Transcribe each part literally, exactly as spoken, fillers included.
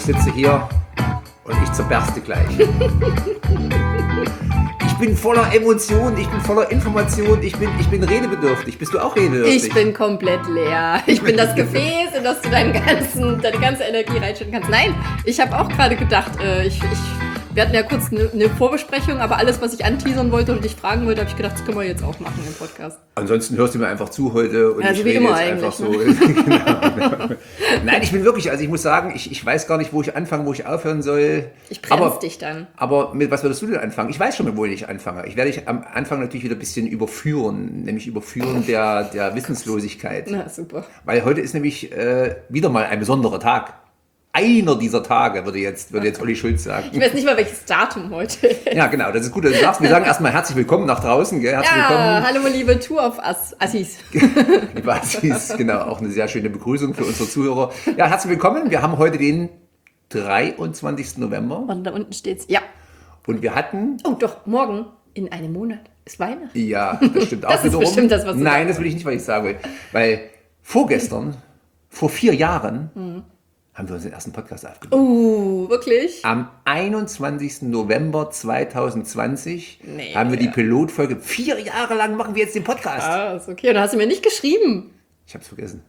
sitze hier und ich zerberste gleich. Ich bin voller Emotionen, ich bin voller Informationen, ich bin, ich bin redebedürftig. Bist du auch redebedürftig? Ich bin komplett leer. Ich bin das Gefäß, in das du deinen ganzen, deine ganze Energie reinschütten kannst. Nein, ich habe auch gerade gedacht, äh, ich, ich, wir hatten ja kurz eine, eine Vorbesprechung, aber alles, was ich anteasern wollte und dich fragen wollte, habe ich gedacht, das können wir jetzt auch machen im Podcast. Ansonsten hörst du mir einfach zu heute und ja, ich so wie rede immer jetzt eigentlich, einfach so. Ne? Genau. Nein, ich bin wirklich, also ich muss sagen, ich, ich weiß gar nicht, wo ich anfangen, wo ich aufhören soll. Ich bremse dich dann. Aber mit was würdest du denn anfangen? Ich weiß schon, wo ich anfange. Ich werde dich am Anfang natürlich wieder ein bisschen überführen, nämlich überführen der, der Wissenslosigkeit. Na, super. Weil heute ist nämlich äh, wieder mal ein besonderer Tag. Einer dieser Tage, würde jetzt, würde jetzt Olli Schulz sagen. Ich weiß nicht mal, welches Datum heute ist. Ja, genau, das ist gut, dass du sagst. Wir sagen erstmal herzlich willkommen nach draußen. Gell? Herzlich ja, willkommen. hallo liebe Tour of Ass Assis. Liebe Assis, genau, auch eine sehr schöne Begrüßung für unsere Zuhörer. Ja, herzlich willkommen. Wir haben heute den dreiundzwanzigsten November. Und da unten steht's, ja. Und wir hatten... Oh doch, morgen in einem Monat ist Weihnachten. Ja, das stimmt auch das wiederum. Das ist bestimmt das, was du Nein, sagst. das will ich nicht, was ich sagen will. Weil vorgestern, vor vier Jahren... Mhm. haben wir unseren ersten Podcast aufgenommen. Uh, wirklich? Am einundzwanzigsten November zweitausendzwanzig nee, haben wir ja. die Pilotfolge. Vier Jahre lang machen wir jetzt den Podcast. Ah, ist okay. Und da hast du mir nicht geschrieben. Ich hab's vergessen.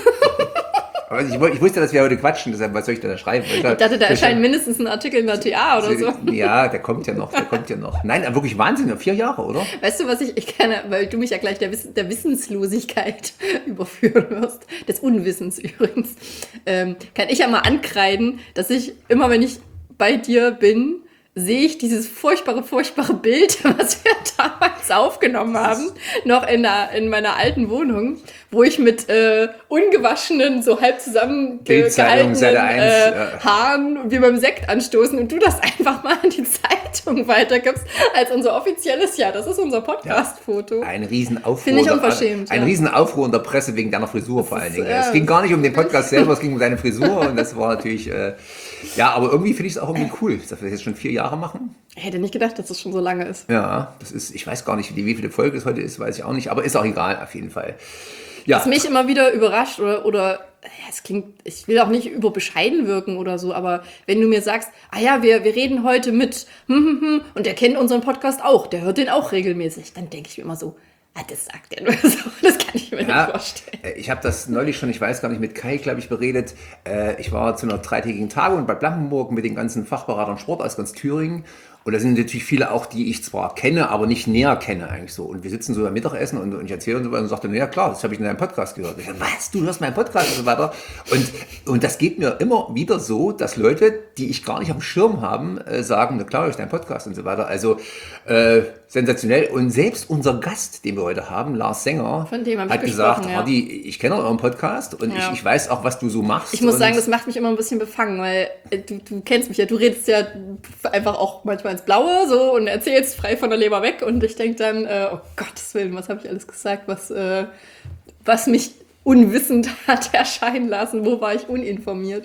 Aber ich, ich wusste, dass wir heute quatschen, deshalb, was soll ich da schreiben? Ich dachte, da erscheint mindestens ein Artikel in der T A oder so. Ja, der kommt ja noch, der kommt ja noch. Nein, aber wirklich Wahnsinn, vier Jahre, oder? Weißt du, was ich, ich kann, weil du mich ja gleich der, Wiss, der Wissenslosigkeit überführen wirst, des Unwissens übrigens, ähm, kann ich ja mal ankreiden, dass ich immer, wenn ich bei dir bin, sehe ich dieses furchtbare, furchtbare Bild, was wir damals aufgenommen haben, noch in, der, in meiner alten Wohnung, wo ich mit äh, ungewaschenen, so halb zusammengehaltenen äh, Haaren wie beim Sekt anstoßen und du das einfach mal an die Zeitung weitergibst als unser offizielles Jahr. Das ist unser Podcast-Foto. Ja, ein Riesenaufruhr. Finde ich unverschämt. Ein ja. Riesenaufruhr in der Presse wegen deiner Frisur vor allen Dingen. Ja. Es ging gar nicht um den Podcast selber, es ging um deine Frisur und das war natürlich... Äh, ja, aber irgendwie finde ich es auch irgendwie cool, dass wir das jetzt schon vier Jahre machen. Ich hätte nicht gedacht, dass das schon so lange ist. Ja, das ist, ich weiß gar nicht, wie viele Folge es heute ist, weiß ich auch nicht, aber ist auch egal, auf jeden Fall. Ja. Was mich immer wieder überrascht oder, oder ja, es klingt, ich will auch nicht über bescheiden wirken oder so, aber wenn du mir sagst, ah ja, wir, wir reden heute mit hm, hm, hm, und der kennt unseren Podcast auch, der hört den auch regelmäßig, dann denke ich mir immer so, ah, das sagt er nur so, das kann ich mir ja, nicht vorstellen. Ich habe das neulich schon, ich weiß gar nicht, mit Kai, glaube ich, beredet. Ich war zu einer dreitägigen Tagung bei Blankenburg mit den ganzen Fachberatern Sport aus ganz Thüringen. Und da sind natürlich viele auch, die ich zwar kenne, aber nicht näher kenne eigentlich so. Und wir sitzen so beim Mittagessen und, und ich erzähle und so weiter und sagte, ja klar, das habe ich in deinem Podcast gehört. Und ich dachte, was, du hörst meinen Podcast und so weiter. Und, und das geht mir immer wieder so, dass Leute, die ich gar nicht auf dem Schirm haben, äh, sagen, na klar, ich deinen Podcast und so weiter. Also äh, sensationell. Und selbst unser Gast, den wir heute haben, Lars Sänger, Von dem hab hat ich gesagt, gesprochen, ja. Hardy, ich kenne euren Podcast und Ja. ich, ich weiß auch, was du so machst. Ich muss und sagen, das macht mich immer ein bisschen befangen, weil äh, du, du kennst mich ja, du redest ja einfach auch manchmal ins Blaue so und erzählst frei von der Leber weg und ich denke dann, äh, oh Gottes Willen, was habe ich alles gesagt, was, äh, was mich unwissend hat erscheinen lassen, wo war ich uninformiert.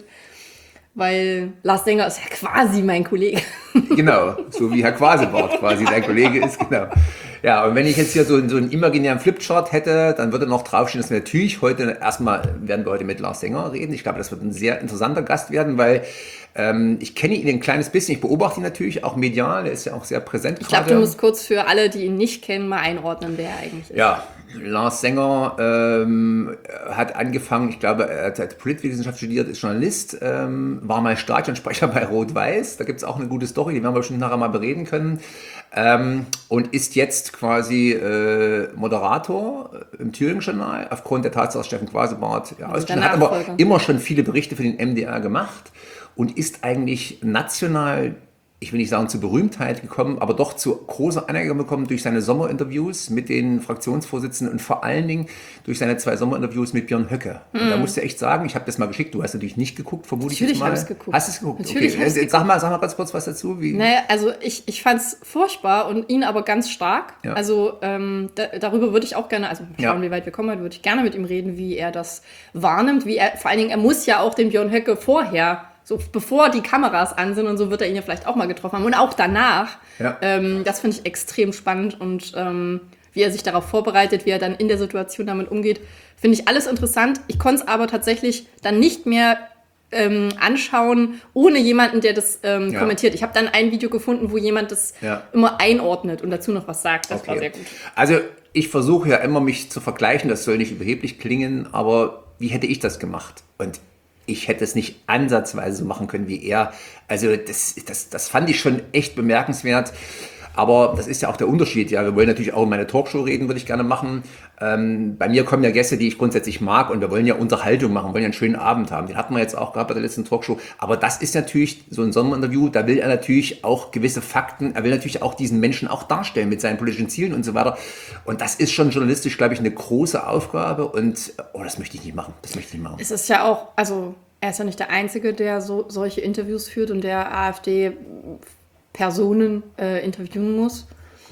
Weil Lars Sänger ist ja quasi mein Kollege. Genau, so wie Herr Quasebart quasi dein Kollege ist, genau. Ja, und wenn ich jetzt hier so, so einen imaginären Flipchart hätte, dann würde noch draufstehen, dass wir natürlich heute, erstmal werden wir heute mit Lars Sänger reden. Ich glaube, das wird ein sehr interessanter Gast werden, weil ähm, ich kenne ihn ein kleines bisschen, ich beobachte ihn natürlich auch medial, er ist ja auch sehr präsent Ich glaube, du musst kurz für alle, die ihn nicht kennen, mal einordnen, wer er eigentlich ist. Ja, Lars Sänger ähm, hat angefangen, ich glaube, er hat Politikwissenschaft studiert, ist Journalist, ähm, war mal Stadionsprecher bei Rot-Weiß, da gibt es auch eine gute Story, die werden wir bestimmt nachher mal bereden können. Ähm, und ist jetzt quasi äh, Moderator im Thüringen-Journal aufgrund der Tatsache, dass Steffen Quasebart ja, ausgeschieden hat, aber immer schon viele Berichte für den M D R gemacht und ist eigentlich national, ich will nicht sagen zur Berühmtheit gekommen, aber doch zu großer Anerkennung bekommen durch seine Sommerinterviews mit den Fraktionsvorsitzenden und vor allen Dingen durch seine zwei Sommerinterviews mit Björn Höcke. Und mm. da musst du echt sagen, ich habe das mal geschickt, du hast natürlich nicht geguckt, vermute ich jetzt mal. Natürlich habe ich es geguckt. Hast du es geguckt? Natürlich okay. Jetzt sag mal, sag mal ganz kurz was dazu. Wie naja, also ich, ich fand es furchtbar und ihn aber ganz stark. Ja. Also ähm, da, darüber würde ich auch gerne, also schauen, ja. wie weit wir kommen, würde ich gerne mit ihm reden, wie er das wahrnimmt. Wie er, vor allen Dingen, er muss ja auch den Björn Höcke vorher, so bevor die Kameras an sind und so, wird er ihn ja vielleicht auch mal getroffen haben. Und auch danach. Ja. Ähm, das finde ich extrem spannend und ähm, wie er sich darauf vorbereitet, wie er dann in der Situation damit umgeht, finde ich alles interessant. Ich konnte es aber tatsächlich dann nicht mehr ähm, anschauen, ohne jemanden, der das ähm, Ja. kommentiert. Ich habe dann ein Video gefunden, wo jemand das Ja. immer einordnet und dazu noch was sagt. Das war Okay. sehr gut. Also ich versuche ja immer, mich zu vergleichen, das soll nicht überheblich klingen, aber wie hätte ich das gemacht? Und ich hätte es nicht ansatzweise so machen können wie er. Also das, das, das fand ich schon echt bemerkenswert. Aber das ist ja auch der Unterschied. Ja, wir wollen natürlich auch in meine Talkshow reden, würde ich gerne machen. Ähm, bei mir kommen ja Gäste, die ich grundsätzlich mag, und wir wollen ja Unterhaltung machen, wollen ja einen schönen Abend haben. Den hatten wir jetzt auch gehabt bei der letzten Talkshow. Aber das ist natürlich so ein Sonderinterview, da will er natürlich auch gewisse Fakten, er will natürlich auch diesen Menschen auch darstellen mit seinen politischen Zielen und so weiter. Und das ist schon journalistisch, glaube ich, eine große Aufgabe. Und oh, das möchte ich nicht machen. Das möchte ich nicht machen. Es ist ja auch, also er ist ja nicht der Einzige, der so, solche Interviews führt und der AfD-Personen äh, interviewen muss.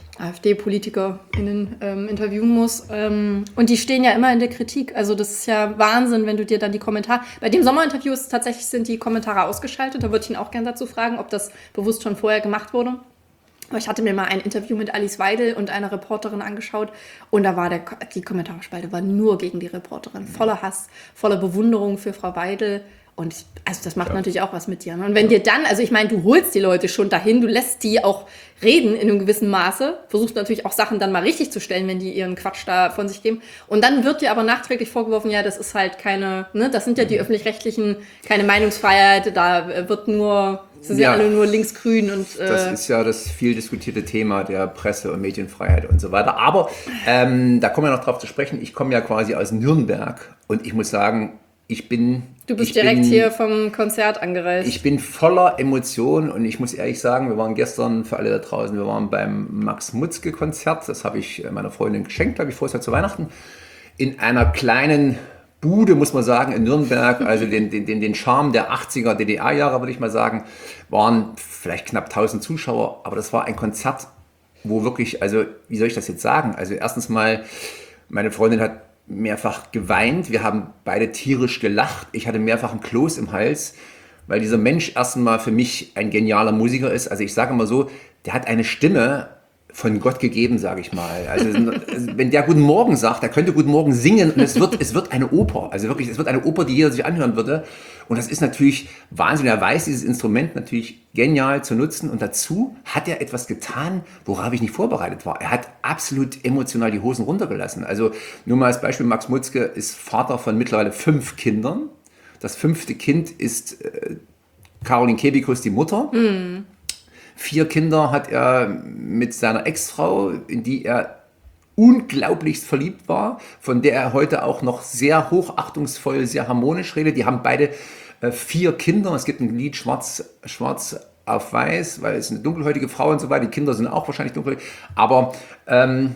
AfD-PolitikerInnen ähm, interviewen muss. Ähm, und die stehen ja immer in der Kritik. Also das ist ja Wahnsinn, wenn du dir dann die Kommentare... Bei dem Sommerinterview ist tatsächlich sind die Kommentare ausgeschaltet. Da würde ich ihn auch gerne dazu fragen, ob das bewusst schon vorher gemacht wurde. Aber ich hatte mir mal ein Interview mit Alice Weidel und einer Reporterin angeschaut und da war der, die Kommentarspalte war nur gegen die Reporterin. Voller Hass, voller Bewunderung für Frau Weidel. Und ich, also das macht ja. natürlich auch was mit dir. Ne? Und wenn dir dann, also ich meine, du holst die Leute schon dahin, du lässt die auch reden in einem gewissen Maße, versuchst natürlich auch Sachen dann mal richtig zu stellen, wenn die ihren Quatsch da von sich geben. Und dann wird dir aber nachträglich vorgeworfen, ja, das ist halt keine, ne, das sind ja die öffentlich-rechtlichen, keine Meinungsfreiheit, da wird nur, das sind ja alle nur linksgrün und... Äh, das ist ja das viel diskutierte Thema der Presse- und Medienfreiheit und so weiter. Aber ähm, da kommen wir noch drauf zu sprechen, ich komme ja quasi aus Nürnberg und ich muss sagen, ich bin... Du bist ich direkt bin, hier vom Konzert angereist. Ich bin voller Emotionen und ich muss ehrlich sagen, wir waren gestern, für alle da draußen, wir waren beim Max-Mutzke-Konzert, das habe ich meiner Freundin geschenkt, glaube ich, vorher zu Weihnachten, in einer kleinen Bude, muss man sagen, in Nürnberg, also den, den, den, den Charme der achtziger D D R-Jahre, würde ich mal sagen, waren vielleicht knapp tausend Zuschauer, aber das war ein Konzert, wo wirklich, also wie soll ich das jetzt sagen, also erstens mal, meine Freundin hat mehrfach geweint, wir haben beide tierisch gelacht, ich hatte mehrfach einen Kloß im Hals, weil dieser Mensch erst einmal für mich ein genialer Musiker ist. Also ich sage immer so, der hat eine Stimme von Gott gegeben, sage ich mal. Also wenn der Guten Morgen sagt, der könnte Guten Morgen singen und es wird, es wird eine Oper. Also wirklich, es wird eine Oper, die jeder sich anhören würde. Und das ist natürlich Wahnsinn. Er weiß dieses Instrument natürlich genial zu nutzen. Und dazu hat er etwas getan, worauf ich nicht vorbereitet war. Er hat absolut emotional die Hosen runtergelassen. Also nur mal als Beispiel, Max Mutzke ist Vater von mittlerweile fünf Kindern. Das fünfte Kind ist äh, Caroline Kebekus, die Mutter. Mhm. Vier Kinder hat er mit seiner Ex-Frau, in die er unglaublichst verliebt war, von der er heute auch noch sehr hochachtungsvoll, sehr harmonisch redet. Die haben beide äh, vier Kinder. Es gibt ein Lied Schwarz, Schwarz auf Weiß, weil es eine dunkelhäutige Frau und so weiter. Die Kinder sind auch wahrscheinlich dunkelhäutig. Aber ähm,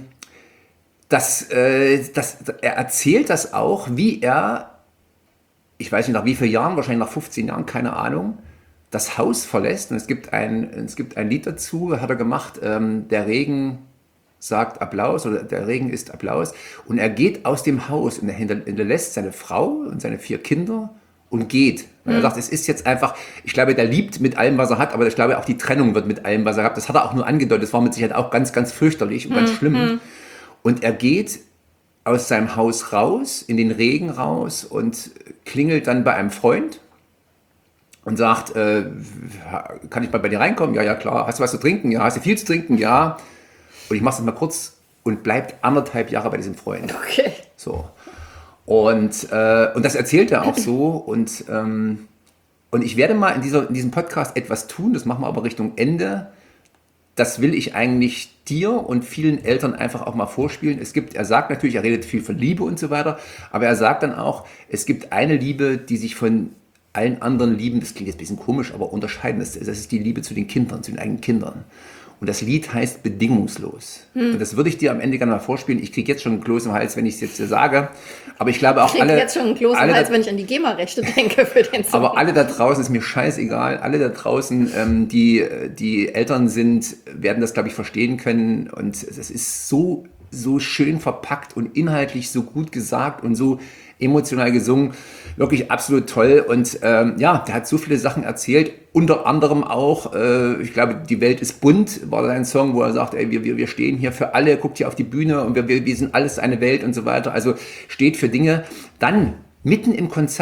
das, äh, das, er erzählt das auch, wie er, ich weiß nicht nach wie vielen Jahren, wahrscheinlich nach fünfzehn Jahren, keine Ahnung, das Haus verlässt, und es gibt ein, es gibt ein Lied dazu, hat er gemacht, ähm, der Regen sagt Applaus oder der Regen ist Applaus, und er geht aus dem Haus und er hinterlässt seine Frau und seine vier Kinder und geht. Und er mhm. sagt, es ist jetzt einfach, ich glaube, der liebt mit allem, was er hat, aber ich glaube auch die Trennung wird mit allem, was er hat. Das hat er auch nur angedeutet, das war mit Sicherheit auch ganz, ganz fürchterlich und mhm. ganz schlimm. Und er geht aus seinem Haus raus, in den Regen raus und klingelt dann bei einem Freund und sagt, äh, kann ich mal bei dir reinkommen? Ja, ja, klar. Hast du was zu trinken? Ja. Hast du viel zu trinken? Ja. Und ich mache das mal kurz und bleibt anderthalb Jahre bei diesem Freund. Okay. So. Und, äh, und das erzählt er auch so. Und, ähm, und ich werde mal in, dieser, in diesem Podcast etwas tun, das machen wir aber Richtung Ende. Das will ich eigentlich dir und vielen Eltern einfach auch mal vorspielen. Es gibt, er sagt natürlich, er redet viel von Liebe und so weiter, aber er sagt dann auch, es gibt eine Liebe, die sich von allen anderen Lieben, das klingt jetzt ein bisschen komisch, aber unterscheiden. Das, das ist die Liebe zu den Kindern, zu den eigenen Kindern. Und das Lied heißt Bedingungslos. Hm. Und das würde ich dir am Ende gerne mal vorspielen. Ich kriege jetzt schon einen Kloß im Hals, wenn ich es jetzt dir sage. Aber ich glaube auch ich alle... Ich kriege jetzt schon einen Kloß im Hals, da, wenn ich an die GEMA-Rechte denke für den Song. Aber alle da draußen, ist mir scheißegal, alle da draußen, ähm, die, die Eltern sind, werden das, glaube ich, verstehen können. Und es ist so, so schön verpackt und inhaltlich so gut gesagt und so emotional gesungen. Wirklich absolut toll. Und ähm, ja, der hat so viele Sachen erzählt. Unter anderem auch, äh, ich glaube, Die Welt ist bunt, war ein Song, wo er sagt, ey, wir, wir, wir stehen hier für alle, guckt hier auf die Bühne und wir, wir, wir sind alles eine Welt und so weiter. Also steht für Dinge. Dann, mitten im Konzert,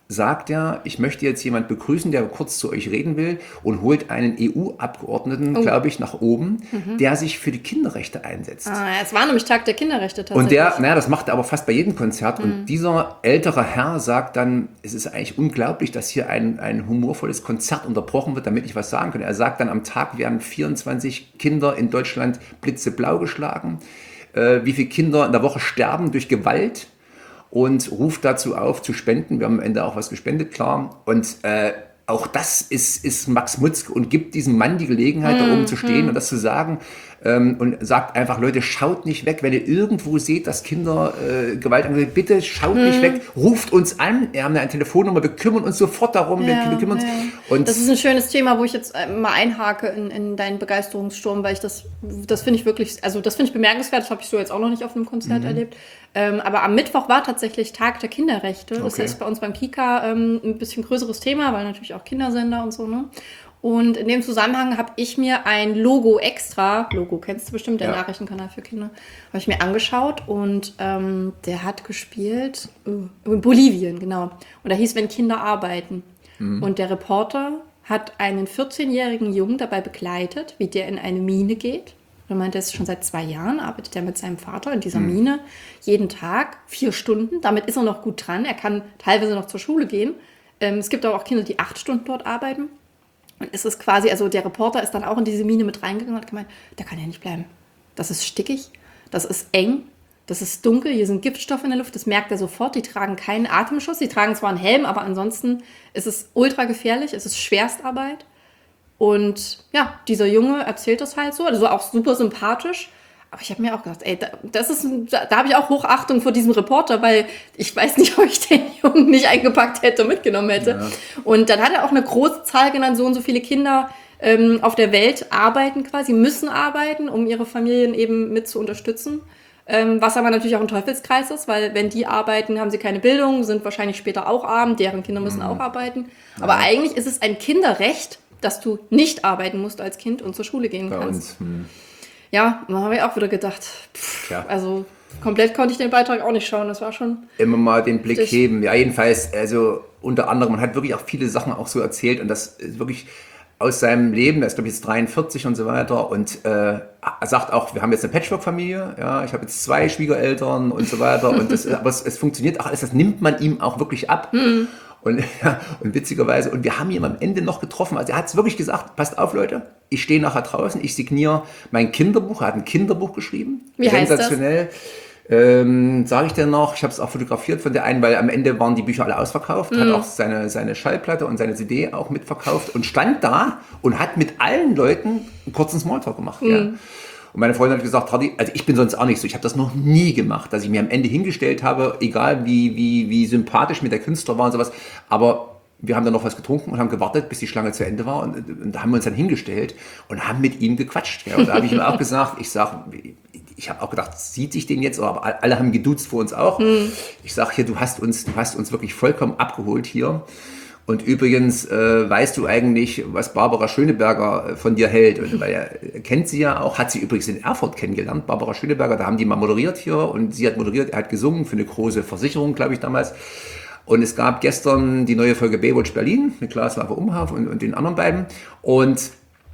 sagt er, ich möchte jetzt jemand begrüßen, der kurz zu euch reden will und holt einen E U-Abgeordneten, oh. glaube ich, nach oben, mhm. der sich für die Kinderrechte einsetzt. Ah, es war nämlich Tag der Kinderrechte tatsächlich. Und der, naja, das macht er aber fast bei jedem Konzert. Mhm. Und dieser ältere Herr sagt dann, es ist eigentlich unglaublich, dass hier ein, ein humorvolles Konzert unterbrochen wird, damit ich was sagen kann. Er sagt dann, am Tag werden vierundzwanzig Kinder in Deutschland blitzeblau geschlagen. Äh, wie viele Kinder in der Woche sterben durch Gewalt? Und ruft dazu auf, zu spenden. Wir haben am Ende auch was gespendet, klar. Und äh, auch das ist, ist Max Mutzke und gibt diesem Mann die Gelegenheit, mm, da oben zu stehen mm. und das zu sagen. Ähm, und sagt einfach, Leute, schaut nicht weg. Wenn ihr irgendwo seht, dass Kinder äh, Gewalt angehen, bitte schaut mm. nicht weg. Ruft uns an. Wir haben eine Telefonnummer. Wir kümmern uns sofort darum. Ja, wir kümmern uns. Ja. Und das ist ein schönes Thema, wo ich jetzt mal einhake in, in deinen Begeisterungssturm, weil ich das, das finde ich wirklich, also das finde ich bemerkenswert. Das habe ich so jetzt auch noch nicht auf einem Konzert mm. erlebt. Ähm, aber am Mittwoch war tatsächlich Tag der Kinderrechte. Das okay. ist bei uns beim Kika ähm, ein bisschen größeres Thema, weil natürlich auch Kindersender und so, ne? Und in dem Zusammenhang habe ich mir ein Logo extra, Logo kennst du bestimmt, der ja. Nachrichtenkanal für Kinder, habe ich mir angeschaut und ähm, der hat gespielt äh, in Bolivien, genau. Und da hieß, wenn Kinder arbeiten. Mhm. Und der Reporter hat einen vierzehnjährigen Jungen dabei begleitet, wie der in eine Mine geht. Er meinte, er ist schon seit zwei Jahren, arbeitet er mit seinem Vater in dieser mhm. Mine, jeden Tag, vier Stunden. Damit ist er noch gut dran. Er kann teilweise noch zur Schule gehen. Ähm, es gibt aber auch Kinder, die acht Stunden dort arbeiten. Und es ist quasi, also der Reporter ist dann auch in diese Mine mit reingegangen und hat gemeint, der kann ja nicht bleiben. Das ist stickig, das ist eng, das ist dunkel, hier sind Giftstoffe in der Luft, das merkt er sofort. Die tragen keinen Atemschutz, die tragen zwar einen Helm, aber ansonsten ist es ultra gefährlich, es ist Schwerstarbeit. Und ja, dieser Junge erzählt das halt so, also auch super sympathisch. Aber ich habe mir auch gedacht, ey, das ist, da, da habe ich auch Hochachtung vor diesem Reporter, weil ich weiß nicht, ob ich den Jungen nicht eingepackt hätte und mitgenommen hätte. Ja. Und dann hat er auch eine große Zahl genannt, so und so viele Kinder ähm, auf der Welt arbeiten quasi, müssen arbeiten, um ihre Familien eben mit zu unterstützen. Ähm, was aber natürlich auch ein Teufelskreis ist, weil wenn die arbeiten, haben sie keine Bildung, sind wahrscheinlich später auch arm, deren Kinder müssen mhm. auch arbeiten. Aber ja. eigentlich ist es ein Kinderrecht, dass du nicht arbeiten musst als Kind und zur Schule gehen Bei kannst. Uns. Hm. Ja, da habe ich auch wieder gedacht, pff, also komplett konnte ich den Beitrag auch nicht schauen, das war schon... Immer mal den Blick das heben, ja jedenfalls, also unter anderem, man hat wirklich auch viele Sachen auch so erzählt und das ist wirklich aus seinem Leben, er ist glaube ich jetzt dreiundvierzig und so weiter und äh, er sagt auch, wir haben jetzt eine Patchwork-Familie, ja, ich habe jetzt zwei Schwiegereltern und so weiter und das, aber es, es funktioniert auch alles, das nimmt man ihm auch wirklich ab. Mhm. Und, ja, und witzigerweise, und wir haben ihn am Ende noch getroffen, also er hat es wirklich gesagt, passt auf Leute, ich stehe nachher draußen, ich signiere mein Kinderbuch, er hat ein Kinderbuch geschrieben, wie sensationell, heißt das? Ähm, sage ich dir noch, ich habe es auch fotografiert von der einen, weil am Ende waren die Bücher alle ausverkauft, mhm. hat auch seine, seine Schallplatte und seine C D auch mitverkauft und stand da und hat mit allen Leuten einen kurzen Smalltalk gemacht. Mhm. Ja. Und meine Freundin hat gesagt, Hardy, also ich bin sonst auch nicht so, ich habe das noch nie gemacht, dass ich mir am Ende hingestellt habe, egal wie, wie, wie sympathisch mit der Künstler war und sowas, aber wir haben dann noch was getrunken und haben gewartet, bis die Schlange zu Ende war und, und da haben wir uns dann hingestellt und haben mit ihm gequatscht. Ja. Und da habe ich ihm auch gesagt, ich sage, ich habe auch gedacht, sieht sich den jetzt, aber alle haben geduzt vor uns auch. Hm. Ich sage hier, du hast uns, du hast uns wirklich vollkommen abgeholt hier. Und übrigens äh, weißt du eigentlich, was Barbara Schöneberger äh, von dir hält. Und, weil er kennt sie ja auch, hat sie übrigens in Erfurt kennengelernt, Barbara Schöneberger, da haben die mal moderiert hier und sie hat moderiert, er hat gesungen für eine große Versicherung, glaube ich, damals. Und es gab gestern die neue Folge Baywatch Berlin mit Klaas Lava Umhoff und, und den anderen beiden. Und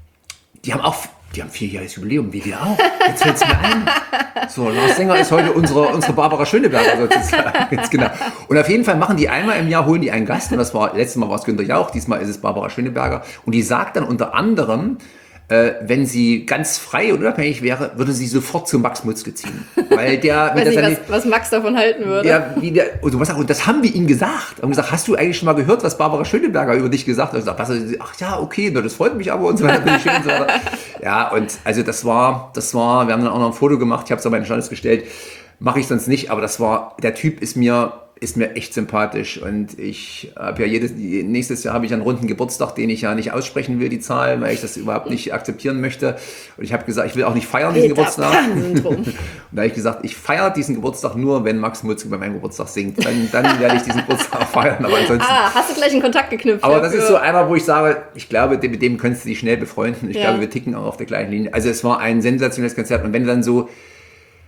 die haben auch, die haben vierjähriges Jubiläum, wie wir auch. Jetzt fällt es mir ein. So, Lars Sänger ist heute unsere, unsere Barbara Schöneberger sozusagen. Jetzt genau. Und auf jeden Fall machen die einmal im Jahr, holen die einen Gast. Und das war, letztes Mal war es Günther Jauch, diesmal ist es Barbara Schöneberger. Und die sagt dann unter anderem, äh, wenn sie ganz frei und unabhängig wäre, würde sie sofort zu Max Mutzke ziehen. Weil der, weiß nicht, was, was Max davon halten würde. Der, wie der, und, was, und das haben wir ihm gesagt. Wir haben gesagt, hast du eigentlich schon mal gehört, was Barbara Schöneberger über dich gesagt hat? Und gesagt, was, ach ja, okay, das freut mich aber und so weiter. Bin ich schön und so weiter. Ja, und also das war, das war, wir haben dann auch noch ein Foto gemacht, ich habe es auf meine Standes gestellt, mache ich sonst nicht, aber das war, der Typ ist mir, ist mir echt sympathisch und ich habe ja jedes, nächstes Jahr habe ich einen runden Geburtstag, den ich ja nicht aussprechen will, die Zahl, weil ich das überhaupt nicht akzeptieren möchte. Und ich habe gesagt, ich will auch nicht feiern diesen Geburtstag. Und da habe ich gesagt, ich feiere diesen Geburtstag nur, wenn Max Mutzke bei meinem Geburtstag singt. Dann, dann werde ich diesen Geburtstag feiern. Aber ansonsten. Ah, hast du gleich einen Kontakt geknüpft? Aber das ist so einer, wo ich sage, ich glaube, mit dem könntest du dich schnell befreunden. Ich ja. glaube, wir ticken auch auf der gleichen Linie. Also es war ein sensationelles Konzert. Und wenn du dann so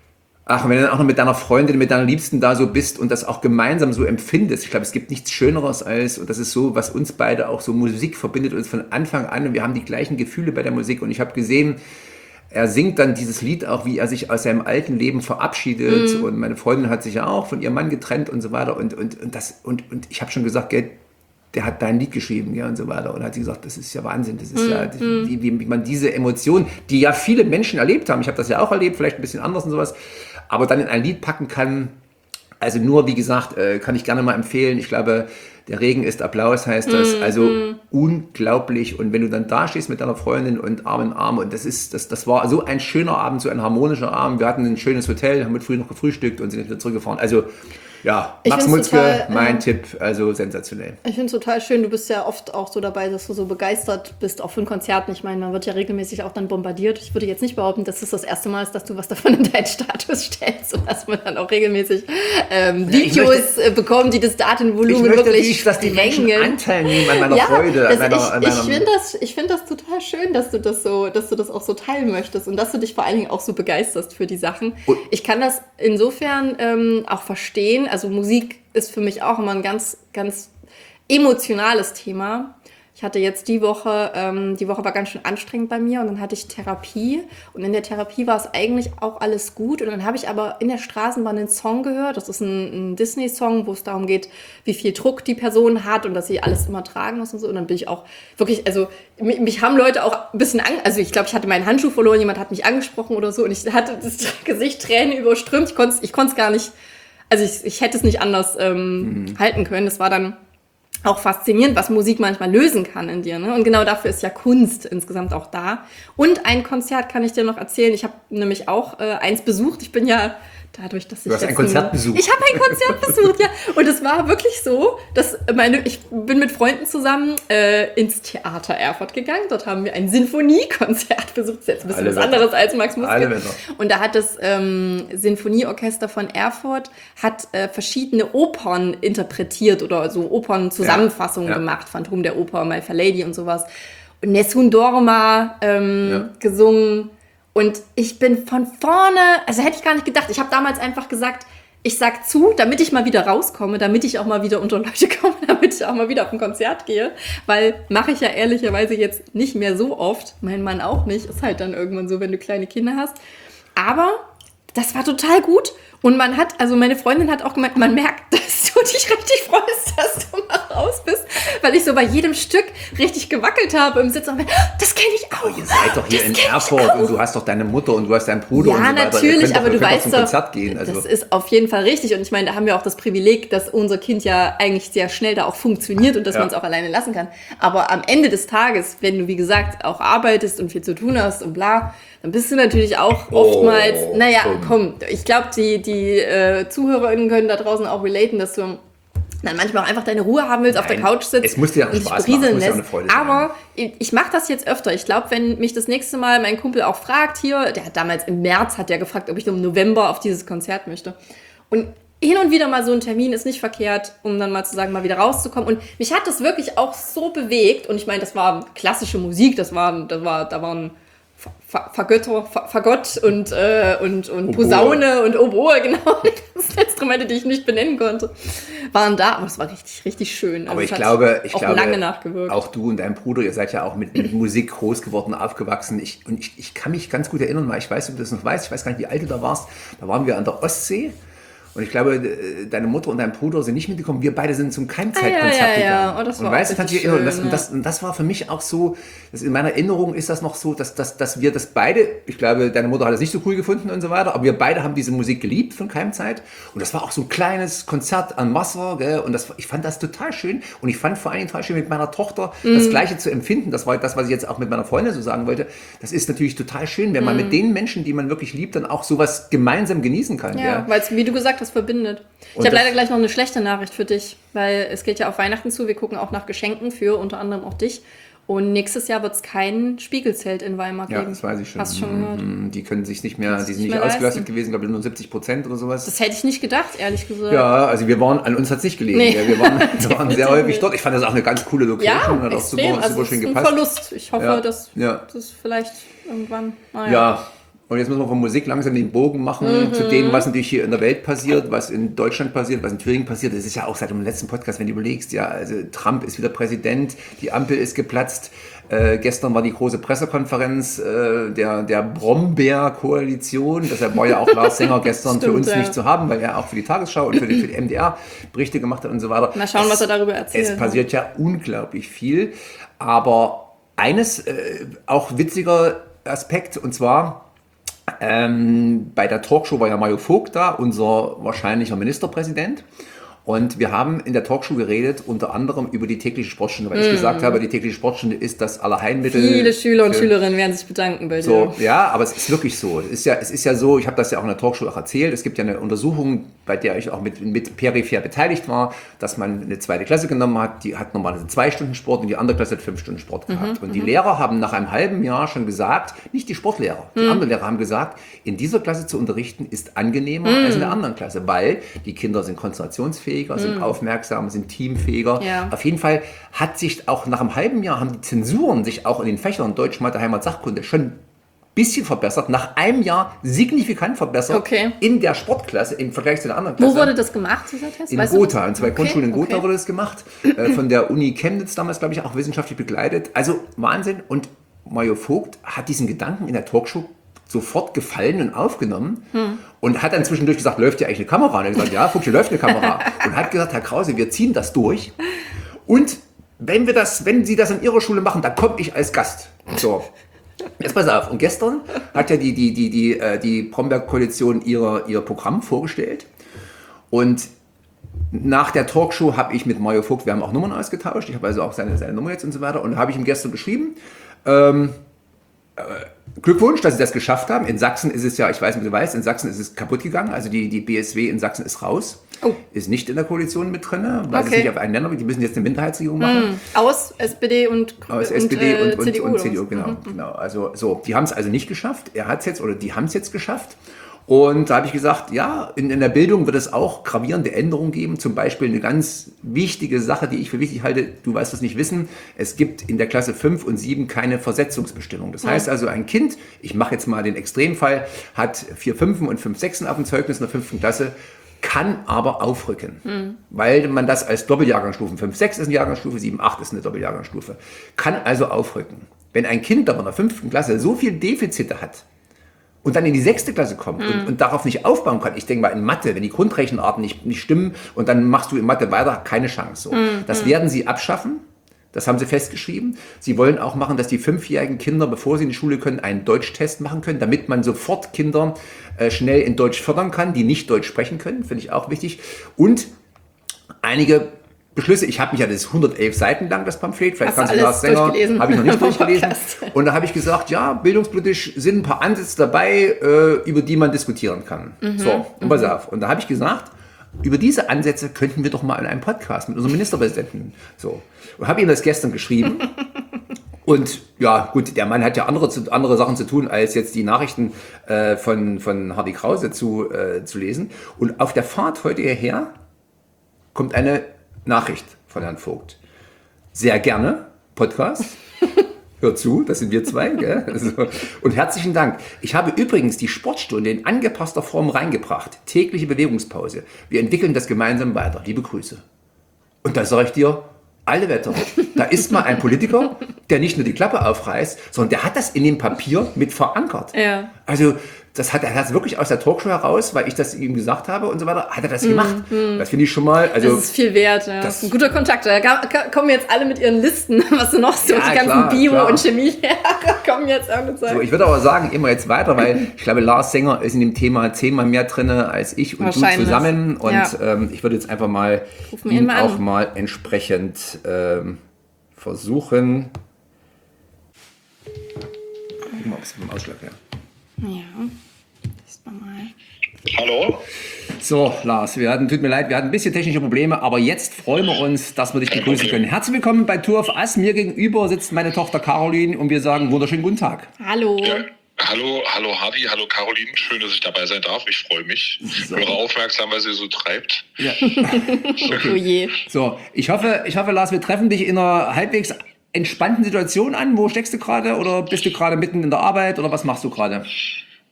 Ach, und wenn du dann auch noch mit deiner Freundin, mit deiner Liebsten da so bist und das auch gemeinsam so empfindest, ich glaube, es gibt nichts Schöneres als, und das ist so, was uns beide auch so, Musik verbindet uns von Anfang an und wir haben die gleichen Gefühle bei der Musik und ich habe gesehen, er singt dann dieses Lied auch, wie er sich aus seinem alten Leben verabschiedet mhm. und meine Freundin hat sich ja auch von ihrem Mann getrennt und so weiter und, und, und, das, und, und ich habe schon gesagt, gell, der hat dein Lied geschrieben, ja, und so weiter. Und hat sie gesagt, das ist ja Wahnsinn, das ist mm, ja, mm. wie, wie man diese Emotionen, die ja viele Menschen erlebt haben, ich habe das ja auch erlebt, vielleicht ein bisschen anders und sowas, aber dann in ein Lied packen kann, also nur, wie gesagt, äh, kann ich gerne mal empfehlen, ich glaube, der Regen ist Applaus, heißt das, mm, also mm. unglaublich. Und wenn du dann da stehst mit deiner Freundin und Arm in Arm, und das ist, das, das war so ein schöner Abend, so ein harmonischer Abend, wir hatten ein schönes Hotel, haben mit früh noch gefrühstückt und sind wieder zurückgefahren, also ja, Max Mutzke, total, mein äh, Tipp, also sensationell. Ich finde es total schön, du bist ja oft auch so dabei, dass du so begeistert bist, auch von Konzerten. Ich meine, man wird ja regelmäßig auch dann bombardiert. Ich würde jetzt nicht behaupten, dass es das erste Mal ist, dass du was davon in deinen Status stellst und dass man dann auch regelmäßig ähm, Videos möchte, bekommt, die das Datenvolumen ich wirklich Ich dass die Menschen Anteil nehmen an meiner ja, Freude. An meiner, ich an ich finde das, ich find das total schön, dass du das, so, dass du das auch so teilen möchtest und dass du dich vor allen Dingen auch so begeisterst für die Sachen. Und ich kann das insofern ähm, auch verstehen, also Musik ist für mich auch immer ein ganz, ganz emotionales Thema. Ich hatte jetzt die Woche, ähm, die Woche war ganz schön anstrengend bei mir und dann hatte ich Therapie und in der Therapie war es eigentlich auch alles gut und dann habe ich aber in der Straßenbahn einen Song gehört, das ist ein, ein Disney-Song, wo es darum geht, wie viel Druck die Person hat und dass sie alles immer tragen muss und so und dann bin ich auch wirklich, also mich, mich haben Leute auch ein bisschen, an, also ich glaube, ich hatte meinen Handschuh verloren, jemand hat mich angesprochen oder so und ich hatte das Gesicht Tränen überströmt, ich konnte es ich konnte es gar nicht. Also ich, ich hätte es nicht anders ähm, mhm. halten können. Das war dann auch faszinierend, was Musik manchmal lösen kann in dir. Ne? Und genau dafür ist ja Kunst insgesamt auch da. Und ein Konzert kann ich dir noch erzählen. Ich habe nämlich auch äh, eins besucht. Ich bin ja dadurch, dass ich Du hast ein Konzert besucht. Ich habe ein Konzert besucht, ja. Und es war wirklich so, dass meine, ich bin mit Freunden zusammen äh, ins Theater Erfurt gegangen. Dort haben wir ein Sinfoniekonzert besucht. Das ist jetzt ein bisschen Alle was Wetter. anderes als Max Mutzke. Und da hat das ähm, Sinfonieorchester von Erfurt hat äh, verschiedene Opern interpretiert oder so Opernzusammenfassungen ja. ja. gemacht. Phantom der Oper, My Fair Lady und sowas. Und Nessun Dorma ähm, ja. gesungen. Und ich bin von vorne, also hätte ich gar nicht gedacht, ich habe damals einfach gesagt, ich sag zu, damit ich mal wieder rauskomme, damit ich auch mal wieder unter Leute komme, damit ich auch mal wieder auf ein Konzert gehe, weil mache ich ja ehrlicherweise jetzt nicht mehr so oft, mein Mann auch nicht, ist halt dann irgendwann so, wenn du kleine Kinder hast, aber das war total gut und man hat, also meine Freundin hat auch gemeint, man merkt, dass du dich richtig freust, dass du mal raus bist, weil ich so bei jedem Stück richtig gewackelt habe im Sitz und bin, das kenne ich auch. Oh, ihr seid doch hier das in Erfurt und du hast doch deine Mutter und du hast deinen Bruder ja, und so weiter. Ja, natürlich, aber doch, du weißt doch, Konzert gehen, also. Das ist auf jeden Fall richtig und ich meine, da haben wir auch das Privileg, dass unser Kind ja eigentlich sehr schnell da auch funktioniert und dass ja. man es auch alleine lassen kann. Aber am Ende des Tages, wenn du, wie gesagt, auch arbeitest und viel zu tun hast und bla, dann bist du natürlich auch oftmals, oh, naja, komm, ich glaube, die, die äh, ZuhörerInnen können da draußen auch relaten, dass du dann manchmal auch einfach deine Ruhe haben willst, Nein, auf der Couch sitzt. Es muss dir auch Spaß machen, es muss ja eine Freude sein. Aber ich, ich mache das jetzt öfter. Ich glaube, wenn mich das nächste Mal mein Kumpel auch fragt hier, der hat damals im März hat der gefragt, ob ich im November auf dieses Konzert möchte. Und hin und wieder mal so ein Termin ist nicht verkehrt, um dann mal zu sagen, mal wieder rauszukommen. Und mich hat das wirklich auch so bewegt. Und ich meine, das war klassische Musik, das war, das war, da waren Fagötter, Fagott und, äh, und, und Posaune und Oboe, genau, das sind Instrumente, die ich nicht benennen konnte, waren da, aber es war richtig, richtig schön. Also aber ich glaube, ich auch glaube, lange nachgewirkt. Auch du und dein Bruder, ihr seid ja auch mit, mit Musik groß geworden, aufgewachsen. Ich, und ich, ich kann mich ganz gut erinnern, weil ich weiß, ob du das noch weißt, ich weiß gar nicht, wie alt du da warst, da waren wir an der Ostsee. Und ich glaube, deine Mutter und dein Bruder sind nicht mitgekommen. Wir beide sind zum Keimzeitkonzert ah, ja, ja, gegangen. Ja. Oh, das war und weißt, das, schön, und, das, ja. und, das, und das war für mich auch so, dass in meiner Erinnerung ist das noch so, dass, dass, dass wir das beide, ich glaube, deine Mutter hat es nicht so cool gefunden und so weiter, aber wir beide haben diese Musik geliebt von Keimzeit. Und das war auch so ein kleines Konzert an Wasser. Gell? Und das, ich fand das total schön. Und ich fand vor allen Dingen total schön, mit meiner Tochter mm. das Gleiche zu empfinden. Das war das, was ich jetzt auch mit meiner Freundin so sagen wollte. Das ist natürlich total schön, wenn man mm. mit den Menschen, die man wirklich liebt, dann auch sowas gemeinsam genießen kann. Ja, weil es, wie du gesagt hast, verbindet. Ich habe leider gleich noch eine schlechte Nachricht für dich, weil es geht ja auf Weihnachten zu. Wir gucken auch nach Geschenken für unter anderem auch dich. Und nächstes Jahr wird es kein Spiegelzelt in Weimar geben. Ja, das weiß ich schon. Hast du schon gehört? Die können sich nicht mehr, die sind nicht ausgelastet gewesen, glaube ich, nur siebzig Prozent oder sowas. Das hätte ich nicht gedacht, ehrlich gesagt. Ja, also wir waren, an uns hat es nicht gelegen. Nee. Ja, wir waren, wir waren sehr häufig dort. Ich fand das auch eine ganz coole Location. Ja, hat auch extrem. super, also super schön ist ein gepasst. Verlust. Ich hoffe, ja. dass ja. das vielleicht irgendwann... Ah, ja. ja. Und jetzt müssen wir von Musik langsam den Bogen machen mhm. zu dem, was natürlich hier in der Welt passiert, was in Deutschland passiert, was in Thüringen passiert. Das ist ja auch seit dem letzten Podcast, wenn du überlegst, ja, also Trump ist wieder Präsident, die Ampel ist geplatzt. Äh, gestern war die große Pressekonferenz äh, der, der Brombeer-Koalition. Deshalb war ja auch Lars Sänger gestern Stimmt, für uns ja. nicht zu haben, weil er auch für die Tagesschau und für die, für die M D R Berichte gemacht hat und so weiter. Mal schauen, es, was er darüber erzählt. Es passiert ja unglaublich viel. Aber eines, äh, auch witziger Aspekt, und zwar ähm, bei der Talkshow war ja Mario Vogt da, unser wahrscheinlicher Ministerpräsident. Und wir haben in der Talkshow geredet, unter anderem über die tägliche Sportstunde, weil mm. ich gesagt habe, die tägliche Sportstunde ist das Allerheilmittel. Viele Schüler und Schülerinnen werden sich bedanken bei dir. So, ja, aber es ist wirklich so. Es ist ja, es ist ja so, ich habe das ja auch in der Talkshow auch erzählt, es gibt ja eine Untersuchung, bei der ich auch mit, mit peripher beteiligt war, dass man eine zweite Klasse genommen hat, die hat normalerweise zwei Stunden Sport und die andere Klasse hat fünf Stunden Sport gehabt. Mhm, und die mhm. Lehrer haben nach einem halben Jahr schon gesagt, nicht die Sportlehrer, die mhm. anderen Lehrer haben gesagt, in dieser Klasse zu unterrichten ist angenehmer mhm. als in der anderen Klasse, weil die Kinder sind konzentrationsfähiger, sind mhm. aufmerksamer, sind teamfähiger. Ja. Auf jeden Fall hat sich auch nach einem halben Jahr, haben die Zensuren sich auch in den Fächern Deutsch, Mathe, Heimat, Sachkunde schon ein bisschen verbessert, nach einem Jahr signifikant verbessert okay. in der Sportklasse im Vergleich zu der anderen Klasse. Wo wurde das gemacht, dieser Test? In weißt Gotha, in zwei okay. Grundschulen in Gotha okay. wurde das gemacht, äh, von der Uni Chemnitz damals, glaube ich, auch wissenschaftlich begleitet. Also Wahnsinn. Und Mario Vogt hat diesen Gedanken in der Talkshow sofort gefallen und aufgenommen hm. und hat dann zwischendurch gesagt, läuft hier eigentlich eine Kamera? Und er hat gesagt, ja, guck, hier läuft eine Kamera. Und hat gesagt, Herr Krause, wir ziehen das durch. Und wenn wir das, wenn Sie das an Ihrer Schule machen, dann komme ich als Gast. So. Jetzt pass auf. Und gestern hat ja die, die, die, die, die Brombeer-Koalition ihr, ihr Programm vorgestellt. Und nach der Talkshow habe ich mit Mario Vogt, wir haben auch Nummern ausgetauscht. Ich habe also auch seine, seine Nummer jetzt und so weiter. Und da habe ich ihm gestern geschrieben, ähm, äh, Glückwunsch, dass Sie das geschafft haben. In Sachsen ist es ja, ich weiß nicht, ob du weißt, in Sachsen ist es kaputt gegangen. Also die, die B S W in Sachsen ist raus. Oh. Ist nicht in der Koalition mit drin, weil okay. es nicht auf einen Nenner, die müssen jetzt eine Minderheitsregierung machen. Mm. Aus S P D und, Aus und, S P D und, und, C D U, und C D U, genau. Mhm. genau. Also so, die haben es also nicht geschafft. Er hat es jetzt, oder die haben es jetzt geschafft. Und da habe ich gesagt, ja, in, in der Bildung wird es auch gravierende Änderungen geben. Zum Beispiel eine ganz wichtige Sache, die ich für wichtig halte, du wirst es nicht wissen, es gibt in der Klasse fünf und sieben keine Versetzungsbestimmung. Das heißt also, ein Kind, ich mache jetzt mal den Extremfall, hat vier Fünfen und fünf Sechsen auf dem Zeugnis in der fünften Klasse, kann aber aufrücken, mhm. weil man das als Doppeljahrgangsstufen, fünf sechs ist eine Jahrgangsstufe, sieben acht ist eine Doppeljahrgangsstufe, kann also aufrücken. Wenn ein Kind aber in der fünften Klasse so viel Defizite hat, und dann in die sechste Klasse kommt mm. und, und darauf nicht aufbauen kann. Ich denke mal, in Mathe, wenn die Grundrechenarten nicht, nicht stimmen und dann machst du in Mathe weiter, keine Chance. So. Mm. Das werden sie abschaffen. Das haben sie festgeschrieben. Sie wollen auch machen, dass die fünfjährigen Kinder, bevor sie in die Schule können, einen Deutschtest machen können, damit man sofort Kinder äh, schnell in Deutsch fördern kann, die nicht Deutsch sprechen können. Finde ich auch wichtig. Und einige Beschlüsse, ich habe mich ja das hundertelf Seiten lang, das Pamphlet, vielleicht kannst du Lars Sänger, habe ich noch nicht durchgelesen. Und da habe ich gesagt, ja, bildungspolitisch sind ein paar Ansätze dabei, äh, über die man diskutieren kann. Mhm, so, und pass auf. Und da habe ich gesagt, über diese Ansätze könnten wir doch mal in einem Podcast mit unserem Ministerpräsidenten. So. Und habe ihm das gestern geschrieben. Und ja, gut, der Mann hat ja andere, andere Sachen zu tun, als jetzt die Nachrichten äh, von, von Hardy Krause zu, äh, zu lesen. Und auf der Fahrt heute hierher kommt eine Nachricht von Herrn Vogt. Sehr gerne, Podcast. Hör zu, das sind wir zwei. Gell? Also, und herzlichen Dank. Ich habe übrigens die Sportstunde in angepasster Form reingebracht. Tägliche Bewegungspause. Wir entwickeln das gemeinsam weiter. Liebe Grüße. Und da sage ich dir, alle Wetter. Da ist mal ein Politiker, der nicht nur die Klappe aufreißt, sondern der hat das in dem Papier mit verankert. Ja. Also das hat er das wirklich aus der Talkshow heraus, weil ich das ihm gesagt habe und so weiter, hat er das gemacht. Mm, mm. Das finde ich schon mal. Also, das ist viel wert. Ja. Das ist ein guter Kontakt. Da kommen jetzt alle mit ihren Listen, was du noch so, ja, die ganzen klar, Bio- klar. und Chemielehrer kommen jetzt irgendwann. So, ich würde aber sagen, immer jetzt weiter, weil ich glaube, Lars Sänger ist in dem Thema zehnmal mehr drin als ich und du zusammen. Und ja. ähm, ich würde jetzt einfach mal ihn mal auch mal entsprechend ähm, versuchen. Gucken wir mal, ob es vom Ausschlag her. Ja, ist mal. Hallo? So, Lars, wir hatten, tut mir leid, wir hatten ein bisschen technische Probleme, aber jetzt freuen wir uns, dass wir dich begrüßen können. Herzlich willkommen bei Tour of Us. Mir gegenüber sitzt meine Tochter Caroline und wir sagen wunderschönen guten Tag. Hallo. Ja, hallo, hallo Hardy, hallo Caroline. Schön, dass ich dabei sein darf. Ich freue mich. So. Höre aufmerksam, was ihr so treibt. Ja. Okay. Oh je. So, ich hoffe, ich hoffe, Lars, wir treffen dich in einer halbwegs entspannten Situation an. Wo steckst du gerade oder bist du gerade mitten in der Arbeit oder was machst du gerade?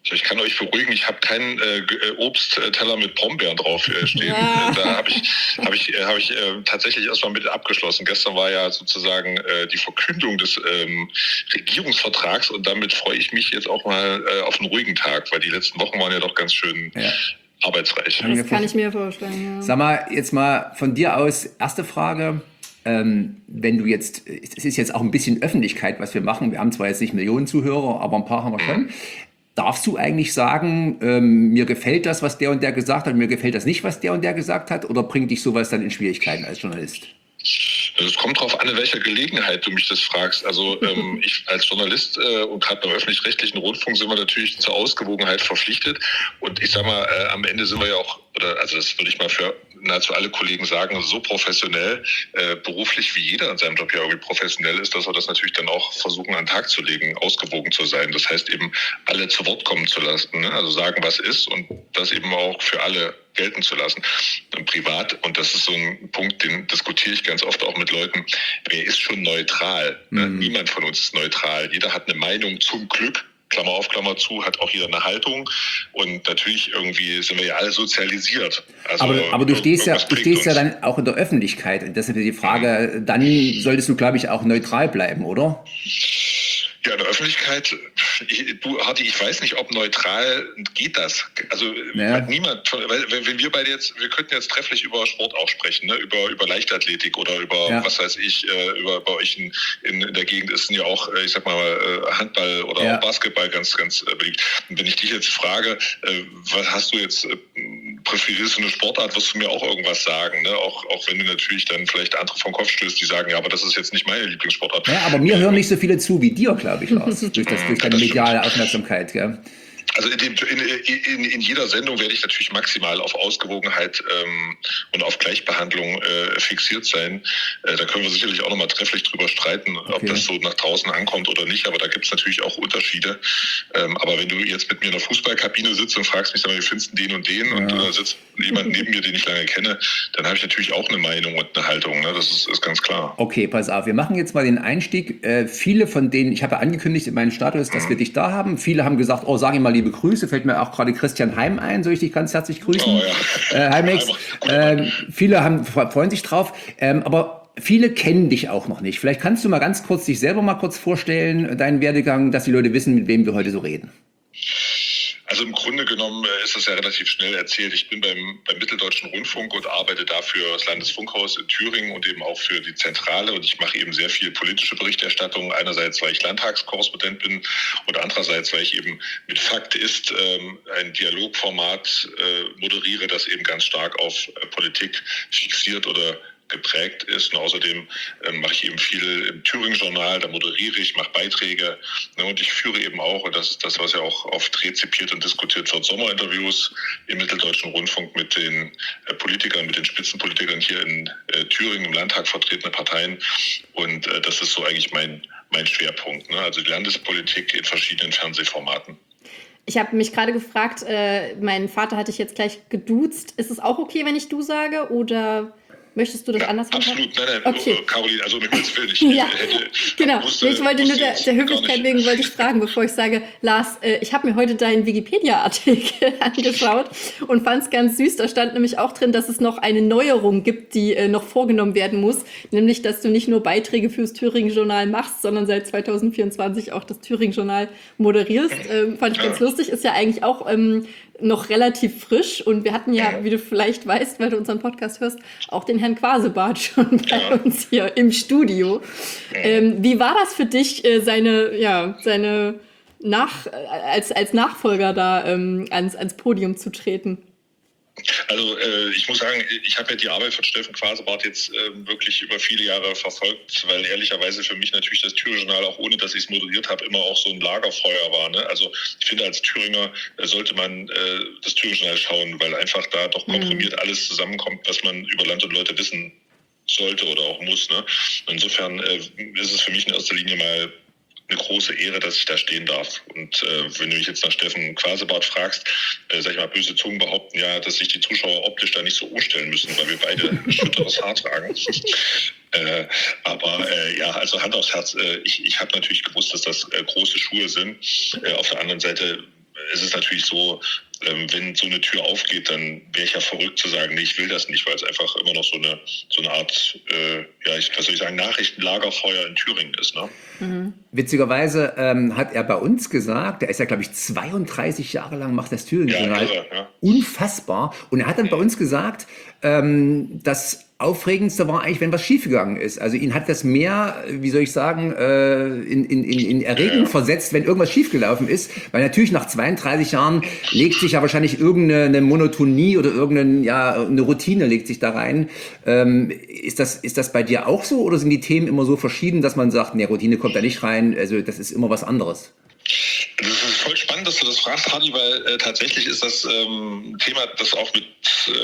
Ich kann euch beruhigen, ich habe keinen äh, Obstteller mit Brombeeren drauf äh, stehen. Ja. Da habe ich, hab ich, hab ich äh, tatsächlich erstmal mit abgeschlossen. Gestern war ja sozusagen äh, die Verkündung des ähm, Regierungsvertrags und damit freue ich mich jetzt auch mal äh, auf einen ruhigen Tag, weil die letzten Wochen waren ja doch ganz schön ja. arbeitsreich. Das kann ich mir vorstellen, ja. Sag mal, jetzt mal von dir aus, erste Frage. Ähm, wenn du jetzt, es ist jetzt auch ein bisschen Öffentlichkeit, was wir machen. Wir haben zwar jetzt nicht Millionen Zuhörer, aber ein paar haben wir schon. Mhm. Darfst du eigentlich sagen, ähm, mir gefällt das, was der und der gesagt hat, mir gefällt das nicht, was der und der gesagt hat? Oder bringt dich sowas dann in Schwierigkeiten als Journalist? Also es kommt darauf an, in welcher Gelegenheit du mich das fragst. Also ähm, ich als Journalist äh, und gerade beim öffentlich-rechtlichen Rundfunk sind wir natürlich zur Ausgewogenheit verpflichtet. Und ich sag mal, äh, am Ende sind wir ja auch, oder also das würde ich mal für nahezu alle Kollegen sagen, so professionell, äh, beruflich wie jeder in seinem Job ja irgendwie professionell ist, dass wir das natürlich dann auch versuchen an den Tag zu legen, ausgewogen zu sein. Das heißt eben, alle zu Wort kommen zu lassen, ne? Also sagen, was ist und das eben auch für alle gelten zu lassen. Und privat, und das ist so ein Punkt, den diskutiere ich ganz oft auch mit Leuten, wer ist schon neutral? Mhm. Ne? Niemand von uns ist neutral. Jeder hat eine Meinung, zum Glück. Klammer auf, Klammer zu, hat auch jeder eine Haltung und natürlich irgendwie sind wir ja alle sozialisiert. Also aber, aber du stehst ja, du stehst ja dann auch in der Öffentlichkeit und deshalb die Frage, mhm. dann solltest du, glaube ich, auch neutral bleiben, oder? Ja, in der Öffentlichkeit, ich, du, Hardy, ich weiß nicht, ob neutral geht das. Also ja. niemand, weil wenn wir beide jetzt, wir könnten jetzt trefflich über Sport auch sprechen, ne? über über Leichtathletik oder über, ja. was weiß ich, über bei euch in, in, in der Gegend ist ja auch, ich sag mal, Handball oder ja. auch Basketball ganz, ganz beliebt. Und wenn ich dich jetzt frage, was hast du jetzt, präferierst du eine Sportart, wirst du mir auch irgendwas sagen, ne? Auch, auch wenn du natürlich dann vielleicht andere vom Kopf stößt, die sagen, ja, aber das ist jetzt nicht meine Lieblingssportart. Ja, aber mir hören nicht so viele zu wie dir, glaube ich, Lars, durch, das, durch deine mediale Aufmerksamkeit, gell? Also in, dem, in, in, in jeder Sendung werde ich natürlich maximal auf Ausgewogenheit ähm, und auf Gleichbehandlung äh, fixiert sein. Äh, da können wir sicherlich auch nochmal trefflich drüber streiten, okay. ob das so nach draußen ankommt oder nicht. Aber da gibt es natürlich auch Unterschiede. Ähm, aber wenn du jetzt mit mir in der Fußballkabine sitzt und fragst mich, sag mal, wie findest du den und den? Ja. Und da sitzt jemand neben mir, den ich lange kenne, dann habe ich natürlich auch eine Meinung und eine Haltung. Ne? Das ist, ist ganz klar. Okay, pass auf. Wir machen jetzt mal den Einstieg. Äh, viele von denen, ich habe ja angekündigt in meinem Status, dass mhm. wir dich da haben. Viele haben gesagt, oh, sag ihm mal liebe Grüße. Fällt mir auch gerade Christian Heim ein. Soll ich dich ganz herzlich grüßen? Oh, ja. äh, Heimex. Äh, viele haben, freuen sich drauf. Ähm, aber viele kennen dich auch noch nicht. Vielleicht kannst du mal ganz kurz dich selber mal kurz vorstellen, deinen Werdegang, dass die Leute wissen, mit wem wir heute so reden. Also im Grunde genommen ist das ja relativ schnell erzählt. Ich bin beim, beim Mitteldeutschen Rundfunk und arbeite dafür das Landesfunkhaus in Thüringen und eben auch für die Zentrale. Und ich mache eben sehr viel politische Berichterstattung. Einerseits, weil ich Landtagskorrespondent bin und andererseits, weil ich eben mit Fakt ist ähm, ein Dialogformat äh, moderiere, das eben ganz stark auf äh, Politik fixiert oder geprägt ist. Und außerdem ähm, mache ich eben viel im Thüringen-Journal, da moderiere ich, mache Beiträge, ne, und ich führe eben auch, und das ist das, was ja auch oft rezipiert und diskutiert wird, Sommerinterviews im Mitteldeutschen Rundfunk mit den äh, Politikern, mit den Spitzenpolitikern hier in äh, Thüringen im Landtag vertretene Parteien. Und äh, das ist so eigentlich mein, mein Schwerpunkt, ne? Also die Landespolitik in verschiedenen Fernsehformaten. Ich habe mich gerade gefragt, äh, mein Vater hatte ich jetzt gleich geduzt. Ist es auch okay, wenn ich du sage, oder möchtest du das ja, anders machen? Absolut, nein, nein, okay. Caroline, also mit meinem Willen, ich ja, hätte, genau. wusste, ich wollte nur der, der Höflichkeit wegen wollte ich fragen, bevor ich sage, Lars, äh, ich habe mir heute deinen Wikipedia-Artikel angeschaut und fand es ganz süß. Da stand nämlich auch drin, dass es noch eine Neuerung gibt, die äh, noch vorgenommen werden muss, nämlich, dass du nicht nur Beiträge fürs Thüringen-Journal machst, sondern seit zwanzig vierundzwanzig auch das Thüringen-Journal moderierst. Ähm, fand ich ganz ja. lustig, ist ja eigentlich auch ähm, noch relativ frisch und wir hatten ja, wie du vielleicht weißt, weil du unseren Podcast hörst, auch den Herrn Quasebart schon bei ja. uns hier im Studio. Ähm, wie war das für dich, äh, seine, ja, seine Nach, als, als Nachfolger da ähm, ans, ans Podium zu treten? Also äh, ich muss sagen, ich habe ja die Arbeit von Steffen Quasebart jetzt äh, wirklich über viele Jahre verfolgt, weil ehrlicherweise für mich natürlich das Thüringen-Journal, auch ohne dass ich es moderiert habe, immer auch so ein Lagerfeuer war. Ne? Also ich finde, als Thüringer äh, sollte man äh, das Thüringen-Journal schauen, weil einfach da doch komprimiert mhm. alles zusammenkommt, was man über Land und Leute wissen sollte oder auch muss. Ne? Insofern äh, ist es für mich in erster Linie mal eine große Ehre, dass ich da stehen darf. Und äh, wenn du mich jetzt nach Steffen Quasebart fragst, äh, sag ich mal, böse Zungen behaupten ja, dass sich die Zuschauer optisch da nicht so umstellen müssen, weil wir beide schütteres Haar tragen. äh, aber äh, ja, also Hand aufs Herz, äh, ich, ich habe natürlich gewusst, dass das äh, große Schuhe sind. Äh, auf der anderen Seite es ist natürlich so, ähm, wenn so eine Tür aufgeht, dann wäre ich ja verrückt zu sagen, nee, ich will das nicht, weil es einfach immer noch so eine, so eine Art, äh, ja, ich, was soll ich sagen, Nachrichtenlagerfeuer in Thüringen ist. Ne? Mhm. Witzigerweise ähm, hat er bei uns gesagt, der ist ja, glaube ich, zweiunddreißig Jahre lang macht das Thüringen-Journal. Ja, irre, ja. Unfassbar. Und er hat dann mhm. bei uns gesagt, ähm, das Aufregendste war eigentlich, wenn was schiefgegangen ist. Also ihn hat das mehr, wie soll ich sagen, äh, in, in, in Erregung ja. versetzt, wenn irgendwas schiefgelaufen ist. Weil natürlich nach zweiunddreißig Jahren legt sich ja wahrscheinlich irgendeine Monotonie oder irgendeine ja, eine Routine legt sich da rein. Ähm, ist das, ist das bei dir auch so oder sind die Themen immer so verschieden, dass man sagt, nee, Routine kommt da nicht rein, also das ist immer was anderes? Das ist voll spannend, dass du das fragst, Hardy, weil äh, tatsächlich ist das ähm, ein Thema, das auch mit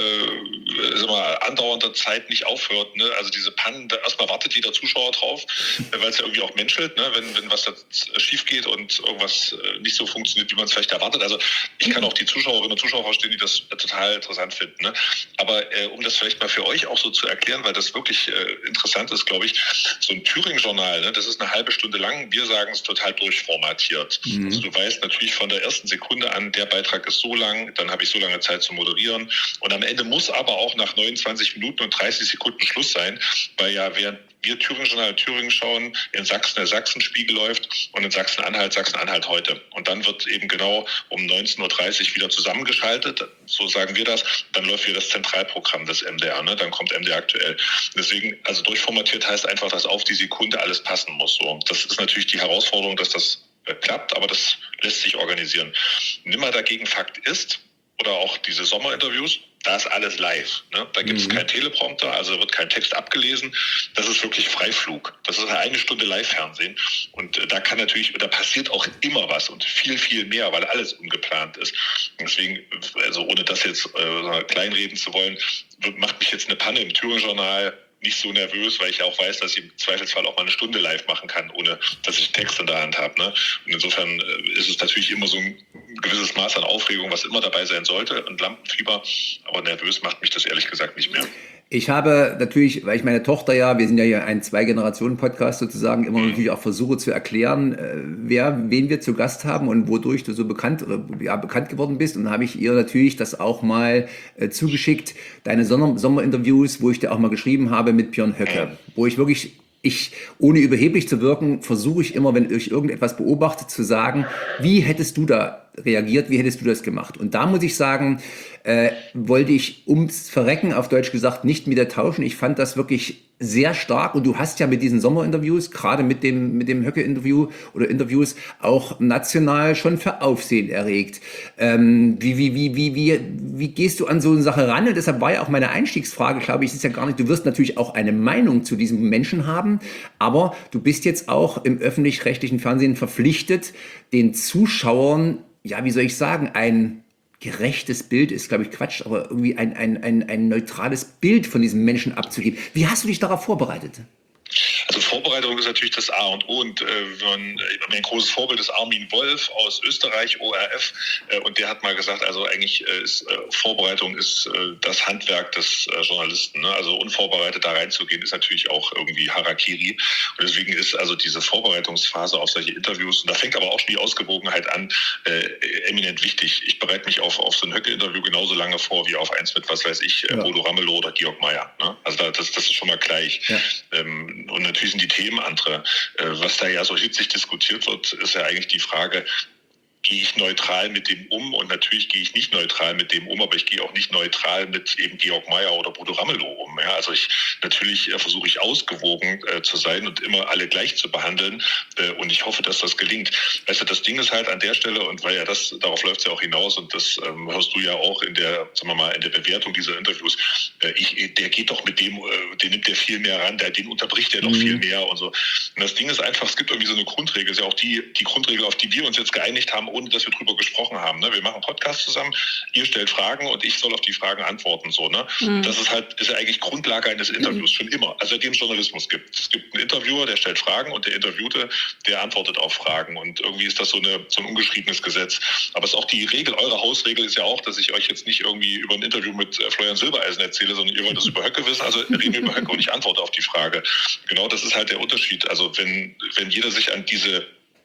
äh, sag mal, andauernder Zeit nicht aufhört. Ne? Also diese Pannen, da erstmal wartet jeder Zuschauer drauf, äh, weil es ja irgendwie auch menschelt, ne? wenn, wenn was da schief geht und irgendwas äh, nicht so funktioniert, wie man es vielleicht erwartet. Also ich kann auch die Zuschauerinnen und Zuschauer verstehen, die das äh, total interessant finden. Ne? Aber äh, um das vielleicht mal für euch auch so zu erklären, weil das wirklich äh, interessant ist, glaube ich, so ein Thüringen-Journal, ne? Das ist eine halbe Stunde lang, wir sagen es total durchformatiert. Mhm. Also du weißt natürlich von der ersten Sekunde an, der Beitrag ist so lang, dann habe ich so lange Zeit zu moderieren und am Ende muss aber auch nach neunundzwanzig Minuten und dreißig Sekunden Schluss sein, weil ja während wir Thüringen-Journal Thüringen schauen, in Sachsen der Sachsenspiegel läuft und in Sachsen-Anhalt Sachsen-Anhalt heute. Und dann wird eben genau um neunzehn Uhr dreißig wieder zusammengeschaltet, so sagen wir das, dann läuft wieder das Zentralprogramm des M D R, ne? Dann kommt M D R aktuell. Deswegen, also durchformatiert heißt einfach, dass auf die Sekunde alles passen muss. So. Das ist natürlich die Herausforderung, dass das klappt, aber das lässt sich organisieren. Nimmer dagegen Fakt ist, oder auch diese Sommerinterviews, da ist alles live. Ne? Da gibt es mhm. kein Teleprompter, also wird kein Text abgelesen. Das ist wirklich Freiflug. Das ist eine Stunde Live-Fernsehen. Und äh, da kann natürlich, da passiert auch immer was und viel, viel mehr, weil alles ungeplant ist. Deswegen, also ohne das jetzt äh, kleinreden zu wollen, macht mich jetzt eine Panne im Thüringen-Journal nicht so nervös, weil ich auch weiß, dass ich im Zweifelsfall auch mal eine Stunde live machen kann, ohne dass ich einen Text in der Hand habe. Ne? Und insofern ist es natürlich immer so ein gewisses Maß an Aufregung, was immer dabei sein sollte, und Lampenfieber, aber nervös macht mich das ehrlich gesagt nicht mehr. Ich habe natürlich, weil ich meine Tochter ja, wir sind ja hier ein Zwei-Generationen-Podcast sozusagen, immer mhm. natürlich auch versuche zu erklären, wer, wen wir zu Gast haben und wodurch du so bekannt oder ja, bekannt geworden bist. Und dann habe ich ihr natürlich das auch mal äh, zugeschickt, deine Sommer- Sommerinterviews, wo ich dir auch mal geschrieben habe mit Björn Höcke, mhm. wo ich wirklich, ich, ohne überheblich zu wirken, versuche ich immer, wenn ich irgendetwas beobachte, zu sagen, wie hättest du da reagiert, wie hättest du das gemacht? Und da muss ich sagen, äh, wollte ich ums Verrecken, auf Deutsch gesagt, nicht mit dir tauschen. Ich fand das wirklich sehr stark und du hast ja mit diesen Sommerinterviews, gerade mit dem, mit dem Höcke-Interview oder Interviews, auch national schon für Aufsehen erregt. Ähm, wie, wie, wie, wie, wie, wie gehst du an so eine Sache ran? Und deshalb war ja auch meine Einstiegsfrage, glaube ich, ist ja gar nicht, du wirst natürlich auch eine Meinung zu diesem Menschen haben, aber du bist jetzt auch im öffentlich-rechtlichen Fernsehen verpflichtet, den Zuschauern, ja, wie soll ich sagen, ein gerechtes Bild ist, glaube ich, Quatsch, aber irgendwie ein, ein, ein, ein neutrales Bild von diesem Menschen abzugeben. Wie hast du dich darauf vorbereitet? Also Vorbereitung ist natürlich das A und O und äh, man, mein großes Vorbild ist Armin Wolf aus Österreich, O R F, äh, und der hat mal gesagt, also eigentlich äh, ist äh, Vorbereitung ist äh, das Handwerk des äh, Journalisten. Ne? Also unvorbereitet da reinzugehen ist natürlich auch irgendwie Harakiri und deswegen ist also diese Vorbereitungsphase auf solche Interviews, und da fängt aber auch schon die Ausgewogenheit an, äh, eminent wichtig. Ich bereite mich auf, auf so ein Höcke-Interview genauso lange vor wie auf eins mit, was weiß ich, äh, ja. Bodo Ramelow oder Georg Meyer. Ne? Also da, das, das ist schon mal gleich. Ja. Ähm, Und natürlich sind die Themen andere. Was da ja so hitzig diskutiert wird, ist ja eigentlich die Frage, gehe ich neutral mit dem um? Und natürlich gehe ich nicht neutral mit dem um, aber ich gehe auch nicht neutral mit eben Georg Meyer oder Bodo Ramelow um. Ja, also ich natürlich äh, versuche ich ausgewogen äh, zu sein und immer alle gleich zu behandeln. Äh, und ich hoffe, dass das gelingt. Weißt du, das Ding ist halt an der Stelle, und weil ja das, darauf läuft es ja auch hinaus, und das ähm, hörst du ja auch in der, sagen wir mal, in der Bewertung dieser Interviews, äh, ich, der geht doch mit dem, äh, den nimmt der viel mehr ran, der, den unterbricht der doch mhm. viel mehr und so. Und das Ding ist einfach, es gibt irgendwie so eine Grundregel, ist ja auch die, die Grundregel, auf die wir uns jetzt geeinigt haben, ohne dass wir drüber gesprochen haben. Ne? Wir machen Podcast zusammen, ihr stellt Fragen und ich soll auf die Fragen antworten. So, ne? Mhm. Das ist halt ist ja eigentlich Grundlage eines Interviews, schon immer. Also seitdem es Journalismus gibt. Es gibt einen Interviewer, der stellt Fragen, und der Interviewte, der antwortet auf Fragen. Und irgendwie ist das so, eine, so ein ungeschriebenes Gesetz. Aber es ist auch die Regel, eure Hausregel ist ja auch, dass ich euch jetzt nicht irgendwie über ein Interview mit äh, Florian Silbereisen erzähle, sondern ihr wollt das über Höcke wissen. Also reden wir über Höcke und ich antworte auf die Frage. Genau, das ist halt der Unterschied. Also wenn, wenn jeder sich an diese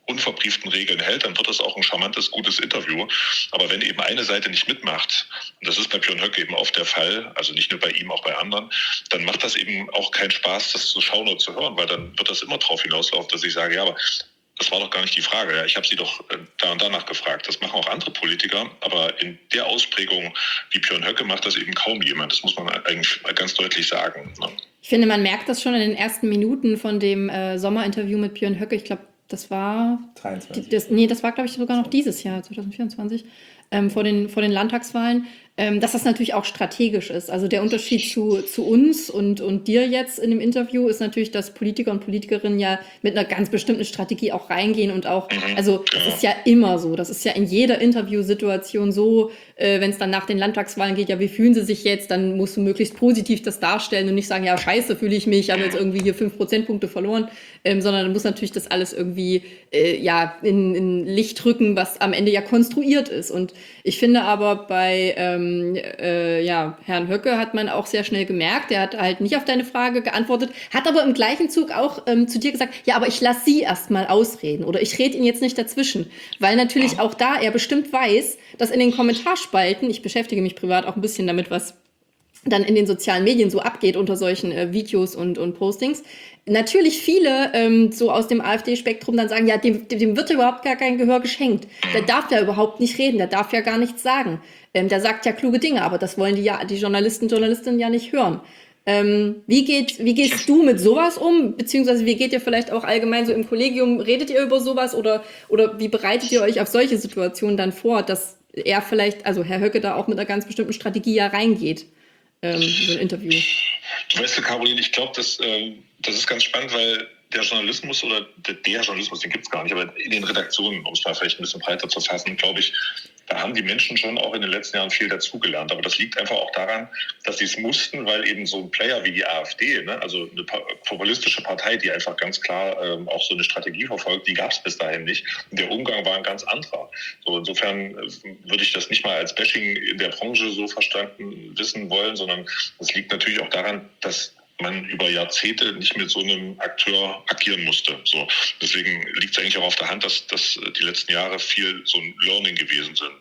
unverbrieften Regeln hält, dann wird das auch ein charmantes, gutes Interview. Aber wenn eben eine Seite nicht mitmacht, und das ist bei Björn Höcke eben oft der Fall, also nicht nur bei ihm, auch bei anderen, dann macht das eben auch keinen Spaß, das zu schauen oder zu hören, weil dann wird das immer darauf hinauslaufen, dass ich sage, ja, aber das war doch gar nicht die Frage. Ja. Ich habe Sie doch äh, da und danach gefragt. Das machen auch andere Politiker, aber in der Ausprägung, wie Björn Höcke, macht das eben kaum jemand. Das muss man eigentlich ganz deutlich sagen. Ne? Ich finde, man merkt das schon in den ersten Minuten von dem äh, Sommerinterview mit Björn Höcke. Ich glaube, das war... dreiundzwanzig. Das, nee, das war, glaube ich, sogar noch dieses Jahr, zwanzig vierundzwanzig, ähm, vor, den, vor den Landtagswahlen. Ähm, dass das natürlich auch strategisch ist. Also der Unterschied zu, zu uns und, und dir jetzt in dem Interview ist natürlich, dass Politiker und Politikerinnen ja mit einer ganz bestimmten Strategie auch reingehen und auch, also das ist ja immer so, das ist ja in jeder Interviewsituation so, äh, wenn es dann nach den Landtagswahlen geht, ja, wie fühlen sie sich jetzt, dann musst du möglichst positiv das darstellen und nicht sagen, ja, scheiße, fühle ich mich, ich habe jetzt irgendwie hier fünf Prozentpunkte verloren, ähm, sondern dann muss natürlich das alles irgendwie äh, ja, in, in Licht rücken, was am Ende ja konstruiert ist. Und ich finde aber bei ähm, Äh, ja, Herrn Höcke hat man auch sehr schnell gemerkt, der hat halt nicht auf deine Frage geantwortet, hat aber im gleichen Zug auch ähm, zu dir gesagt, ja, aber ich lasse Sie erst mal ausreden oder ich rede Ihnen jetzt nicht dazwischen, weil natürlich auch da er bestimmt weiß, dass in den Kommentarspalten, ich beschäftige mich privat auch ein bisschen damit, was dann in den sozialen Medien so abgeht unter solchen äh, Videos und, und Postings, natürlich viele ähm, so aus dem AfD-Spektrum dann sagen, ja, dem, dem wird ja überhaupt gar kein Gehör geschenkt. Der darf ja überhaupt nicht reden, der darf ja gar nichts sagen. Ähm, der sagt ja kluge Dinge, aber das wollen die ja die Journalisten, Journalistinnen ja nicht hören. Ähm, wie geht, wie gehst du mit sowas um? Beziehungsweise wie geht ihr vielleicht auch allgemein so im Kollegium? Redet ihr über sowas oder, oder wie bereitet ihr euch auf solche Situationen dann vor, dass er vielleicht, also Herr Höcke da auch mit einer ganz bestimmten Strategie ja reingeht? Ähm, so ein Interview. Du weißt du, Caroline, ich glaube, das, äh, das ist ganz spannend, weil der Journalismus oder der, der Journalismus, den gibt es gar nicht, aber in den Redaktionen, um es mal vielleicht ein bisschen breiter zu fassen, glaube ich, da haben die Menschen schon auch in den letzten Jahren viel dazugelernt. Aber das liegt einfach auch daran, dass sie es mussten, weil eben so ein Player wie die AfD, ne, also eine populistische Partei, die einfach ganz klar ähm, auch so eine Strategie verfolgt, die gab es bis dahin nicht. Und der Umgang war ein ganz anderer. So, insofern äh, würde ich das nicht mal als Bashing in der Branche so verstanden wissen wollen, sondern es liegt natürlich auch daran, dass man über Jahrzehnte nicht mit so einem Akteur agieren musste. So, deswegen liegt es eigentlich auch auf der Hand, dass, dass die letzten Jahre viel so ein Learning gewesen sind.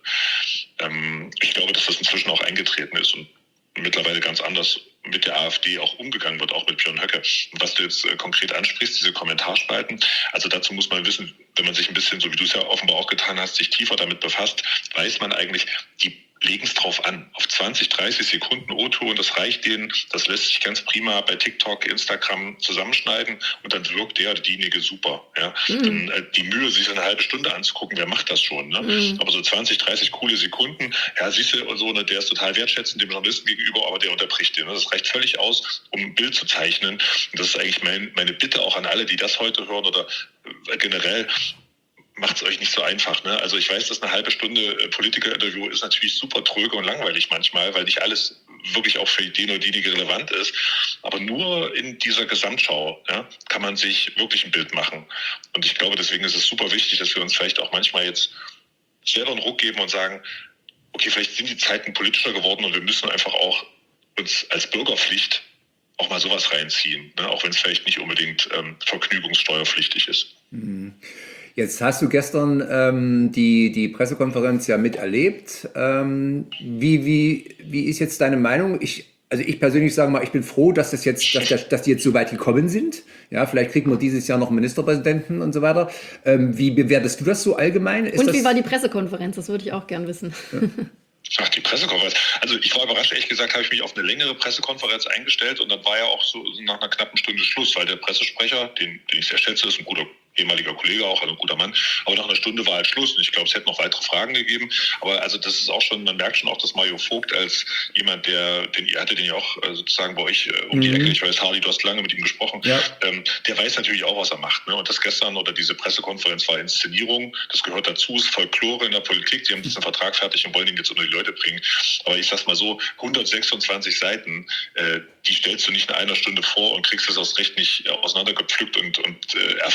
Ähm, ich glaube, dass das inzwischen auch eingetreten ist und mittlerweile ganz anders mit der AfD auch umgegangen wird, auch mit Björn Höcke. Und was du jetzt äh, konkret ansprichst, diese Kommentarspalten, also dazu muss man wissen, wenn man sich ein bisschen, so wie du es ja offenbar auch getan hast, sich tiefer damit befasst, weiß man eigentlich, die legen es drauf an, auf zwanzig, dreißig Sekunden O-Ton, das reicht denen, das lässt sich ganz prima bei TikTok, Instagram zusammenschneiden und dann wirkt der oder diejenige super. Ja? Mhm. Dann, äh, die Mühe, sich eine halbe Stunde anzugucken, wer macht das schon? Ne? Mhm. Aber so zwanzig, dreißig coole Sekunden, ja, siehst du, so, ne, der ist total wertschätzend dem Journalisten gegenüber, aber der unterbricht den. Ne? Das reicht völlig aus, um ein Bild zu zeichnen. Und das ist eigentlich mein, meine Bitte auch an alle, die das heute hören oder äh, generell, macht es euch nicht so einfach. Ne? Also ich weiß, dass eine halbe Stunde Politikerinterview ist natürlich super tröge und langweilig manchmal, weil nicht alles wirklich auch für den oder diejenige relevant ist. Aber nur in dieser Gesamtschau, ja, kann man sich wirklich ein Bild machen. Und ich glaube, deswegen ist es super wichtig, dass wir uns vielleicht auch manchmal jetzt selber einen Ruck geben und sagen, okay, vielleicht sind die Zeiten politischer geworden und wir müssen einfach auch uns als Bürgerpflicht auch mal sowas reinziehen, ne? Auch wenn es vielleicht nicht unbedingt ähm, vergnügungssteuerpflichtig ist. Mhm. Jetzt hast du gestern ähm, die, die Pressekonferenz ja miterlebt. Ähm, wie, wie, wie ist jetzt deine Meinung? Ich, also ich persönlich sage mal, ich bin froh, dass das jetzt, dass, das, dass die jetzt so weit gekommen sind. Ja, vielleicht kriegen wir dieses Jahr noch einen Ministerpräsidenten und so weiter. Ähm, wie bewertest du das so allgemein? Ist und das, wie war die Pressekonferenz? Das würde ich auch gern wissen. Ja. Ach, die Pressekonferenz. Also ich war überrascht, ehrlich gesagt, habe ich mich auf eine längere Pressekonferenz eingestellt und dann war ja auch so nach einer knappen Stunde Schluss, weil der Pressesprecher, den, den ich sehr schätze, ist ein guter ehemaliger Kollege auch, also ein guter Mann, aber nach einer Stunde war halt Schluss und ich glaube, es hätte noch weitere Fragen gegeben, aber also das ist auch schon, man merkt schon auch, dass Mario Vogt als jemand, der, den ihr hattet den ja auch äh, sozusagen bei euch äh, um mhm. die Ecke, ich weiß, Hardy, du hast lange mit ihm gesprochen, ja. ähm, der weiß natürlich auch, was er macht, ne? Und das gestern oder diese Pressekonferenz war Inszenierung, das gehört dazu, ist Folklore in der Politik, die haben diesen Vertrag fertig und wollen ihn jetzt unter die Leute bringen, aber ich sag's mal so, hundertsechsundzwanzig Seiten, äh, die stellst du nicht in einer Stunde vor und kriegst es aus Recht nicht auseinandergepflückt und, und äh, erfragt.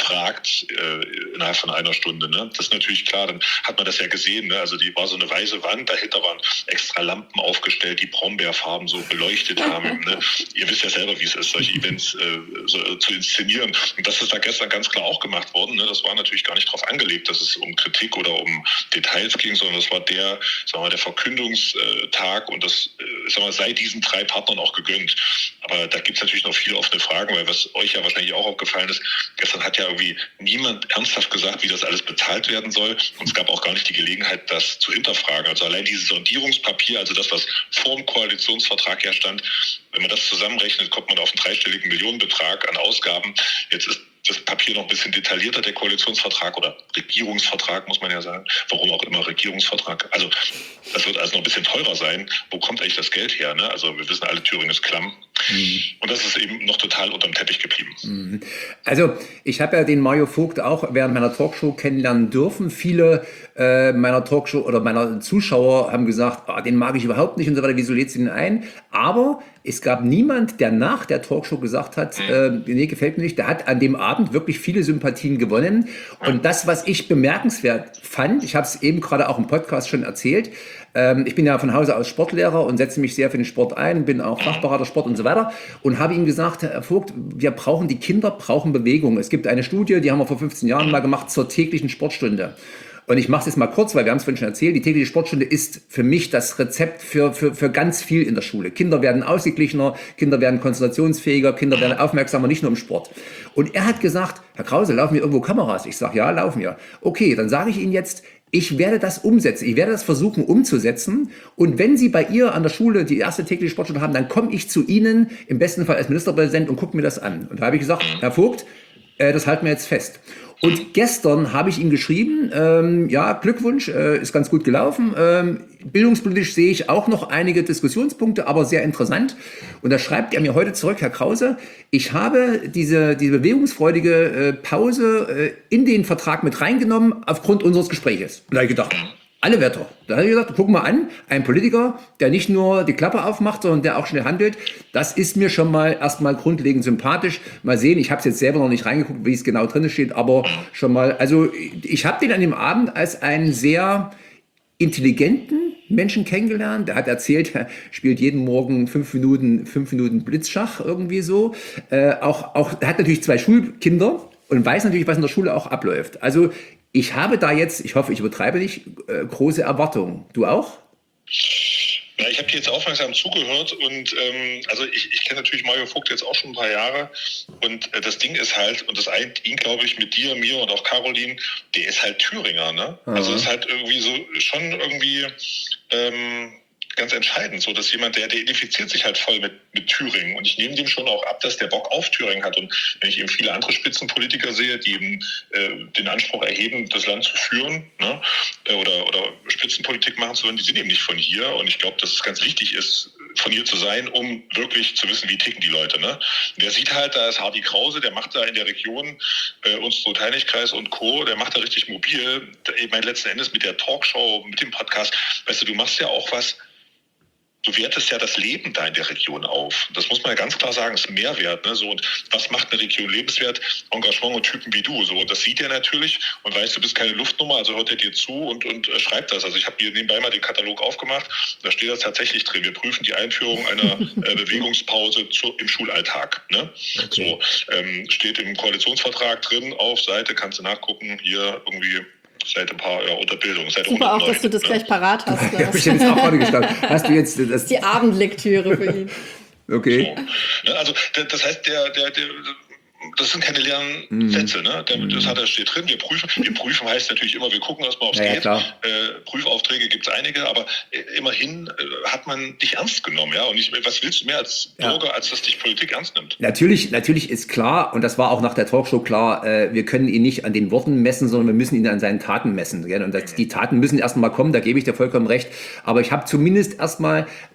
Akt äh, innerhalb von einer Stunde. Ne? Das ist natürlich klar, dann hat man das ja gesehen. Ne? Also die war so eine weiße Wand, dahinter waren extra Lampen aufgestellt, die Brombeerfarben so beleuchtet haben. Ne? Ihr wisst ja selber, wie es ist, solche Events äh, so, äh, zu inszenieren. Und das ist da gestern ganz klar auch gemacht worden. Ne? Das war natürlich gar nicht darauf angelegt, dass es um Kritik oder um Details ging, sondern das war der, sagen wir mal, der Verkündungstag und das äh, sagen wir, sei diesen drei Partnern auch gegönnt. Aber da gibt es natürlich noch viele offene Fragen, weil was euch ja wahrscheinlich auch aufgefallen ist, gestern hat ja irgendwie niemand ernsthaft gesagt, wie das alles bezahlt werden soll. Und es gab auch gar nicht die Gelegenheit, das zu hinterfragen. Also allein dieses Sondierungspapier, also das, was vor dem Koalitionsvertrag ja stand, wenn man das zusammenrechnet, kommt man auf einen dreistelligen Millionenbetrag an Ausgaben. Jetzt ist das Papier noch ein bisschen detaillierter, der Koalitionsvertrag oder Regierungsvertrag, muss man ja sagen. Warum auch immer Regierungsvertrag. Also das wird also noch ein bisschen teurer sein. Wo kommt eigentlich das Geld her? Ne? Also wir wissen alle, Thüringen ist klamm. Mhm. Und das ist eben noch total unterm Teppich geblieben. Mhm. Also ich habe ja den Mario Vogt auch während meiner Talkshow kennenlernen dürfen. Viele äh, meiner Talkshow oder meiner Zuschauer haben gesagt, oh, den mag ich überhaupt nicht und so weiter. Wieso lädst du ihn ein? Aber es gab niemand, der nach der Talkshow gesagt hat, äh, nee, gefällt mir nicht. Der hat an dem Abend wirklich viele Sympathien gewonnen. Und das, was ich bemerkenswert fand, ich habe es eben gerade auch im Podcast schon erzählt, ähm, ich bin ja von Hause aus Sportlehrer und setze mich sehr für den Sport ein, bin auch Fachberater Sport und so weiter und habe ihm gesagt, Herr Vogt, wir brauchen, die Kinder brauchen Bewegung. Es gibt eine Studie, die haben wir vor fünfzehn Jahren mal gemacht zur täglichen Sportstunde. Und ich mache es jetzt mal kurz, weil wir haben es vorhin schon erzählt, die tägliche Sportstunde ist für mich das Rezept für, für, für ganz viel in der Schule. Kinder werden ausgeglichener, Kinder werden konzentrationsfähiger, Kinder werden aufmerksamer, nicht nur im Sport. Und er hat gesagt, Herr Krause, laufen hier irgendwo Kameras? Ich sage, ja, laufen wir. Okay, dann sage ich Ihnen jetzt, ich werde das umsetzen, ich werde das versuchen umzusetzen und wenn Sie bei ihr an der Schule die erste tägliche Sportstunde haben, dann komme ich zu Ihnen, im besten Fall als Ministerpräsident und gucke mir das an. Und da habe ich gesagt, Herr Vogt, äh, das halten wir jetzt fest. Und gestern habe ich ihm geschrieben, ähm, ja, Glückwunsch, äh, ist ganz gut gelaufen. Ähm, bildungspolitisch sehe ich auch noch einige Diskussionspunkte, aber sehr interessant. Und da schreibt er mir heute zurück, Herr Krause, ich habe diese, diese bewegungsfreudige äh, Pause äh, in den Vertrag mit reingenommen aufgrund unseres Gespräches. Und da habe ich gedacht, alle Wetter. Da habe ich gesagt, guck mal an, ein Politiker, der nicht nur die Klappe aufmacht, sondern der auch schnell handelt, das ist mir schon mal erstmal grundlegend sympathisch. Mal sehen, ich habe es jetzt selber noch nicht reingeguckt, wie es genau drin steht, aber schon mal, also ich habe den an dem Abend als einen sehr intelligenten Menschen kennengelernt. Der hat erzählt, er spielt jeden Morgen fünf Minuten, fünf Minuten Blitzschach irgendwie so. Äh, auch, auch, er hat natürlich zwei Schulkinder und weiß natürlich, was in der Schule auch abläuft. Also ich habe da jetzt, ich hoffe, ich übertreibe nicht, äh, große Erwartungen. Du auch? Ja, ich habe dir jetzt aufmerksam zugehört und ähm, also ich, ich kenne natürlich Mario Vogt jetzt auch schon ein paar Jahre und äh, das Ding ist halt, und das eint ihn, glaube ich, mit dir, mir und auch Caroline, der ist halt Thüringer, ne? Aha. Also ist halt irgendwie so, schon irgendwie ähm, ganz entscheidend, so dass jemand, der, der identifiziert sich halt voll mit, mit Thüringen und ich nehme dem schon auch ab, dass der Bock auf Thüringen hat und wenn ich eben viele andere Spitzenpolitiker sehe, die eben äh, den Anspruch erheben, das Land zu führen, ne, oder, oder Spitzenpolitik machen zu wollen, die sind eben nicht von hier und ich glaube, dass es ganz wichtig ist, von hier zu sein, um wirklich zu wissen, wie ticken die Leute. Ne? Der sieht halt, da ist Hardy Krause, der macht da in der Region, äh, Unstrut-Heinrich-Kreis und Co., der macht da richtig mobil. Ich meine, letzten Endes mit der Talkshow, mit dem Podcast, weißt du, du machst ja auch was, du wertest ja das Leben da in der Region auf. Das muss man ja ganz klar sagen, ist ein Mehrwert. Ne? So, und was macht eine Region lebenswert? Engagement und Typen wie du. So, und das sieht er natürlich und weiß, du bist keine Luftnummer, also hört er dir zu und, und äh, schreibt das. Also ich habe hier nebenbei mal den Katalog aufgemacht, da steht das tatsächlich drin. Wir prüfen die Einführung einer äh, Bewegungspause zu, im Schulalltag. Ne? Okay. So, ähm, steht im Koalitionsvertrag drin, auf Seite, kannst du nachgucken, hier irgendwie seit ein paar, ja, unter Bildung. Seit Super auch, dass du das ne? gleich parat hast. Ja, ich habe jetzt auch gerade gestanden. Hast du jetzt das? Die Abendlektüre für ihn. Okay. So. Also, das heißt, der, der, der das sind keine leeren mm. Sätze, ne? Das hat, das steht drin. Wir prüfen. Wir prüfen heißt natürlich immer, wir gucken erstmal, ob es ja, geht. Ja, äh, Prüfaufträge gibt es einige, aber äh, immerhin äh, hat man dich ernst genommen, ja. Und ich, was willst du mehr als Bürger, ja. als dass dich Politik ernst nimmt? Natürlich, natürlich ist klar, und das war auch nach der Talkshow klar, äh, wir können ihn nicht an den Worten messen, sondern wir müssen ihn an seinen Taten messen. Gell? Und das, die Taten müssen erstmal kommen, da gebe ich dir vollkommen recht. Aber ich habe zumindest erstmal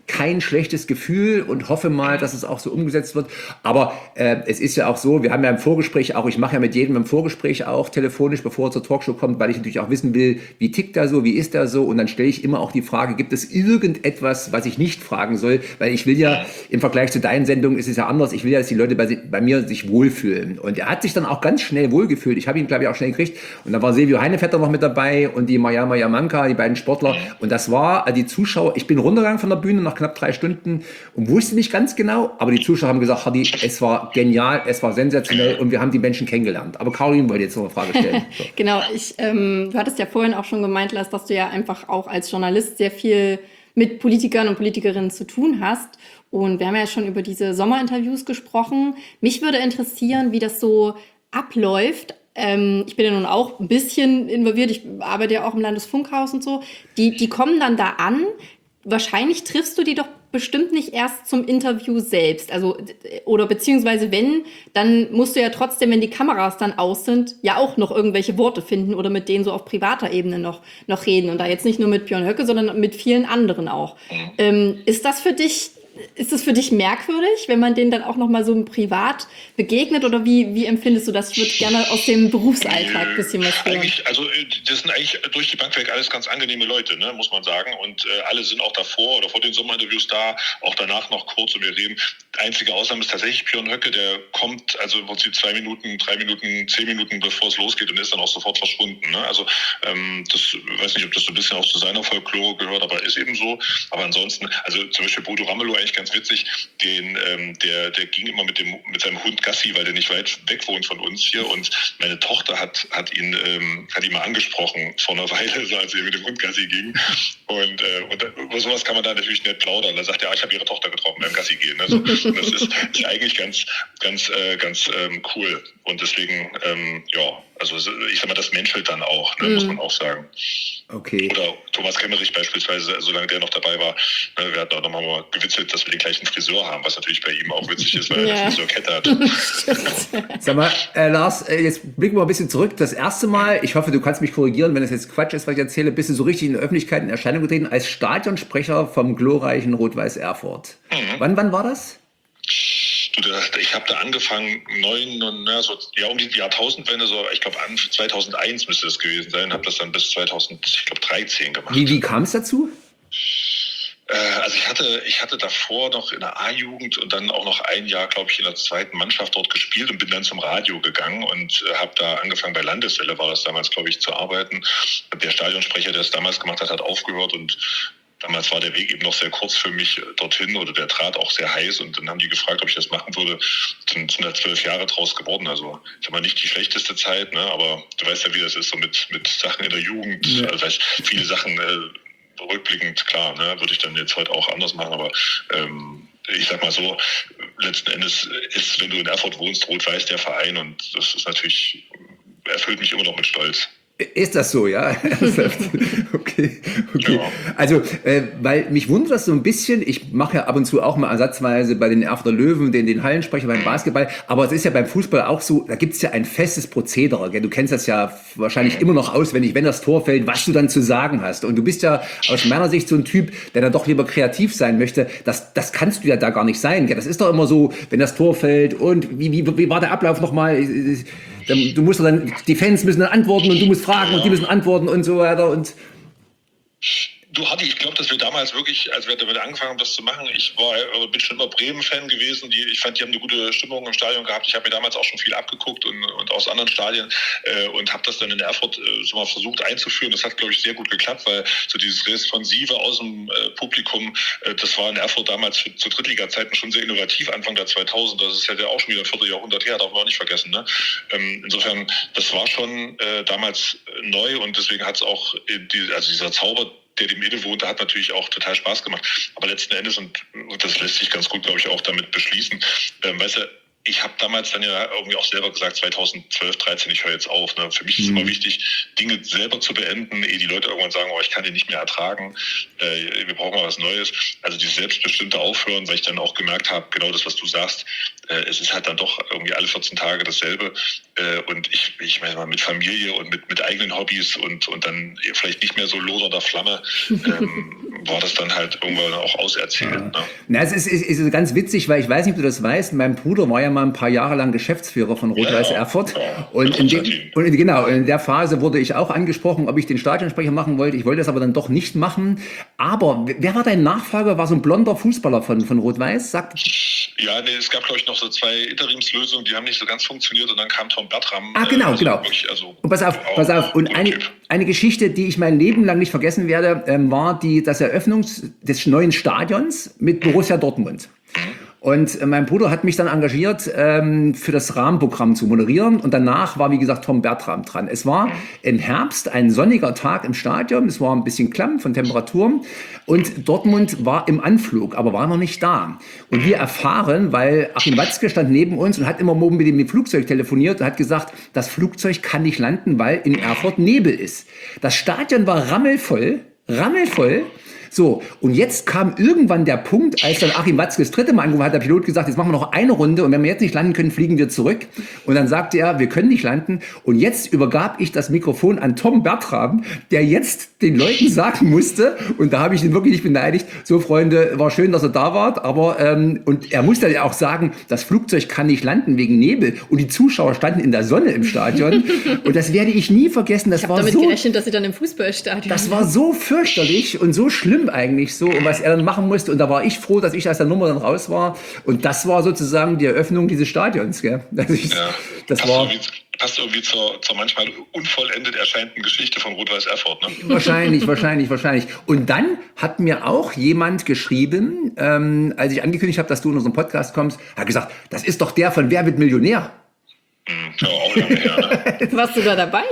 kein schlechtes Gefühl und hoffe mal, dass es auch so umgesetzt wird. Aber äh, es ist ja auch so, wir haben ja im Vorgespräch auch, ich mache ja mit jedem im Vorgespräch auch telefonisch, bevor er zur Talkshow kommt, weil ich natürlich auch wissen will, wie tickt er so, wie ist er so, und dann stelle ich immer auch die Frage, gibt es irgendetwas, was ich nicht fragen soll, weil ich will ja, im Vergleich zu deinen Sendungen ist es ja anders, ich will ja, dass die Leute bei, bei mir sich wohlfühlen, und er hat sich dann auch ganz schnell wohlgefühlt, ich habe ihn glaube ich auch schnell gekriegt, und dann war Silvio Heinevetter noch mit dabei und die Mariama Yamanka, die beiden Sportler, und das war, die Zuschauer, ich bin runtergegangen von der Bühne nach knapp drei Stunden und wusste nicht ganz genau, aber die Zuschauer haben gesagt, Hardy, es war genial, es war sensationell und wir haben die Menschen kennengelernt. Aber Caroline wollte jetzt noch eine Frage stellen. So. Genau, ich, ähm, du hattest ja vorhin auch schon gemeint, Lars, dass du ja einfach auch als Journalist sehr viel mit Politikern und Politikerinnen zu tun hast. Und wir haben ja schon über diese Sommerinterviews gesprochen. Mich würde interessieren, wie das so abläuft. Ähm, ich bin ja nun auch ein bisschen involviert, ich arbeite ja auch im Landesfunkhaus und so. Die, die kommen dann da an. Wahrscheinlich triffst du die doch bestimmt nicht erst zum Interview selbst. Also, oder beziehungsweise wenn, dann musst du ja trotzdem, wenn die Kameras dann aus sind, ja auch noch irgendwelche Worte finden oder mit denen so auf privater Ebene noch, noch reden. Und da jetzt nicht nur mit Björn Höcke, sondern mit vielen anderen auch. Mhm. Ähm, ist das für dich... Ist das für dich merkwürdig, wenn man denen dann auch noch mal so privat begegnet, oder wie, wie empfindest du das? Ich würde gerne aus dem Berufsalltag ein bisschen was hören. Eigentlich, also das sind eigentlich durch die Bank weg alles ganz angenehme Leute, ne, muss man sagen. Und äh, alle sind auch davor oder vor den Sommerinterviews da, auch danach noch kurz, und wir reden. Einzige Ausnahme ist tatsächlich Björn Höcke, der kommt also im Prinzip zwei Minuten, drei Minuten, zehn Minuten, bevor es losgeht, und ist dann auch sofort verschwunden. Ne? Also ähm, das weiß nicht, ob das so ein bisschen auch zu seiner Folklore gehört, aber ist eben so. Aber ansonsten, also zum Beispiel Bodo Ramelow, eigentlich ganz witzig, den, ähm, der, der ging immer mit dem mit seinem Hund Gassi, weil der nicht weit weg wohnt von uns hier, und meine Tochter hat, hat ihn ähm, hat ihn mal angesprochen vor einer Weile, so, als er mit dem Hund Gassi ging, und, äh, und über sowas kann man da natürlich nicht plaudern. Da sagt er, ja, ich habe ihre Tochter getroffen beim Gassi gehen. Also, das ist, ist eigentlich ganz ganz äh, ganz ähm, cool, und deswegen ähm, ja, also ich sag mal, das menschelt dann auch, ne, mm. muss man auch sagen. Okay. Oder Thomas Kemmerich beispielsweise, solange der noch dabei war, ne, wir hatten auch nochmal mal gewitzelt, dass wir den gleichen Friseur haben, was natürlich bei ihm auch witzig ist, weil er eine Friseurkette hat. Sag mal, äh, Lars, äh, jetzt blicken wir ein bisschen zurück. Das erste Mal, ich hoffe, du kannst mich korrigieren, wenn es jetzt Quatsch ist, was ich erzähle, bist du so richtig in der Öffentlichkeit in Erscheinung getreten als Stadionsprecher vom glorreichen Rot-Weiß Erfurt. Mhm. Wann, wann war das? Du, ich habe da angefangen, neun und na, so, ja, um die Jahrtausendwende, so, ich glaube, an zweitausendeins müsste das gewesen sein, habe das dann bis zweitausenddreizehn gemacht. Wie, wie kam es dazu? Äh, also ich hatte, ich hatte davor noch in der A-Jugend und dann auch noch ein Jahr, glaube ich, in der zweiten Mannschaft dort gespielt und bin dann zum Radio gegangen und äh, habe da angefangen, bei Landeswelle war das damals, glaube ich, zu arbeiten. Der Stadionsprecher, der es damals gemacht hat, hat aufgehört, und damals war der Weg eben noch sehr kurz für mich dorthin, oder der Draht auch sehr heiß, und dann haben die gefragt, ob ich das machen würde. Dann sind da zwölf Jahre draus geworden. Also ich sag mal, nicht die schlechteste Zeit, ne? Aber du weißt ja, wie das ist, so mit, mit Sachen in der Jugend. Ja. Also heißt, viele Sachen äh, rückblickend, klar, ne, würde ich dann jetzt heute auch anders machen, aber ähm, ich sag mal so, letzten Endes ist, wenn du in Erfurt wohnst, Rot-Weiß der Verein, und das ist natürlich, erfüllt mich immer noch mit Stolz. Ist das so, ja? okay, okay. Ja. Also, äh, weil mich wundert das so ein bisschen, ich mache ja ab und zu auch mal ersatzweise bei den Erfurter Löwen, den, den Hallensprecher beim Basketball, aber es ist ja beim Fußball auch so, da gibt es ja ein festes Prozedere, gell? Du kennst das ja wahrscheinlich immer noch auswendig, wenn das Tor fällt, was du dann zu sagen hast, und du bist ja aus meiner Sicht so ein Typ, der dann doch lieber kreativ sein möchte, das, das kannst du ja da gar nicht sein, gell? Das ist doch immer so, wenn das Tor fällt, und wie, wie, wie war der Ablauf nochmal? Du musst dann, die Fans müssen dann antworten und du musst fragen, ja, und die müssen antworten und so weiter. Und Du, Hardy, ich glaube, dass wir damals wirklich, als wir damit angefangen haben, das zu machen, ich war, bin schon immer Bremen-Fan gewesen. Die, ich fand, die haben eine gute Stimmung im Stadion gehabt. Ich habe mir damals auch schon viel abgeguckt und, und aus anderen Stadien äh, und habe das dann in Erfurt äh, so mal versucht einzuführen. Das hat, glaube ich, sehr gut geklappt, weil so dieses Responsive aus dem äh, Publikum, äh, das war in Erfurt damals für, zu Drittliga-Zeiten schon sehr innovativ, Anfang der zweitausend. Das ist ja auch schon wieder ein Vierteljahrhundert her, darf man auch nicht vergessen. Ne? Ähm, insofern, das war schon äh, damals neu, und deswegen hat es auch, äh, die, also dieser Zauber, der dem inne wohnte, hat natürlich auch total Spaß gemacht. Aber letzten Endes, und das lässt sich ganz gut, glaube ich, auch damit beschließen, ähm, weißt du, ich habe damals dann ja irgendwie auch selber gesagt, zweitausendzwölf, dreizehn, ich höre jetzt auf. Ne? Für mich ist mhm. immer wichtig, Dinge selber zu beenden, ehe die Leute irgendwann sagen, oh, ich kann die nicht mehr ertragen, äh, wir brauchen mal was Neues. Also dieses selbstbestimmte Aufhören, weil ich dann auch gemerkt habe, genau das, was du sagst, äh, es ist halt dann doch irgendwie alle vierzehn Tage dasselbe. äh, und ich, ich meine mal mit Familie und mit, mit eigenen Hobbys und, und dann vielleicht nicht mehr so lodernder Flamme, ähm, war das dann halt irgendwann auch auserzählt. Ja. Ne? Na, es ist, ist, ist ganz witzig, weil ich weiß nicht, ob du das weißt, mein Bruder war ja mal ein paar Jahre lang Geschäftsführer von Rot-Weiß ja, Erfurt. Ja, und, in dem, und in, genau, in der Phase wurde ich auch angesprochen, ob ich den Stadionsprecher machen wollte. Ich wollte das aber dann doch nicht machen. Aber wer war dein Nachfolger? War so ein blonder Fußballer von, von Rot-Weiß? Sagt... Ja, nee, es gab, glaube ich, noch so zwei Interimslösungen, die haben nicht so ganz funktioniert und dann kam Tom Bertram. Ah, genau, äh, also genau. Wirklich, also und pass auf, pass auf. Und eine, eine Geschichte, die ich mein Leben lang nicht vergessen werde, ähm, war die, das Eröffnung des neuen Stadions mit Borussia Dortmund. Und äh, mein Bruder hat mich dann engagiert, ähm, für das Rahmenprogramm zu moderieren. Und danach war, wie gesagt, Tom Bertram dran. Es war im Herbst ein sonniger Tag im Stadion. Es war ein bisschen klamm von Temperaturen. Und Dortmund war im Anflug, aber war noch nicht da. Und wir erfahren, weil Achim Watzke stand neben uns und hat immer oben mit dem Flugzeug telefoniert und hat gesagt, das Flugzeug kann nicht landen, weil in Erfurt Nebel ist. Das Stadion war rammelvoll, rammelvoll. So, und jetzt kam irgendwann der Punkt, als dann Achim Watzke das dritte Mal angerufen hat, der Pilot gesagt, jetzt machen wir noch eine Runde und wenn wir jetzt nicht landen können, fliegen wir zurück. Und dann sagte er, wir können nicht landen. Und jetzt übergab ich das Mikrofon an Tom Bertram, der jetzt den Leuten sagen musste, und da habe ich ihn wirklich nicht beleidigt, so Freunde, war schön, dass ihr da wart, aber, ähm, und er musste ja auch sagen, das Flugzeug kann nicht landen wegen Nebel und die Zuschauer standen in der Sonne im Stadion. Und das werde ich nie vergessen. Das ich war habe damit so, gerechnet, dass sie dann im Fußballstadion das war so fürchterlich und so schlimm eigentlich so, und was er dann machen musste. Und da war ich froh, dass ich aus der Nummer dann raus war. Und das war sozusagen die Eröffnung dieses Stadions. Gell? Also ich, ja. das passt war irgendwie, passt irgendwie zur, zur manchmal unvollendet erscheinenden Geschichte von Rot-Weiß Erfurt. Ne? Wahrscheinlich, wahrscheinlich, wahrscheinlich. Und dann hat mir auch jemand geschrieben, ähm, als ich angekündigt habe, dass du in unseren Podcast kommst, hat gesagt, das ist doch der von Wer wird Millionär? Mhm, ja, auch lange her. Ne? Warst du da dabei?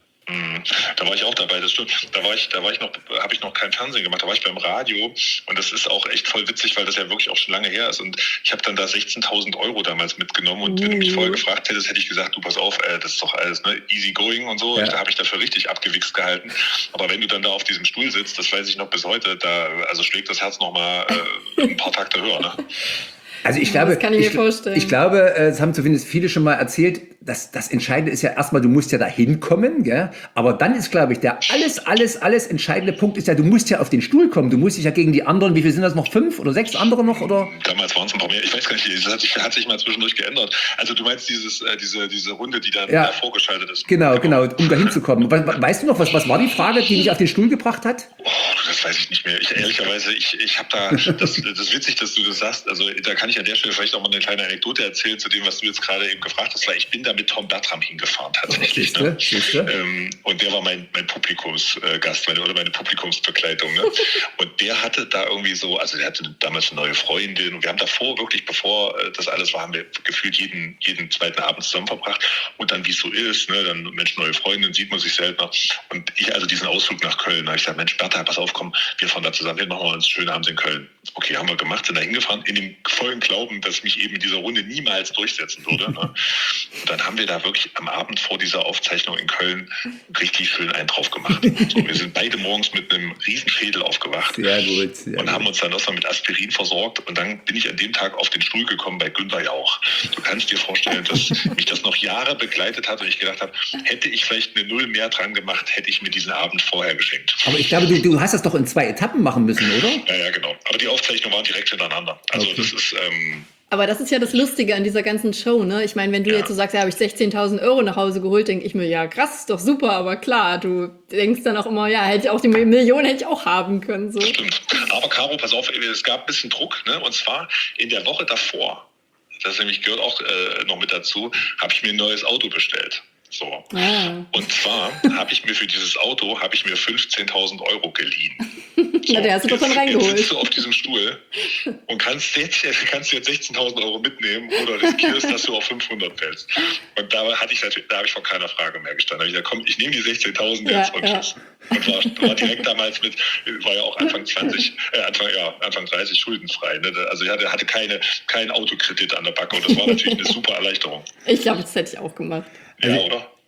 Da war ich auch dabei, das stimmt. Da war ich, da war ich noch, habe ich noch kein Fernsehen gemacht, da war ich beim Radio und das ist auch echt voll witzig, weil das ja wirklich auch schon lange her ist und ich habe dann da sechzehntausend Euro damals mitgenommen und uh. wenn du mich vorher gefragt hättest, hätte ich gesagt, du pass auf, äh, das ist doch alles ne, easy going und so. Ja. Da habe ich dafür richtig abgewichst gehalten. Aber wenn du dann da auf diesem Stuhl sitzt, das weiß ich noch bis heute, da also schlägt das Herz nochmal äh, ein paar Takte höher. Ne? Also ich glaube, das kann ich mir ich, vorstellen. Ich glaube, das haben zumindest viele schon mal erzählt, dass das Entscheidende ist ja erstmal, du musst ja da hinkommen, gell? Aber dann ist, glaube ich, der alles, alles, alles entscheidende Punkt ist ja, du musst ja auf den Stuhl kommen. Du musst dich ja gegen die anderen, wie viel sind das noch, fünf oder sechs andere noch? Oder? Damals waren es ein paar mehr, ich weiß gar nicht, das hat sich, hat sich mal zwischendurch geändert. Also du meinst dieses, äh, diese, diese Runde, die dann ja. vorgeschaltet ist. Genau, genau, um da hinzukommen. Weißt du noch, was, was war die Frage, die dich auf den Stuhl gebracht hat? Oh, das weiß ich nicht mehr. Ich, ehrlicherweise, ich, ich habe da, das, das ist witzig, dass du das sagst, also da kann ich an der Stelle vielleicht auch mal eine kleine Anekdote erzählen zu dem, was du jetzt gerade eben gefragt hast, weil ich bin da mit Tom Bertram hingefahren tatsächlich. Oh, ne? siehste? Ähm, und der war mein, mein Publikumsgast meine, oder meine Publikumsbegleitung. Ne? Und der hatte da irgendwie so, also der hatte damals eine neue Freundin und wir haben davor wirklich, bevor das alles war, haben wir gefühlt jeden, jeden zweiten Abend zusammen verbracht und dann, wie es so ist, ne, dann Mensch, neue Freundin, sieht man sich seltener und ich also diesen Ausflug nach Köln, da habe ich gesagt, Mensch, Bertha, pass auf, komm, wir fahren da zusammen, wir machen mal uns schönen Abend in Köln. Okay, haben wir gemacht, sind da hingefahren, in dem vollen Glauben, dass ich mich eben in dieser Runde niemals durchsetzen würde. Ne? Und dann haben wir da wirklich am Abend vor dieser Aufzeichnung in Köln richtig schön einen drauf gemacht. So, wir sind beide morgens mit einem riesen Schädel aufgewacht sehr gut, sehr und gut. haben uns dann erstmal mit Aspirin versorgt und dann bin ich an dem Tag auf den Stuhl gekommen bei Günther Jauch. Du kannst dir vorstellen, dass mich das noch Jahre begleitet hat und ich gedacht habe, hätte ich vielleicht eine Null mehr dran gemacht, hätte ich mir diesen Abend vorher geschenkt. Aber ich glaube, du, du hast das doch in zwei Etappen machen müssen, oder? Ja, ja, genau. Aber die Aufzeichnungen waren direkt hintereinander. Also okay. das ist... Ähm, Aber das ist ja das Lustige an dieser ganzen Show, ne? Ich meine, wenn du ja. jetzt so sagst, ja, habe ich sechzehntausend Euro nach Hause geholt, denke ich mir, ja, krass, ist doch super, aber klar, du denkst dann auch immer, ja, hätte ich auch die Million hätte ich auch haben können. So. Das stimmt. Aber Caro, pass auf, es gab ein bisschen Druck, ne? Und zwar in der Woche davor, das nämlich gehört auch äh, noch mit dazu, habe ich mir ein neues Auto bestellt. So. Ah. Und zwar habe ich mir für dieses Auto habe ich mir fünfzehntausend Euro geliehen. So, na, der hast du doch dann reingeholt. Jetzt sitzt du auf diesem Stuhl und kannst jetzt, kannst jetzt sechzehntausend Euro mitnehmen oder riskierst, dass du auf fünfhundert fällst. Und da hatte ich natürlich, da habe ich vor keiner Frage mehr gestanden. Da habe ich gesagt, komm, ich nehme die sechzehntausend ja, jetzt und ja. tschüss. Und war, war direkt damals mit, war ja auch Anfang zwanzig, äh, Anfang, ja, Anfang dreißig schuldenfrei. Ne? Also ich hatte, hatte keine, keinen Autokredit an der Backe und das war natürlich eine super Erleichterung. Ich glaube, das hätte ich auch gemacht. Ja, oder?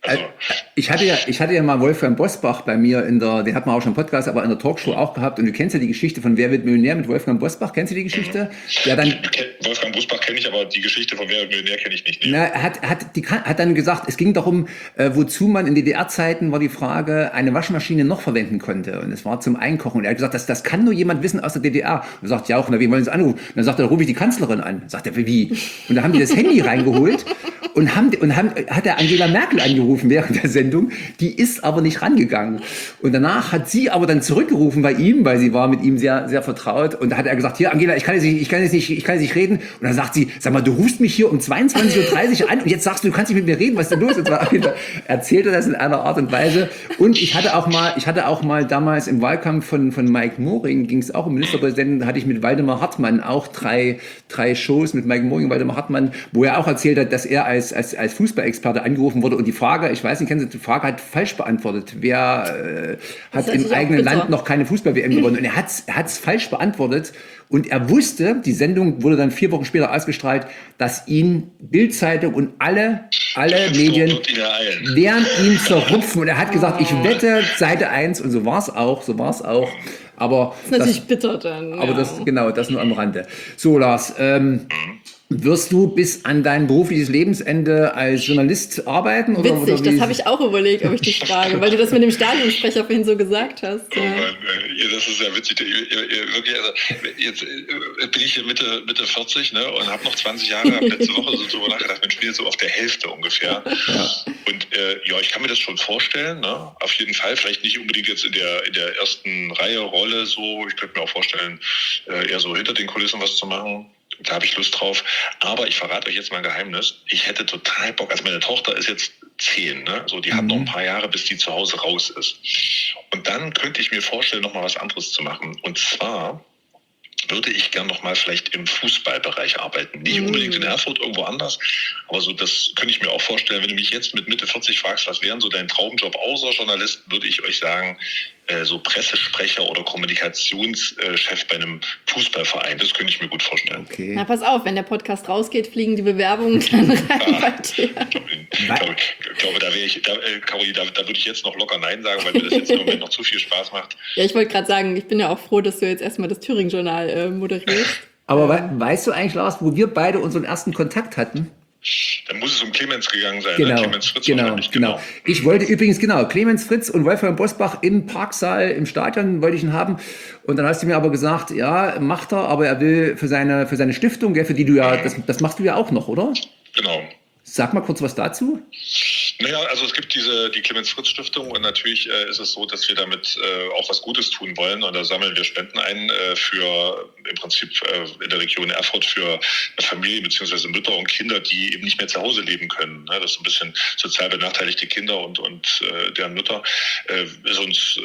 Also, Ich hatte ja, ich hatte ja mal Wolfgang Bosbach bei mir in der, den hat man auch schon im Podcast, aber in der Talkshow auch gehabt. Und du kennst ja die Geschichte von Wer wird Millionär mit Wolfgang Bosbach. Kennst du die Geschichte? Ja, dann. Wolfgang Bosbach kenne ich, aber die Geschichte von Wer wird Millionär kenne ich nicht. Nee. Na, hat, hat, die, hat dann gesagt, es ging darum, äh, wozu man in D D R-Zeiten war die Frage, eine Waschmaschine noch verwenden konnte. Und es war zum Einkochen. Und er hat gesagt, das, das kann nur jemand wissen aus der D D R. Und er sagt, ja auch, na, wen wollen Sie anrufen? Und dann sagt er, da rufe ich die Kanzlerin an. Sagt er, wie? Und da haben die das Handy reingeholt und haben, und haben, hat er Angela Merkel angerufen während der Sendung. Die ist aber nicht rangegangen. Und danach hat sie aber dann zurückgerufen bei ihm, weil sie war mit ihm sehr, sehr vertraut. Und da hat er gesagt, hier, Angela, ich kann jetzt nicht, ich kann jetzt nicht, ich kann jetzt nicht reden. Und dann sagt sie, sag mal, du rufst mich hier um zweiundzwanzig Uhr dreißig an und jetzt sagst du, du kannst nicht mit mir reden, was ist denn los? Und zwar erzählte das in einer Art und Weise. Und ich hatte auch mal, ich hatte auch mal damals im Wahlkampf von, von Mike Moring, ging es auch um Ministerpräsidenten, da hatte ich mit Waldemar Hartmann auch drei, drei Shows mit Mike Moring und Waldemar Hartmann, wo er auch erzählt hat, dass er als, als, als Fußballexperte angerufen wurde und die Frage, ich weiß nicht, kennen Sie die Frage, hat falsch beantwortet. Wer äh, hat im eigenen Land noch keine Fußball-W M gewonnen? Und er hat es er hat's falsch beantwortet. Und er wusste, die Sendung wurde dann vier Wochen später ausgestrahlt, dass ihn Bild-Zeitung und alle, alle Medien werden ihn zerrupfen. Und er hat gesagt, ich wette Seite eins. Und so war es auch, so war es auch. Aber das ist natürlich das, bitter dann. Aber ja. das, genau, das nur am Rande. So, Lars, ähm, wirst du bis an dein berufliches Lebensende als Journalist arbeiten? Oder, Witzig, oder das habe ich auch überlegt, ob ich dich frage, weil du das mit dem Stadionsprecher vorhin so gesagt hast. Ja. Oh Mann, das ist ja witzig. Wirklich, also, jetzt bin ich hier Mitte, Mitte vierzig, ne, und habe noch zwanzig Jahre, habe letzte Woche so drüber nachgedacht, ich bin jetzt so auf der Hälfte ungefähr. Ja. Und äh, ja, ich kann mir das schon vorstellen, ne, auf jeden Fall. Vielleicht nicht unbedingt jetzt in der, in der ersten Reihe Rolle so. Ich könnte mir auch vorstellen, äh, eher so hinter den Kulissen was zu machen. Da habe ich Lust drauf. Aber ich verrate euch jetzt mal ein Geheimnis. Ich hätte total Bock. Also meine Tochter ist jetzt zehn, ne? So, die mhm. hat noch ein paar Jahre, bis die zu Hause raus ist. Und dann könnte ich mir vorstellen, noch mal was anderes zu machen. Und zwar würde ich gern noch mal vielleicht im Fußballbereich arbeiten. Nicht unbedingt in Erfurt, irgendwo anders. Aber so, das könnte ich mir auch vorstellen. Wenn du mich jetzt mit Mitte vierzig fragst, was wären so dein Traumjob außer Journalist, würde ich euch sagen, äh, so Pressesprecher oder Kommunikationschef bei einem Fußballverein. Das könnte ich mir gut vorstellen. Okay. Na, pass auf, wenn der Podcast rausgeht, fliegen die Bewerbungen dann rein bei dir. Ich glaube, ich glaube, da wäre ich, da, äh, Caroline, da, da würde ich jetzt noch locker Nein sagen, weil mir das jetzt im Moment noch zu viel Spaß macht. Ja, ich wollte gerade sagen, ich bin ja auch froh, dass du jetzt erstmal das Thüringen-Journal äh, moderierst. Aber we- weißt du eigentlich, Lars, wo wir beide unseren ersten Kontakt hatten? Dann muss es um Clemens gegangen sein. Genau, ne? Clemens Fritz genau, genau. genau. Ich wollte übrigens, genau, Clemens Fritz und Wolfgang Bosbach im Parksaal, im Stadion wollte ich ihn haben. Und dann hast du mir aber gesagt, ja, macht er, aber er will für seine, für seine Stiftung, gell, für die du ja, das, das machst du ja auch noch, oder? Genau. Sag mal kurz was dazu. Naja, also es gibt diese die Clemens-Fritz-Stiftung und natürlich äh, ist es so, dass wir damit äh, auch was Gutes tun wollen und da sammeln wir Spenden ein äh, für im Prinzip äh, in der Region Erfurt für Familien bzw. Mütter und Kinder, die eben nicht mehr zu Hause leben können. Ne? Das ist ein bisschen sozial benachteiligte Kinder und, und äh, deren Mütter. Äh, ist uns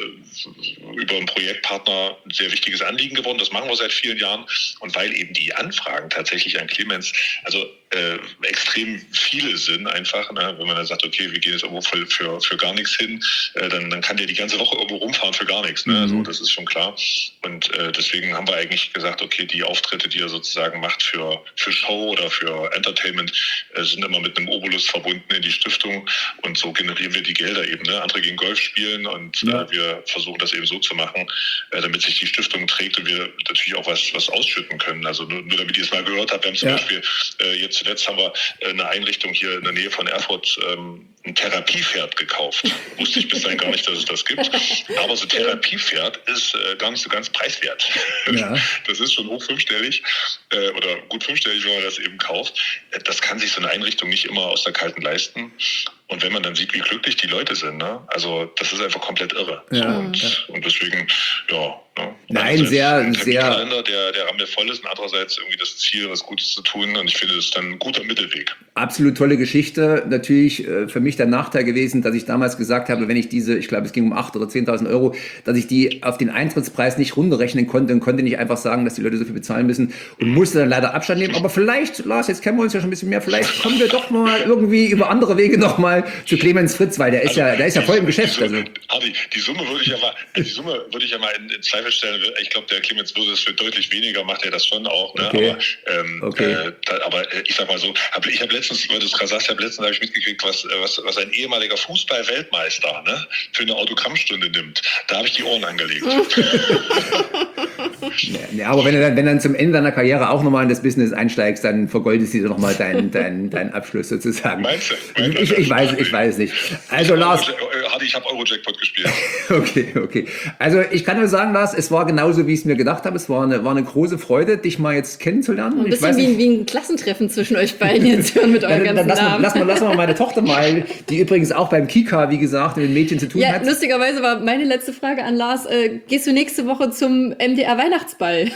äh, über einen Projektpartner ein sehr wichtiges Anliegen geworden. Das machen wir seit vielen Jahren und weil eben die Anfragen tatsächlich an Clemens, also äh, extrem viele sind einfach, ne? Wenn man dann sagt, okay, wir gehen jetzt irgendwo für, für, für gar nichts hin, äh, dann, dann kann der die ganze Woche irgendwo rumfahren für gar nichts. Ne? Mhm. Also das ist schon klar. Und äh, deswegen haben wir eigentlich gesagt, okay, die Auftritte, die er sozusagen macht für, für Show oder für Entertainment, äh, sind immer mit einem Obolus verbunden in die Stiftung und so generieren wir die Gelder eben. Ne? Andere gehen Golf spielen und ja. äh, wir versuchen das eben so zu machen, äh, damit sich die Stiftung trägt und wir natürlich auch was, was ausschütten können. Also nur, nur damit ihr es mal gehört habt, wir haben zum ja. Beispiel äh, jetzt zuletzt haben wir äh, eine Einrichtung hier in der Nähe von Erfurt ähm, ein Therapiepferd gekauft. Wusste ich bis dahin gar nicht, dass es das gibt. Aber so ein Therapiepferd ist äh, gar nicht so ganz preiswert. Ja. Das ist schon hoch fünfstellig äh, oder gut fünfstellig, wenn man das eben kauft. Das kann sich so eine Einrichtung nicht immer aus der Kalten leisten. Und wenn man dann sieht, wie glücklich die Leute sind, ne? Also das ist einfach komplett irre. Ja, so, und, ja. und deswegen, ja. Ne? Nein, sehr, ein sehr. Kalender, der, der Rammel voll ist und andererseits irgendwie das Ziel, was Gutes zu tun. Und ich finde, das ist dann ein guter Mittelweg. Absolut tolle Geschichte. Natürlich äh, für mich der Nachteil gewesen, dass ich damals gesagt habe, wenn ich diese, ich glaube, es ging um achttausend oder zehntausend Euro, dass ich die auf den Eintrittspreis nicht runterrechnen konnte und konnte nicht einfach sagen, dass die Leute so viel bezahlen müssen und musste dann leider Abstand nehmen. Aber vielleicht, Lars, jetzt kennen wir uns ja schon ein bisschen mehr, vielleicht kommen wir doch mal irgendwie über andere Wege noch mal mal zu Clemens Fritz, weil der ist Also, ja, der ist ja die- voll im die Geschäft. Summe, Also. Adi, die Summe würde ich ja mal, die Summe würde ich ja mal in, in Zweifel stellen. Ich glaube, der Clemens würde es für deutlich weniger, macht er das schon auch. Ne? Okay. Aber, ähm, Okay. äh, da, aber äh, ich sag mal so, hab, ich habe letztens, weil du es gerade sagst, ich habe letztens hab ich mitgekriegt, was, was, was ein ehemaliger Fußball-Weltmeister ne, für eine Autogrammstunde nimmt. Da habe ich die Ohren angelegt. Ja, aber wenn du dann, wenn du dann zum Ende deiner Karriere auch nochmal in das Business einsteigst, dann vergoldest du dir nochmal deinen dein, dein Abschluss sozusagen. Meinst du? Meinst du? Ich, ich weiß, ich weiß nicht. Also Lars, Hadi, ich habe Euro-Jackpot gespielt. okay, okay. Also ich kann nur sagen, Lars, es war genauso, wie ich es mir gedacht habe. Es war eine, war eine große Freude, dich mal jetzt kennenzulernen. Ein Ich bisschen weiß wie, nicht, wie ein Klassentreffen zwischen euch beiden jetzt hören mit euren dann, ganzen dann lass, mal, Namen. lass, mal, lass mal meine Tochter mal, die übrigens auch beim Kika, wie gesagt, mit den Mädchen zu tun Ja, hat. lustigerweise war meine letzte Frage an Lars, äh, gehst du nächste Woche zum M D R Weihnachtsball?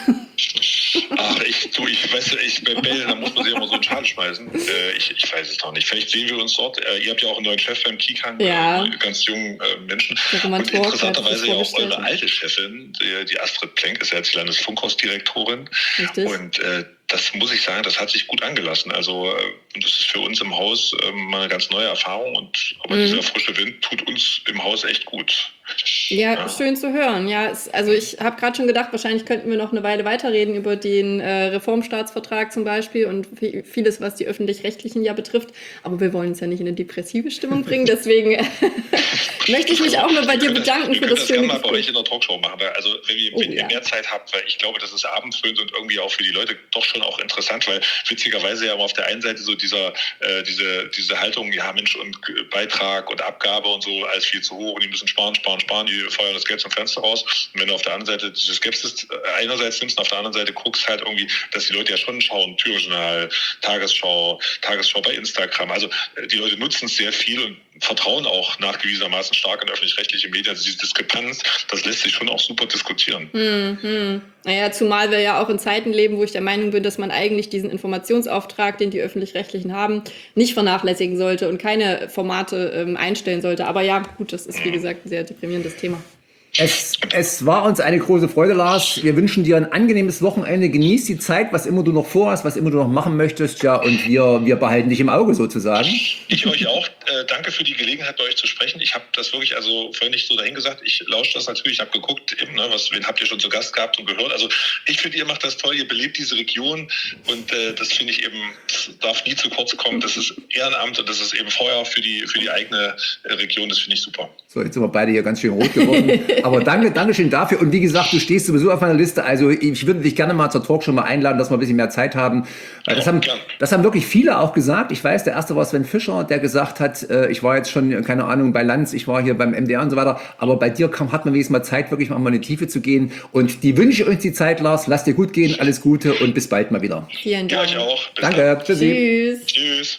Ach, ich, du, ich weiß, ich bei Bällen, da muss man sich immer so einen Schal schmeißen. Äh, ich, ich weiß es noch nicht. Vielleicht sehen wir uns dort. Äh, ihr habt ja auch einen neuen Chef beim Kika, Ja. äh, ganz jungen äh, Menschen. Der Roman Und Tork, interessanterweise der hat ja sich auch eure vorgestellt. alte Chefin, die, die Astrid Plenk, ist ja jetzt die Landesfunkhausdirektorin. Richtig. Und äh, das muss ich sagen, das hat sich gut angelassen. Also äh, das ist für uns im Haus äh, mal eine ganz neue Erfahrung. Und aber Mhm. dieser frische Wind tut uns im Haus echt gut. Ja, Ja. schön zu hören. Ja, es, also ich habe gerade schon gedacht, wahrscheinlich könnten wir noch eine Weile weiterreden über den äh, Reformstaatsvertrag zum Beispiel und vi- vieles, was die Öffentlich-Rechtlichen ja betrifft. Aber wir wollen uns ja nicht in eine depressive Stimmung bringen. Deswegen äh, möchte ich mich auch nur bei dir bedanken wir für können das das gerne schöne mal bei euch Gespräch. in der Talkshow machen. Weil, also wenn ihr, Oh, wenn ihr ja. mehr Zeit habt, weil ich glaube, das ist abendfüllend und irgendwie auch für die Leute doch schon auch interessant, weil witzigerweise ja immer auf der einen Seite so dieser äh, diese diese Haltung, ja Mensch und äh, Beitrag und Abgabe und so alles viel zu hoch und die müssen sparen, sparen, sparen, die feuern das Geld zum Fenster raus. Und wenn du auf der anderen Seite diese Skepsis äh, einerseits nimmst und auf der anderen Seite guckst halt irgendwie, dass die Leute ja schon schauen, Türjournal, Tagesschau, Tagesschau bei Instagram. Also äh, die Leute nutzen es sehr viel und vertrauen auch nachgewiesenermaßen stark in öffentlich-rechtliche Medien. Also diese Diskrepanz, das lässt sich schon auch super diskutieren. Mhm. Naja, zumal wir ja auch in Zeiten leben, wo ich der Meinung bin, dass man eigentlich diesen Informationsauftrag, den die Öffentlich-Rechtlichen haben, nicht vernachlässigen sollte und keine Formate ähm, einstellen sollte. Aber ja, gut, das ist wie gesagt ein sehr deprimierendes Thema. Es, es war uns eine große Freude, Lars. Wir wünschen dir ein angenehmes Wochenende. Genieß die Zeit, was immer du noch vorhast, was immer du noch machen möchtest. Ja, und wir, wir behalten dich im Auge sozusagen. Ich euch auch. Äh, danke für die Gelegenheit, bei euch zu sprechen. Ich habe das wirklich, also vorhin nicht so dahingesagt. Ich lausche das natürlich. Ich habe geguckt, eben, ne, was, wen habt ihr schon zu Gast gehabt und gehört. Also ich finde, ihr macht das toll. Ihr belebt diese Region. Und äh, das finde ich eben, das darf nie zu kurz kommen. Das ist Ehrenamt und das ist eben Feuer für die, für die eigene äh, Region. Das finde ich super. So, jetzt sind wir beide hier ganz schön rot geworden. Aber danke, danke schön dafür. Und wie gesagt, du stehst sowieso auf meiner Liste. Also ich würde dich gerne mal zur Talkshow mal einladen, dass wir ein bisschen mehr Zeit haben. Weil das Ja, haben, gern. das haben wirklich viele auch gesagt. Ich weiß, der erste war Sven Fischer, der gesagt hat, äh, ich war jetzt schon, keine Ahnung, bei Lanz, ich war hier beim M D R und so weiter. Aber bei dir kam, hat man wenigstens mal Zeit, wirklich mal in die Tiefe zu gehen. Und die wünsche ich euch die Zeit, Lars. Lasst dir gut gehen, alles Gute und bis bald mal wieder. Vielen Ja, Dank. euch auch. Bis Danke, tschüssi. Tschüss. Dann. Tschüss.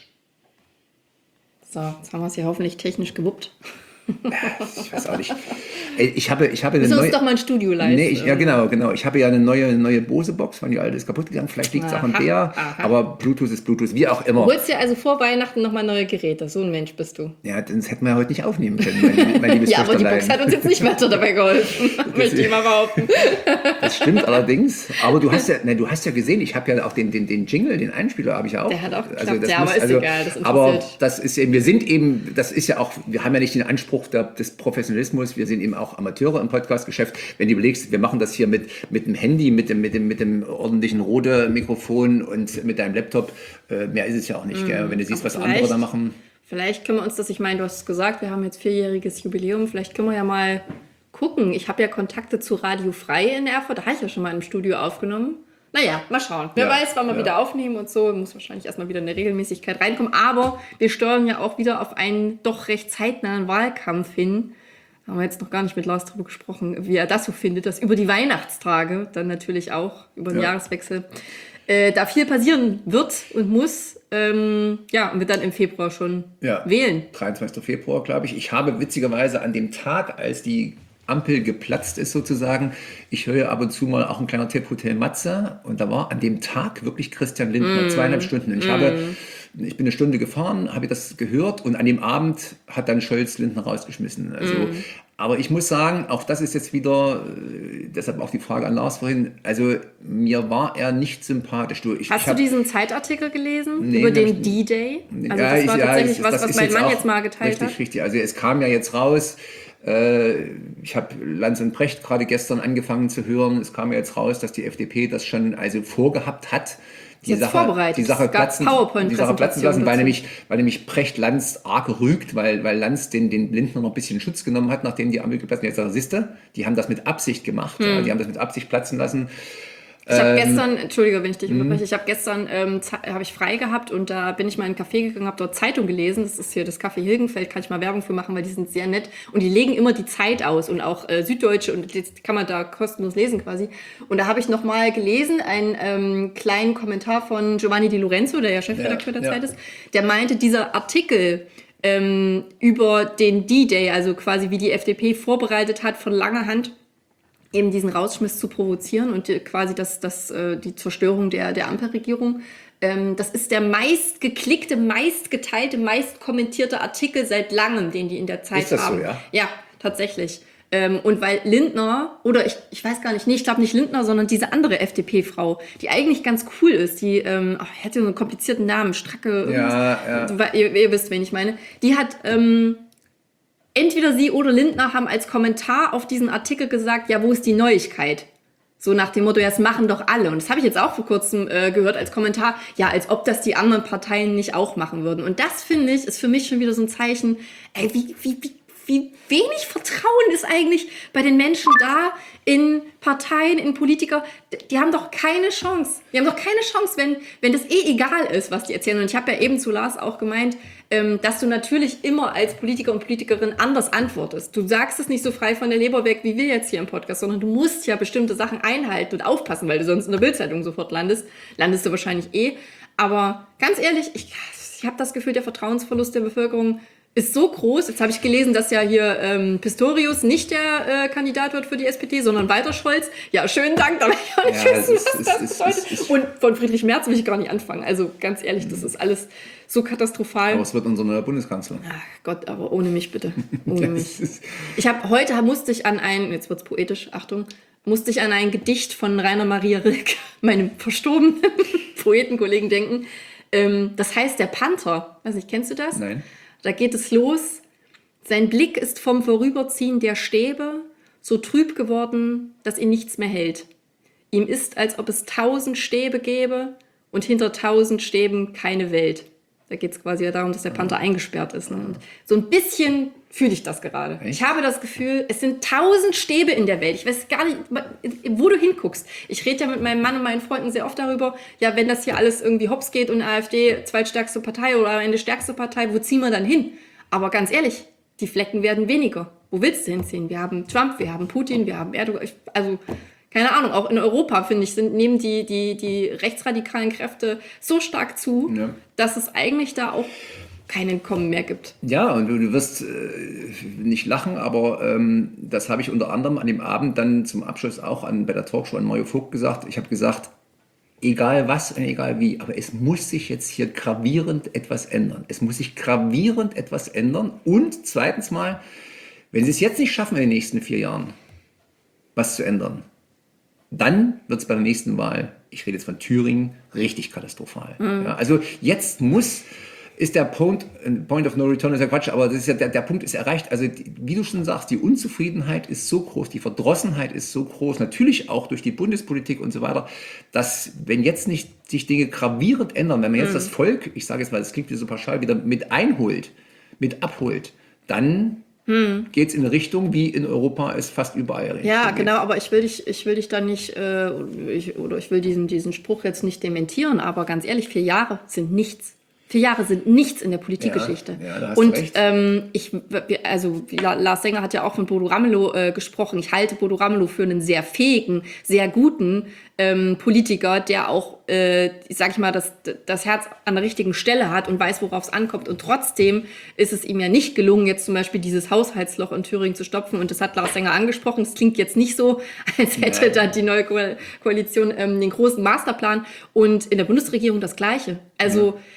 So, jetzt haben wir es hier hoffentlich technisch gewuppt. Ich weiß auch nicht. Ey, Ich habe, ich habe eine Müssen wir neue... uns doch mal ein Studio leisten. Nee, ich, ja genau, genau. Ich habe ja eine neue, neue Bose-Box, weil die alte ist kaputt gegangen. Vielleicht liegt es auch an Aha, der, aha. aber Bluetooth ist Bluetooth, wie auch Du immer. holst dir also vor Weihnachten nochmal neue Geräte. So ein Mensch bist du. Ja, das hätten wir ja heute nicht aufnehmen können, mein, mein liebes Ja, aber die Töchterlein. Box hat uns jetzt nicht weiter dabei geholfen. Möchte ich mal behaupten. Das stimmt allerdings. Aber du hast ja, ne, du hast ja gesehen, ich habe ja auch den, den, den Jingle, den Einspieler habe ich ja auch. Der hat auch geklappt. das Ja, aber ist egal, das interessiert. Aber das ist eben, wir sind eben, das ist ja auch, wir haben ja nicht den Anspruch der, des Professionalismus, wir sind eben auch Amateure im Podcast-Geschäft. Wenn du überlegst, wir machen das hier mit, mit dem Handy, mit dem, mit dem, mit dem ordentlichen Rode-Mikrofon und mit deinem Laptop, äh, mehr ist es ja auch nicht, gell? Wenn du siehst, aber was andere vielleicht- da machen. Vielleicht können wir uns das, ich meine, du hast es gesagt, wir haben jetzt vierjähriges Jubiläum. Vielleicht können wir ja mal gucken. Ich habe ja Kontakte zu Radio Frei in Erfurt. Da habe ich ja schon mal im Studio aufgenommen. Naja, mal schauen. Wer Ja, weiß, wann wir ja. wieder aufnehmen und so. Muss wahrscheinlich erstmal wieder eine Regelmäßigkeit reinkommen. Aber wir steuern ja auch wieder auf einen doch recht zeitnahen Wahlkampf hin. Da haben wir jetzt noch gar nicht mit Lars drüber gesprochen, wie er das so findet, dass über die Weihnachtstage, dann natürlich auch über den Ja. Jahreswechsel, äh, da viel passieren wird und muss. Ähm, ja, und wir dann im Februar schon Ja. wählen. dreiundzwanzigsten Februar, glaube ich. Ich habe witzigerweise an dem Tag, als die Ampel geplatzt ist sozusagen, ich höre ab und zu mal auch ein kleiner Tipp Hotel Matze und da war an dem Tag wirklich Christian Lindner, Mm. zweieinhalb Stunden. Und ich habe, ich bin eine Stunde gefahren, habe das gehört und an dem Abend hat dann Scholz Lindner rausgeschmissen. Also Aber ich muss sagen, auch das ist jetzt wieder, äh, deshalb auch die Frage an Lars vorhin, also mir war er nicht sympathisch. Du, ich, Hast ich du hab, diesen Zeitartikel gelesen Nee, über hab den ich- D-Day? Also ja, das ich- war ja, tatsächlich ich- was, das was ist mein Mann auch jetzt mal geteilt richtig, hat. Richtig, also es kam ja jetzt raus, äh, ich habe Lanz und Brecht gerade gestern angefangen zu hören, es kam ja jetzt raus, dass die F D P das schon also vorgehabt hat, die Jetzt Sache, vorbereitet. die Sache Es gab platzen, die Sache platzen zu PowerPoint-Präsentationen lassen, weil dazu. nämlich, weil nämlich Brecht Lanz arg rügt, weil, weil Lanz den, den Lindner noch ein bisschen Schutz genommen hat, nachdem die Ampel geplatzt ist. Jetzt sagt er, siehste, die haben das mit Absicht gemacht, Hm. ja, die haben das mit Absicht platzen lassen. Ich habe Ähm, gestern, Entschuldige, wenn ich dich Mhm. unterbreche, ich habe gestern, ähm, habe ich frei gehabt und da bin ich mal in einen Café gegangen, habe dort Zeitung gelesen. Das ist hier das Café Hilgenfeld, kann ich mal Werbung für machen, weil die sind sehr nett. Und die legen immer die Zeit aus und auch äh, Süddeutsche und das kann man da kostenlos lesen quasi. Und da habe ich nochmal gelesen, einen ähm, kleinen Kommentar von Giovanni Di Lorenzo, der ja Chefredakteur Ja, der ja. Zeit ist. Der meinte, dieser Artikel ähm, über den D-Day, also quasi wie die F D P vorbereitet hat von langer Hand, eben diesen Rausschmiss zu provozieren und die, quasi das, das, äh, die Zerstörung der, der Ampelregierung. Ähm, das ist der meist geklickte, meist geteilte, meist kommentierte Artikel seit langem, den die in der Zeit Ist das so, haben. ja? Ja, tatsächlich. Ähm, und weil Lindner, oder ich, ich weiß gar nicht, nee, ich glaube nicht Lindner, sondern diese andere F D P-Frau, die eigentlich ganz cool ist, die ähm, ach, hätte so einen komplizierten Namen, Stracke, irgendwas. Ja, ja. Du, ihr, ihr wisst, wen ich meine. Die hat... Ähm, entweder sie oder Lindner haben als Kommentar auf diesen Artikel gesagt, ja, wo ist die Neuigkeit? So nach dem Motto, ja, das machen doch alle. Und das habe ich jetzt auch vor kurzem äh, gehört als Kommentar, ja, als ob das die anderen Parteien nicht auch machen würden. Und das, finde ich, ist für mich schon wieder so ein Zeichen, ey, wie, wie, wie, wie wenig Vertrauen ist eigentlich bei den Menschen da in Parteien, in Politiker. Die haben doch keine Chance. Die haben doch keine Chance, wenn, wenn das eh egal ist, was die erzählen. Und ich habe ja eben zu Lars auch gemeint, ähm, dass du natürlich immer als Politiker und Politikerin anders antwortest. Du sagst es nicht so frei von der Leber weg, wie wir jetzt hier im Podcast, sondern du musst ja bestimmte Sachen einhalten und aufpassen, weil du sonst in der Bildzeitung sofort landest. Landest du wahrscheinlich eh. Aber ganz ehrlich, ich, ich habe das Gefühl, der Vertrauensverlust der Bevölkerung ist so groß. Jetzt habe ich gelesen, dass ja hier ähm, Pistorius nicht der äh, Kandidat wird für die S P D, sondern Walter Scholz. Ja, schönen Dank, da will ich auch nicht Ja, wissen, es ist- was es das ist- bedeutet. es ist- Und von Friedrich Merz will ich gar nicht anfangen. Also ganz ehrlich, das ist alles so katastrophal. Aber es wird unser neuer Bundeskanzler. Ach Gott, aber ohne mich bitte. Ohne mich. Das ist- Ich habe heute musste ich an ein, jetzt wird's poetisch, Achtung, musste ich an ein Gedicht von Rainer Maria Rilke, meinem verstorbenen Poetenkollegen, denken. Ähm, das heißt Der Panther. Weiß nicht, kennst du das? Nein. Da geht es los. Sein Blick ist vom Vorüberziehen der Stäbe so trüb geworden, dass ihn nichts mehr hält. Ihm ist, als ob es tausend Stäbe gäbe und hinter tausend Stäben keine Welt. Da geht es quasi ja darum, dass der Panther eingesperrt ist. Ne? Und so ein bisschen fühle ich das gerade. Echt? Ich habe das Gefühl, es sind tausend Stäbe in der Welt. Ich weiß gar nicht, wo du hinguckst. Ich rede ja mit meinem Mann und meinen Freunden sehr oft darüber, ja, wenn das hier alles irgendwie hops geht und AfD zweitstärkste Partei oder am Ende stärkste Partei, wo ziehen wir dann hin? Aber ganz ehrlich, die Flecken werden weniger. Wo willst du hinziehen? Wir haben Trump, wir haben Putin, wir haben Erdogan. Ich- Also, keine Ahnung, auch in Europa, finde ich, sind, nehmen die, die, die rechtsradikalen Kräfte so stark zu, Ja. dass es eigentlich da auch kein Entkommen mehr gibt. Ja, und du, du wirst äh, nicht lachen, aber ähm, das habe ich unter anderem an dem Abend dann zum Abschluss auch an, bei der Talkshow an Mario Vogt gesagt. Ich habe gesagt, egal was und egal wie, aber es muss sich jetzt hier gravierend etwas ändern. Es muss sich gravierend etwas ändern. Und zweitens mal, wenn sie es jetzt nicht schaffen in den nächsten vier Jahren, was zu ändern, dann wird es bei der nächsten Wahl, ich rede jetzt von Thüringen, richtig katastrophal. Ja, also jetzt muss, ist der Point, Point of No Return ist ja Quatsch, aber das ist ja, der, der Punkt ist erreicht. Also die, wie du schon sagst, die Unzufriedenheit ist so groß, die Verdrossenheit ist so groß, natürlich auch durch die Bundespolitik und so weiter, dass wenn jetzt nicht sich Dinge gravierend ändern, wenn man jetzt das Volk, ich sage jetzt mal, das klingt wie so pauschal, wieder mit einholt, mit abholt, dann geht es in eine Richtung, wie in Europa es fast überall Ja, geht. genau, aber ich will dich, ich will dich da nicht, äh, ich, oder ich will diesen, diesen Spruch jetzt nicht dementieren, aber ganz ehrlich, vier Jahre sind nichts. Vier Jahre sind nichts in der Politikgeschichte. Ja, ja, da hast du und recht. ähm, ich, also La- Lars Sänger hat ja auch von Bodo Ramelow äh, gesprochen. Ich halte Bodo Ramelow für einen sehr fähigen, sehr guten ähm, Politiker, der auch, äh, sag ich mal, das, das Herz an der richtigen Stelle hat und weiß, worauf es ankommt. Und trotzdem ist es ihm ja nicht gelungen, jetzt zum Beispiel dieses Haushaltsloch in Thüringen zu stopfen. Und das hat Lars Sänger angesprochen. Es klingt jetzt nicht so, als hätte Ja. da die neue Ko Koalition ähm, den großen Masterplan. Und in der Bundesregierung das Gleiche. Also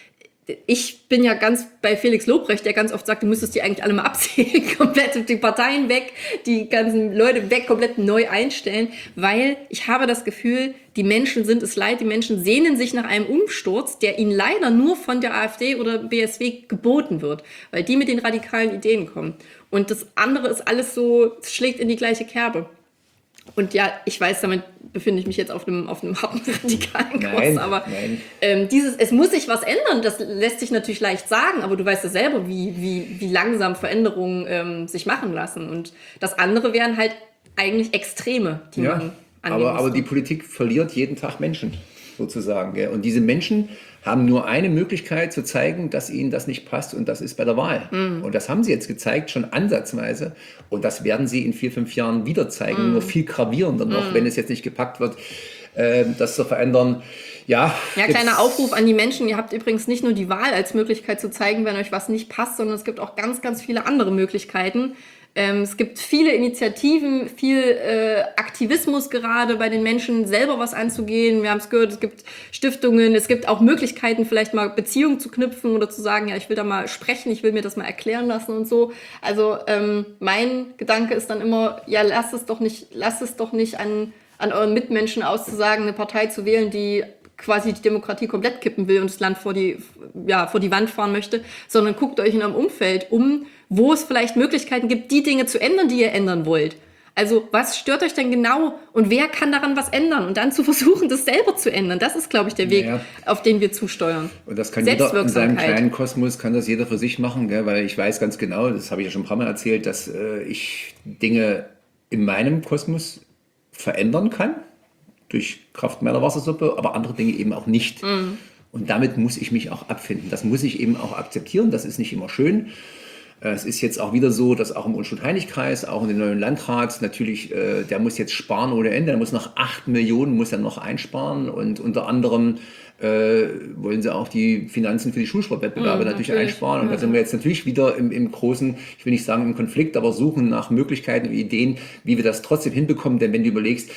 ich bin ja ganz bei Felix Lobrecht, der ganz oft sagt, du müsstest die eigentlich alle mal absehen, komplett die Parteien weg, die ganzen Leute weg, komplett neu einstellen, weil ich habe das Gefühl, die Menschen sind es leid, die Menschen sehnen sich nach einem Umsturz, der ihnen leider nur von der AfD oder B S W geboten wird, weil die mit den radikalen Ideen kommen. Und das andere ist alles so, es schlägt in die gleiche Kerbe. Und ja, ich weiß, damit befinde ich mich jetzt auf einem, auf einem harten radikalen Kurs, nein, aber nein. Ähm, dieses, es muss sich was ändern, das lässt sich natürlich leicht sagen, aber du weißt ja selber, wie, wie, wie langsam Veränderungen ähm, sich machen lassen. Und das andere wären halt eigentlich Extreme, die ja, man angehen aber, aber müsste. die Politik verliert jeden Tag Menschen, sozusagen. Gell? Und diese Menschen haben nur eine Möglichkeit zu zeigen, dass ihnen das nicht passt, und das ist bei der Wahl. Mhm. Und das haben sie jetzt gezeigt, schon ansatzweise. Und das werden sie in vier, fünf Jahren wieder zeigen, mhm. nur viel gravierender noch, mhm. wenn es jetzt nicht gepackt wird, äh, das zu verändern. Ja, ja, kleiner Aufruf an die Menschen. Ihr habt übrigens nicht nur die Wahl als Möglichkeit zu zeigen, wenn euch was nicht passt, sondern es gibt auch ganz, ganz viele andere Möglichkeiten. Ähm, es gibt viele Initiativen, viel äh, Aktivismus gerade bei den Menschen, selber was anzugehen. Wir haben es gehört, es gibt Stiftungen, es gibt auch Möglichkeiten, vielleicht mal Beziehungen zu knüpfen oder zu sagen, ja, ich will da mal sprechen, ich will mir das mal erklären lassen und so. Also ähm, mein Gedanke ist dann immer, ja, lasst es doch nicht, lasst es doch nicht an, an euren Mitmenschen auszusagen, eine Partei zu wählen, die quasi die Demokratie komplett kippen will und das Land vor die, ja, vor die Wand fahren möchte, sondern guckt euch in eurem Umfeld um, wo es vielleicht Möglichkeiten gibt, die Dinge zu ändern, die ihr ändern wollt. Also was stört euch denn genau und wer kann daran was ändern? Und dann zu versuchen, das selber zu ändern, das ist, glaube ich, der Weg, naja. auf den wir zusteuern. Und das kann jeder in seinem kleinen Kosmos, kann das jeder für sich machen, gell? Weil ich weiß ganz genau, das habe ich ja schon ein paar Mal erzählt, dass äh, ich Dinge in meinem Kosmos verändern kann, durch Kraft meiner Wassersuppe, aber andere Dinge eben auch nicht. Mm. Und damit muss ich mich auch abfinden. Das muss ich eben auch akzeptieren. Das ist nicht immer schön. Es ist jetzt auch wieder so, dass auch im Unschuld-Heinig-Kreis, auch in den neuen Landrat, natürlich, äh, der muss jetzt sparen ohne Ende. Der muss noch acht Millionen muss er noch einsparen. Und unter anderem äh, wollen sie auch die Finanzen für die Schulsportwettbewerbe mm, natürlich, natürlich einsparen. Und mm. da sind wir jetzt natürlich wieder im, im großen, ich will nicht sagen im Konflikt, aber suchen nach Möglichkeiten und Ideen, wie wir das trotzdem hinbekommen. Denn wenn du überlegst,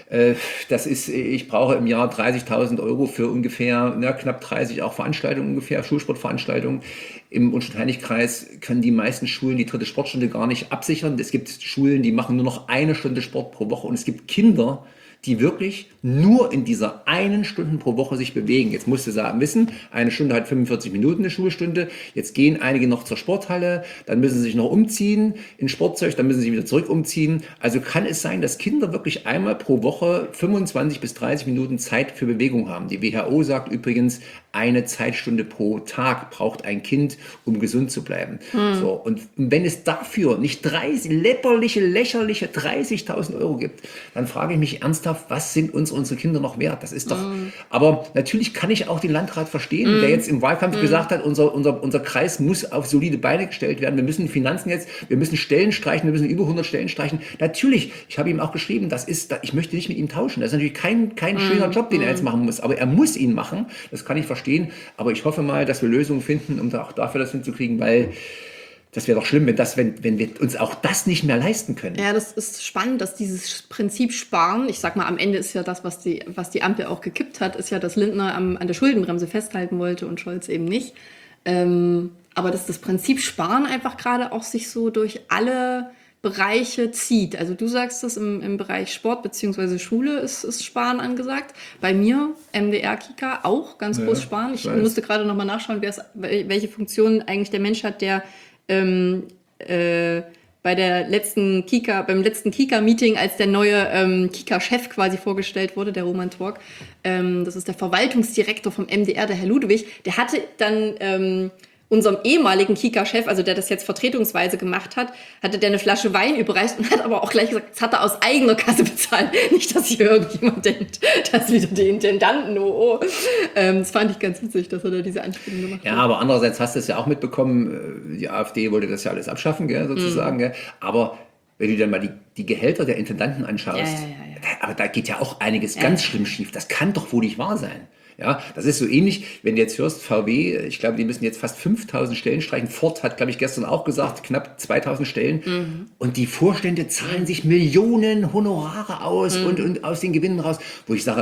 das ist, ich brauche im Jahr dreißigtausend Euro für ungefähr, na, knapp dreißig auch Veranstaltungen ungefähr, Schulsportveranstaltungen. Im Unschuld-Heinig-Kreis können die meisten Schulen die dritte Sportstunde gar nicht absichern. Es gibt Schulen, die machen nur noch eine Stunde Sport pro Woche, und es gibt Kinder, die wirklich nur in dieser einen Stunde pro Woche sich bewegen. Jetzt musst du sagen, wissen, eine Stunde hat fünfundvierzig Minuten, eine Schulstunde. Jetzt gehen einige noch zur Sporthalle, dann müssen sie sich noch umziehen in Sportzeug, dann müssen sie sich wieder zurück umziehen. Also kann es sein, dass Kinder wirklich einmal pro Woche fünfundzwanzig bis dreißig Minuten Zeit für Bewegung haben. Die W H O sagt übrigens, eine Zeitstunde pro Tag braucht ein Kind, um gesund zu bleiben. Hm. So, und wenn es dafür nicht dreißig, läpperliche, lächerliche dreißigtausend Euro gibt, dann frage ich mich ernsthaft, was sind uns unsere Kinder noch wert? Das ist doch, mm. aber natürlich kann ich auch den Landrat verstehen, mm. der jetzt im Wahlkampf mm. gesagt hat, unser, unser, unser Kreis muss auf solide Beine gestellt werden. Wir müssen Finanzen jetzt, wir müssen Stellen streichen, wir müssen über hundert Stellen streichen. Natürlich, ich habe ihm auch geschrieben, das ist, ich möchte nicht mit ihm tauschen. Das ist natürlich kein, kein mm. schöner Job, den mm. er jetzt machen muss, aber er muss ihn machen. Das kann ich verstehen. Aber ich hoffe mal, dass wir Lösungen finden, um auch dafür das hinzukriegen, weil das wäre doch schlimm, wenn, das, wenn, wenn wir uns auch das nicht mehr leisten können. Ja, das ist spannend, dass dieses Prinzip Sparen, ich sag mal, am Ende ist ja das, was die, was die Ampel auch gekippt hat, ist ja, dass Lindner am, an der Schuldenbremse festhalten wollte und Scholz eben nicht. Ähm, aber dass das Prinzip Sparen einfach gerade auch sich so durch alle Bereiche zieht. Also du sagst das im, im Bereich Sport bzw. Schule ist, ist Sparen angesagt. Bei mir, M D R-Kika, auch ganz ja, groß Sparen. Ich weiß. musste gerade nochmal nachschauen, wer es, welche Funktion eigentlich der Mensch hat, der Ähm, äh, bei der letzten Kika, beim letzten Kika-Meeting, als der neue ähm, Kika-Chef quasi vorgestellt wurde, der Roman Tork, ähm, das ist der Verwaltungsdirektor vom M D R, der Herr Ludewig, der hatte dann ähm, unserem ehemaligen Kika-Chef, also der das jetzt vertretungsweise gemacht hat, hatte der eine Flasche Wein überreicht und hat aber auch gleich gesagt, das hat er aus eigener Kasse bezahlt. Nicht, dass hier irgendjemand denkt, dass wieder die Intendanten, oh, oh. Ähm, das fand ich ganz witzig, dass er da diese Anspielung gemacht hat. Ja, aber andererseits hast du es ja auch mitbekommen, die AfD wollte das ja alles abschaffen, gell, sozusagen, mm. gell? Aber wenn du dir mal die, die Gehälter der Intendanten anschaust, ja, ja, ja, ja. Da, aber da geht ja auch einiges ja. ganz schlimm schief. Das kann doch wohl nicht wahr sein. Ja, das ist so ähnlich, wenn du jetzt hörst, V W, ich glaube, die müssen jetzt fast fünftausend Stellen streichen. Ford hat, glaube ich, gestern auch gesagt, knapp zweitausend Stellen. Mhm. Und die Vorstände zahlen sich Millionen Honorare aus mhm. und, und aus den Gewinnen raus, wo ich sage,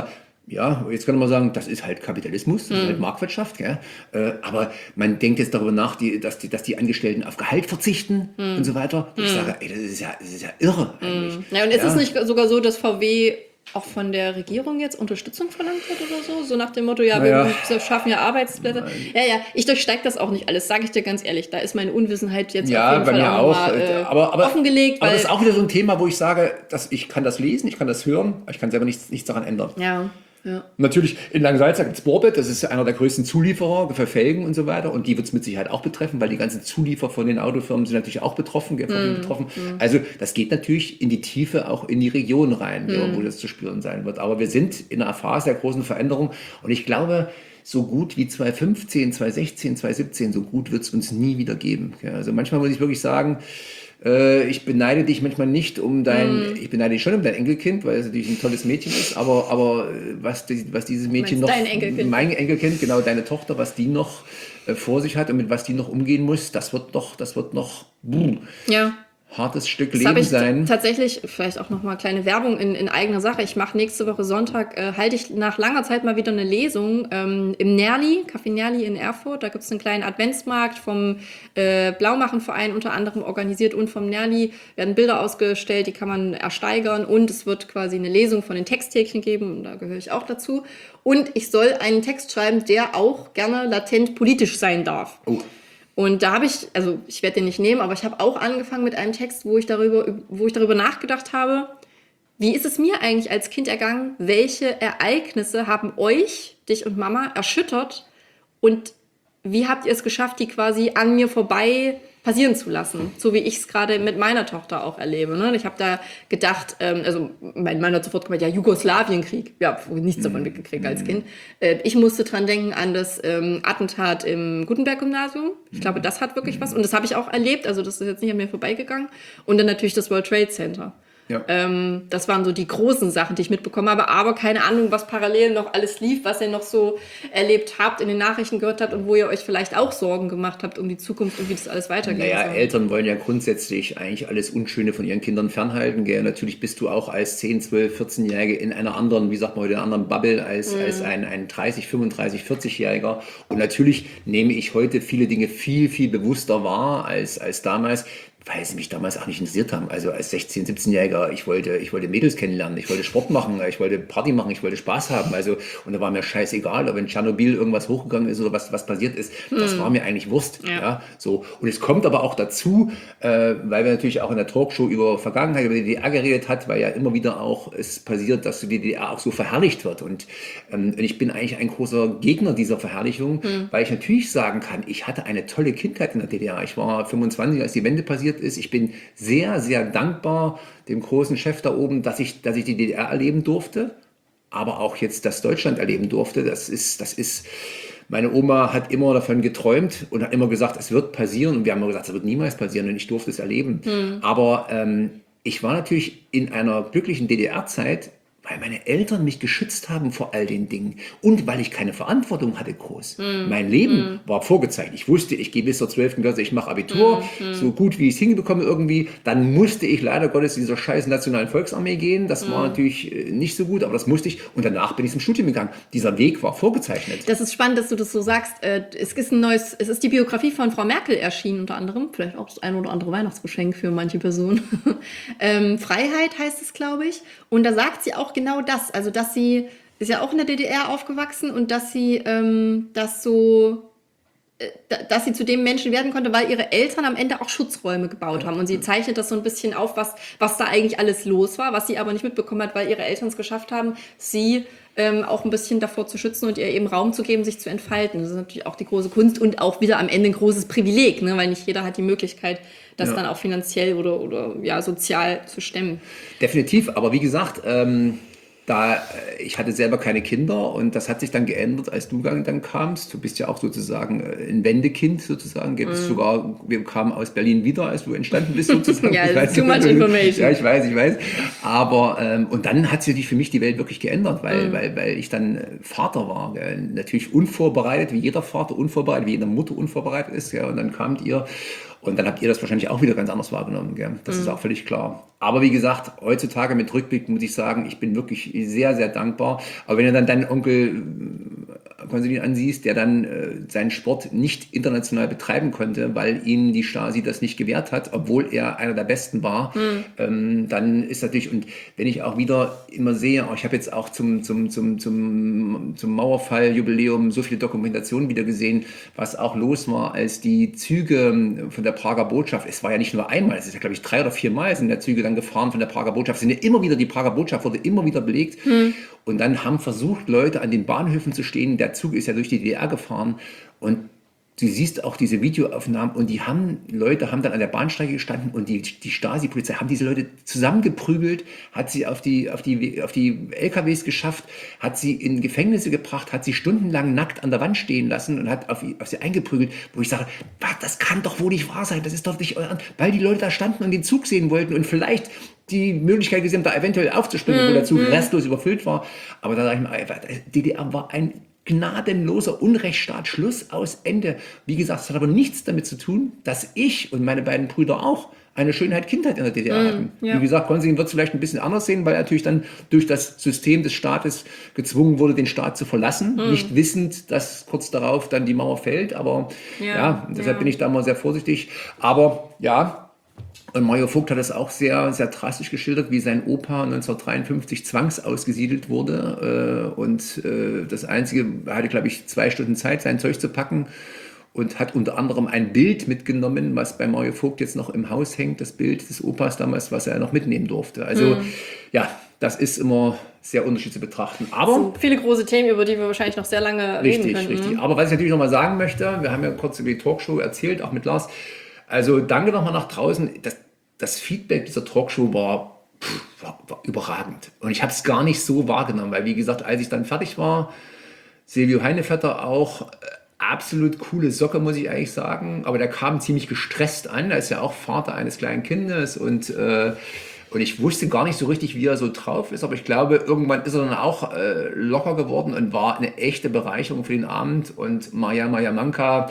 Ja, jetzt kann man sagen, das ist halt Kapitalismus, das ist halt Marktwirtschaft, gell? Äh, aber man denkt jetzt darüber nach, die, dass, die, dass die Angestellten auf Gehalt verzichten und so weiter. Und ich sage, ey, das ist ja, das ist ja irre eigentlich. Ja, und ist ja. es nicht sogar so, dass V W auch von der Regierung jetzt Unterstützung verlangt wird oder so? So nach dem Motto, ja, Naja. wir schaffen ja Arbeitsplätze. Ja, ja, ich durchsteige das auch nicht alles, sage ich dir ganz ehrlich. Da ist meine Unwissenheit jetzt Ja, auf jeden bei Fall mir auch, auch. mal, äh, aber, aber, offengelegt. aber weil, das ist auch wieder so ein Thema, wo ich sage, dass ich kann das lesen, ich kann das hören, aber ich kann selber nichts, nichts daran ändern. ja, ja. Natürlich, in Langsalza gibt es Borbet, das ist einer der größten Zulieferer für Felgen und so weiter. Und die wird es mit Sicherheit auch betreffen, weil die ganzen Zulieferer von den Autofirmen sind natürlich auch betroffen, gell, von denen betroffen. Also das geht natürlich in die Tiefe, auch in die Region rein, ja, wo das zu spüren sein wird. Aber wir sind in einer Phase der großen Veränderung. Und ich glaube, so gut wie zwanzig fünfzehn, zwanzig sechzehn, zwanzig siebzehn, so gut wird es uns nie wieder geben. Gell. Also manchmal muss ich wirklich sagen, ich beneide dich manchmal nicht um dein, mm. ich beneide dich schon um dein Enkelkind, weil es natürlich ein tolles Mädchen ist, aber, aber was, die, was dieses Mädchen noch, dein Enkelkind? mein Enkelkind, genau, deine Tochter, was die noch äh, vor sich hat und mit was die noch umgehen muss, das wird noch, das wird noch, buh, ja. hartes Stück Das Leben habe ich sein. tatsächlich, vielleicht auch nochmal kleine Werbung in, in eigener Sache. Ich mache nächste Woche Sonntag, äh, halte ich nach langer Zeit mal wieder eine Lesung ähm, im Nerli, Café Nerli in Erfurt. Da gibt es einen kleinen Adventsmarkt vom äh, Blaumachenverein unter anderem organisiert und vom Nerli werden Bilder ausgestellt, die kann man ersteigern und es wird quasi eine Lesung von den Texthäkchen geben und da gehöre ich auch dazu. Und ich soll einen Text schreiben, der auch gerne latent politisch sein darf. Oh. Und da habe ich, also ich werde den nicht nehmen, aber ich habe auch angefangen mit einem Text, wo ich darüber, wo ich darüber nachgedacht habe, wie ist es mir eigentlich als Kind ergangen, welche Ereignisse haben euch, dich und Mama, erschüttert und wie habt ihr es geschafft, die quasi an mir vorbei passieren zu lassen, so wie ich es gerade mit meiner Tochter auch erlebe. Ne? Ich habe da gedacht, ähm, also mein Mann hat sofort gemeint, ja, Jugoslawienkrieg, ja, nichts davon mitgekriegt als Kind. Äh, ich musste dran denken an das ähm, Attentat im Gutenberg-Gymnasium. Ich glaube, das hat wirklich was und das habe ich auch erlebt, also das ist jetzt nicht an mir vorbeigegangen. Und dann natürlich das World Trade Center. Ja. Ähm, das waren so die großen Sachen, die ich mitbekommen habe, aber keine Ahnung, was parallel noch alles lief, was ihr noch so erlebt habt, in den Nachrichten gehört habt und wo ihr euch vielleicht auch Sorgen gemacht habt um die Zukunft und wie das alles weitergeht. Naja, soll. Eltern wollen ja grundsätzlich eigentlich alles Unschöne von ihren Kindern fernhalten. Gell? Natürlich bist du auch als zehn, zwölf, vierzehn-Jährige in einer anderen, wie sagt man heute, in einer anderen Bubble als, mhm. als ein, ein dreißig, fünfunddreißig, vierzig-Jähriger. Und natürlich nehme ich heute viele Dinge viel, viel bewusster wahr als, als damals, weil sie mich damals auch nicht interessiert haben. Also als sechzehn-, siebzehn-Jähriger, ich wollte, ich wollte Mädels kennenlernen, ich wollte Sport machen, ich wollte Party machen, ich wollte Spaß haben. Also, und da war mir scheißegal, ob in Tschernobyl irgendwas hochgegangen ist oder was, was passiert ist. Das hm. war mir eigentlich Wurst. Ja. Ja, so. Und es kommt aber auch dazu, äh, weil wir natürlich auch in der Talkshow über Vergangenheit, über die D D R geredet hat, weil ja immer wieder auch es passiert, dass die D D R auch so verherrlicht wird. Und ähm, ich bin eigentlich ein großer Gegner dieser Verherrlichung, hm. weil ich natürlich sagen kann, ich hatte eine tolle Kindheit in der D D R. Ich war fünfundzwanzig, als die Wende passiert ist. Ich bin sehr, sehr dankbar dem großen Chef da oben, dass ich, dass ich die D D R erleben durfte, aber auch jetzt das Deutschland erleben durfte. Das ist, das ist, meine Oma hat immer davon geträumt und hat immer gesagt, es wird passieren. Und wir haben immer gesagt, es wird niemals passieren und ich durfte es erleben. Mhm. Aber ähm, ich war natürlich in einer glücklichen D D R-Zeit, weil meine Eltern mich geschützt haben vor all den Dingen und weil ich keine Verantwortung hatte groß. Mm. Mein Leben mm. war vorgezeichnet. Ich wusste, ich gehe bis zur zwölften Klasse, ich mache Abitur, mm. so gut wie ich es hinbekomme irgendwie. Dann musste ich leider Gottes in dieser scheiß Nationalen Volksarmee gehen. Das mm. war natürlich nicht so gut, aber das musste ich. Und danach bin ich zum Studium gegangen. Dieser Weg war vorgezeichnet. Das ist spannend, dass du das so sagst. Es ist ein neues, es ist die Biografie von Frau Merkel erschienen unter anderem. Vielleicht auch das ein oder andere Weihnachtsgeschenk für manche Personen. ähm, Freiheit heißt es, glaube ich. Und da sagt sie auch genau das, also dass sie, ist ja auch in der D D R aufgewachsen und dass sie ähm, das so, äh, dass sie zu dem Menschen werden konnte, weil ihre Eltern am Ende auch Schutzräume gebaut haben und sie zeichnet das so ein bisschen auf, was, was da eigentlich alles los war, was sie aber nicht mitbekommen hat, weil ihre Eltern es geschafft haben, sie ähm, auch ein bisschen davor zu schützen und ihr eben Raum zu geben, sich zu entfalten. Das ist natürlich auch die große Kunst und auch wieder am Ende ein großes Privileg, ne? Weil nicht jeder hat die Möglichkeit, das ja. dann auch finanziell oder, oder ja, sozial zu stemmen. Definitiv, aber wie gesagt, ähm, da ich hatte selber keine Kinder und das hat sich dann geändert, als du dann kamst. Du bist ja auch sozusagen ein Wendekind sozusagen. Mm. Sogar, wir kamen aus Berlin wieder, als du entstanden bist sozusagen. Ja, das ist too much information. Ja, ich weiß, ich weiß. Aber ähm, und dann hat sich für mich die Welt wirklich geändert, weil, mm. weil, weil ich dann Vater war. Gell? Natürlich unvorbereitet, wie jeder Vater unvorbereitet, wie jede Mutter unvorbereitet ist. Ja? Und dann kamt ihr. Und dann habt ihr das wahrscheinlich auch wieder ganz anders wahrgenommen. Gell? Das mhm. ist auch völlig klar. Aber wie gesagt, heutzutage mit Rückblick muss ich sagen, ich bin wirklich sehr, sehr dankbar. Aber wenn du dann deinen Onkel Konstantin ansiehst, der dann äh, seinen Sport nicht international betreiben konnte, weil ihm die Stasi das nicht gewährt hat, obwohl er einer der Besten war, mhm. ähm, dann ist natürlich, und wenn ich auch wieder immer sehe, oh, ich habe jetzt auch zum, zum, zum, zum, zum Mauerfall-Jubiläum so viele Dokumentationen wieder gesehen, was auch los war, als die Züge von der Prager Botschaft, es war ja nicht nur einmal, es ist ja glaube ich drei oder vier Mal sind der Züge dann gefahren von der Prager Botschaft, sind ja immer wieder, die Prager Botschaft wurde immer wieder belegt mhm. und dann haben versucht, Leute an den Bahnhöfen zu stehen, der Zug ist ja durch die D D R gefahren und du siehst auch diese Videoaufnahmen und die haben, Leute haben dann an der Bahnstrecke gestanden und die, die Stasi-Polizei haben diese Leute zusammengeprügelt, hat sie auf die, auf die, auf die L K Ws geschafft, hat sie in Gefängnisse gebracht, hat sie stundenlang nackt an der Wand stehen lassen und hat auf, auf sie eingeprügelt, wo ich sage, das kann doch wohl nicht wahr sein, das ist doch nicht euer Ernst, weil die Leute da standen und den Zug sehen wollten und vielleicht die Möglichkeit gesehen haben, da eventuell aufzuspringen, mm, wo der Zug mm. restlos überfüllt war. Aber da sage ich mal, D D R war ein gnadenloser Unrechtsstaat, Schluss, aus, Ende. Wie gesagt, es hat aber nichts damit zu tun, dass ich und meine beiden Brüder auch eine Schönheit Kindheit in der D D R mm, hatten. Ja. Wie gesagt, Konstantin wird es vielleicht ein bisschen anders sehen, weil er natürlich dann durch das System des Staates gezwungen wurde, den Staat zu verlassen, mm. nicht wissend, dass kurz darauf dann die Mauer fällt. Aber ja, ja deshalb ja. bin ich da mal sehr vorsichtig. Aber ja, und Mario Vogt hat das auch sehr, sehr drastisch geschildert, wie sein Opa neunzehnhundertdreiundfünfzig zwangsausgesiedelt wurde. Und das Einzige, er hatte, glaube ich, zwei Stunden Zeit, sein Zeug zu packen und hat unter anderem ein Bild mitgenommen, was bei Mario Vogt jetzt noch im Haus hängt, das Bild des Opas damals, was er noch mitnehmen durfte. Also mhm. ja, das ist immer sehr unterschiedlich zu betrachten. Aber das sind viele große Themen, über die wir wahrscheinlich noch sehr lange richtig, reden können. Richtig, richtig. Aber was ich natürlich noch mal sagen möchte, wir haben ja kurz über die Talkshow erzählt, auch mit Lars. Also danke nochmal nach draußen. Das, das Feedback dieser Talkshow war, pff, war, war überragend. Und ich habe es gar nicht so wahrgenommen, weil wie gesagt, als ich dann fertig war, Silvio Heinevetter auch, äh, absolut coole Socke, muss ich eigentlich sagen. Aber der kam ziemlich gestresst an. Er ist ja auch Vater eines kleinen Kindes und äh, Und ich wusste gar nicht so richtig, wie er so drauf ist, aber ich glaube, irgendwann ist er dann auch äh, locker geworden und war eine echte Bereicherung für den Abend. Und Maja Majamanka,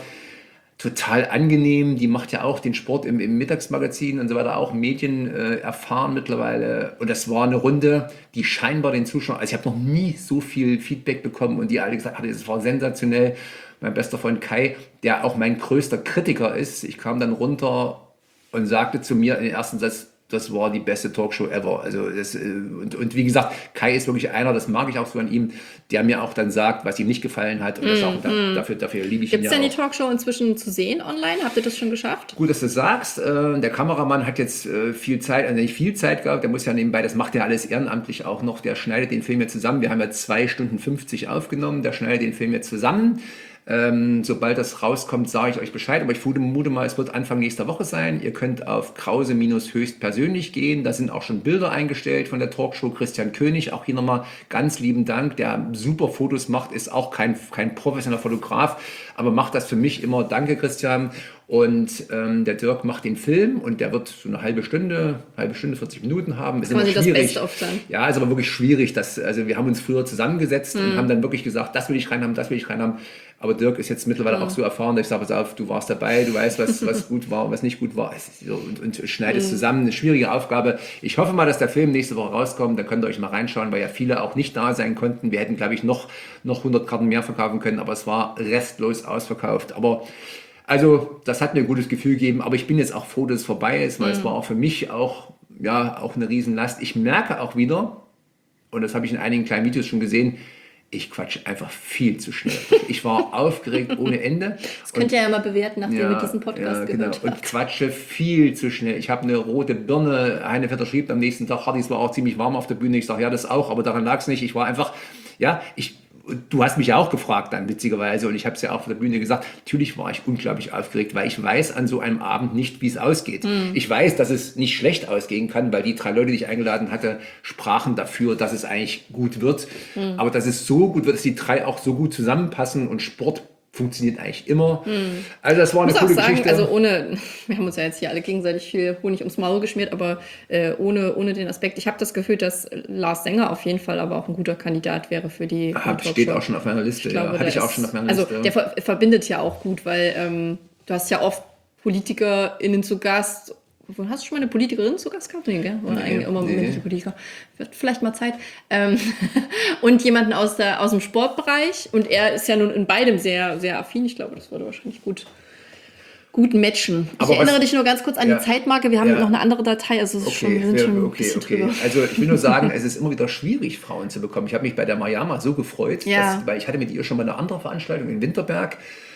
total angenehm, die macht ja auch den Sport im, im Mittagsmagazin und so weiter, auch Medien äh, erfahren mittlerweile. Und das war eine Runde, die scheinbar den Zuschauern, also ich habe noch nie so viel Feedback bekommen und die alle gesagt haben, das war sensationell. Mein bester Freund Kai, der auch mein größter Kritiker ist, ich kam dann runter und sagte zu mir in den ersten Satz, das war die beste Talkshow ever. Also das, und, und wie gesagt, Kai ist wirklich einer, das mag ich auch so an ihm, der mir auch dann sagt, was ihm nicht gefallen hat. Und das mm, auch, mm. dafür, dafür liebe ich Gibt's ihn ja denn auch. Gibt es denn die Talkshow inzwischen zu sehen online? Habt ihr das schon geschafft? Gut, dass du das sagst. Der Kameramann hat jetzt viel Zeit, also nicht viel Zeit gehabt, der muss ja nebenbei, das macht ja alles ehrenamtlich auch noch, der schneidet den Film jetzt zusammen. Wir haben ja zwei Stunden fünfzig aufgenommen, der schneidet den Film jetzt zusammen. Ähm, sobald das rauskommt, sage ich euch Bescheid, aber ich vermute mal, es wird Anfang nächster Woche sein. Ihr könnt auf krause-höchstpersönlich gehen, da sind auch schon Bilder eingestellt von der Talkshow. Christian König, auch hier nochmal ganz lieben Dank, der super Fotos macht, ist auch kein, kein professioneller Fotograf, aber macht das für mich immer. Danke Christian. Und ähm, der Dirk macht den Film und der wird so eine halbe Stunde, halbe Stunde, vierzig Minuten haben. Ist immer schwierig. Das Beste oft sein. Ja, ist aber wirklich schwierig. Dass, also wir haben uns früher zusammengesetzt mhm. und haben dann wirklich gesagt, das will ich reinhaben, das will ich reinhaben. Aber Dirk ist jetzt mittlerweile mhm. auch so erfahren, dass ich sage, pass auf, du warst dabei, du weißt, was, was gut war und was nicht gut war. Und, und schneidest mhm. zusammen. Eine schwierige Aufgabe. Ich hoffe mal, dass der Film nächste Woche rauskommt. Da könnt ihr euch mal reinschauen, weil ja viele auch nicht da sein konnten. Wir hätten, glaube ich, noch, noch hundert Karten mehr verkaufen können, aber es war restlos ausverkauft. Aber also, das hat mir ein gutes Gefühl gegeben, aber ich bin jetzt auch froh, dass es vorbei ist, weil mhm. es war auch für mich auch, ja, auch eine Riesenlast. Ich merke auch wieder, und das habe ich in einigen kleinen Videos schon gesehen, ich quatsche einfach viel zu schnell. Ich war aufgeregt ohne Ende. Das könnt ihr ja mal bewerten, nachdem ja, ihr diesen Podcast ja, genau. gehört habt. Und quatsche viel zu schnell. Ich habe eine rote Birne. Heinevetter schrieb am nächsten Tag, Hardy, es war auch ziemlich warm auf der Bühne. Ich sage, ja, das auch, aber daran lag es nicht. Ich war einfach, ja, ich... Du hast mich ja auch gefragt dann, witzigerweise, und ich habe es ja auch auf der Bühne gesagt, natürlich war ich unglaublich aufgeregt, weil ich weiß an so einem Abend nicht, wie es ausgeht. Mm. Ich weiß, dass es nicht schlecht ausgehen kann, weil die drei Leute, die ich eingeladen hatte, sprachen dafür, dass es eigentlich gut wird. Mm. Aber dass es so gut wird, dass die drei auch so gut zusammenpassen und Sport funktioniert eigentlich immer. Mm. Also das war eine coole sagen, Geschichte. Also ohne, wir haben uns ja jetzt hier alle gegenseitig viel Honig ums Maul geschmiert, aber äh, ohne, ohne den Aspekt, ich habe das Gefühl, dass Lars Sänger auf jeden Fall aber auch ein guter Kandidat wäre für die Hab, Steht auch schon auf meiner Liste, ich glaube, ja. Hatte ich auch schon auf meiner also Liste. Der ver- verbindet ja auch gut, weil ähm, du hast ja oft PolitikerInnen zu Gast. Wo hast du schon mal eine Politikerin zu Gast gehabt? Nee, gell? Oder Nee, eigentlich immer nee. männliche Politiker. Wird vielleicht mal Zeit. Ähm, und jemanden aus, der, aus dem Sportbereich. Und er ist ja nun in beidem sehr, sehr affin. Ich glaube, das würde wahrscheinlich gut, gut matchen. Ich Aber erinnere was- dich nur ganz kurz an Ja. die Zeitmarke. Wir haben Ja. noch eine andere Datei. Also es ist schon, wir sind wir- schon ein okay, bisschen okay. drüber. Also ich will nur sagen, es ist immer wieder schwierig, Frauen zu bekommen. Ich habe mich bei der Mariama so gefreut, Ja. dass, weil ich hatte mit ihr schon mal eine andere Veranstaltung in Winterberg.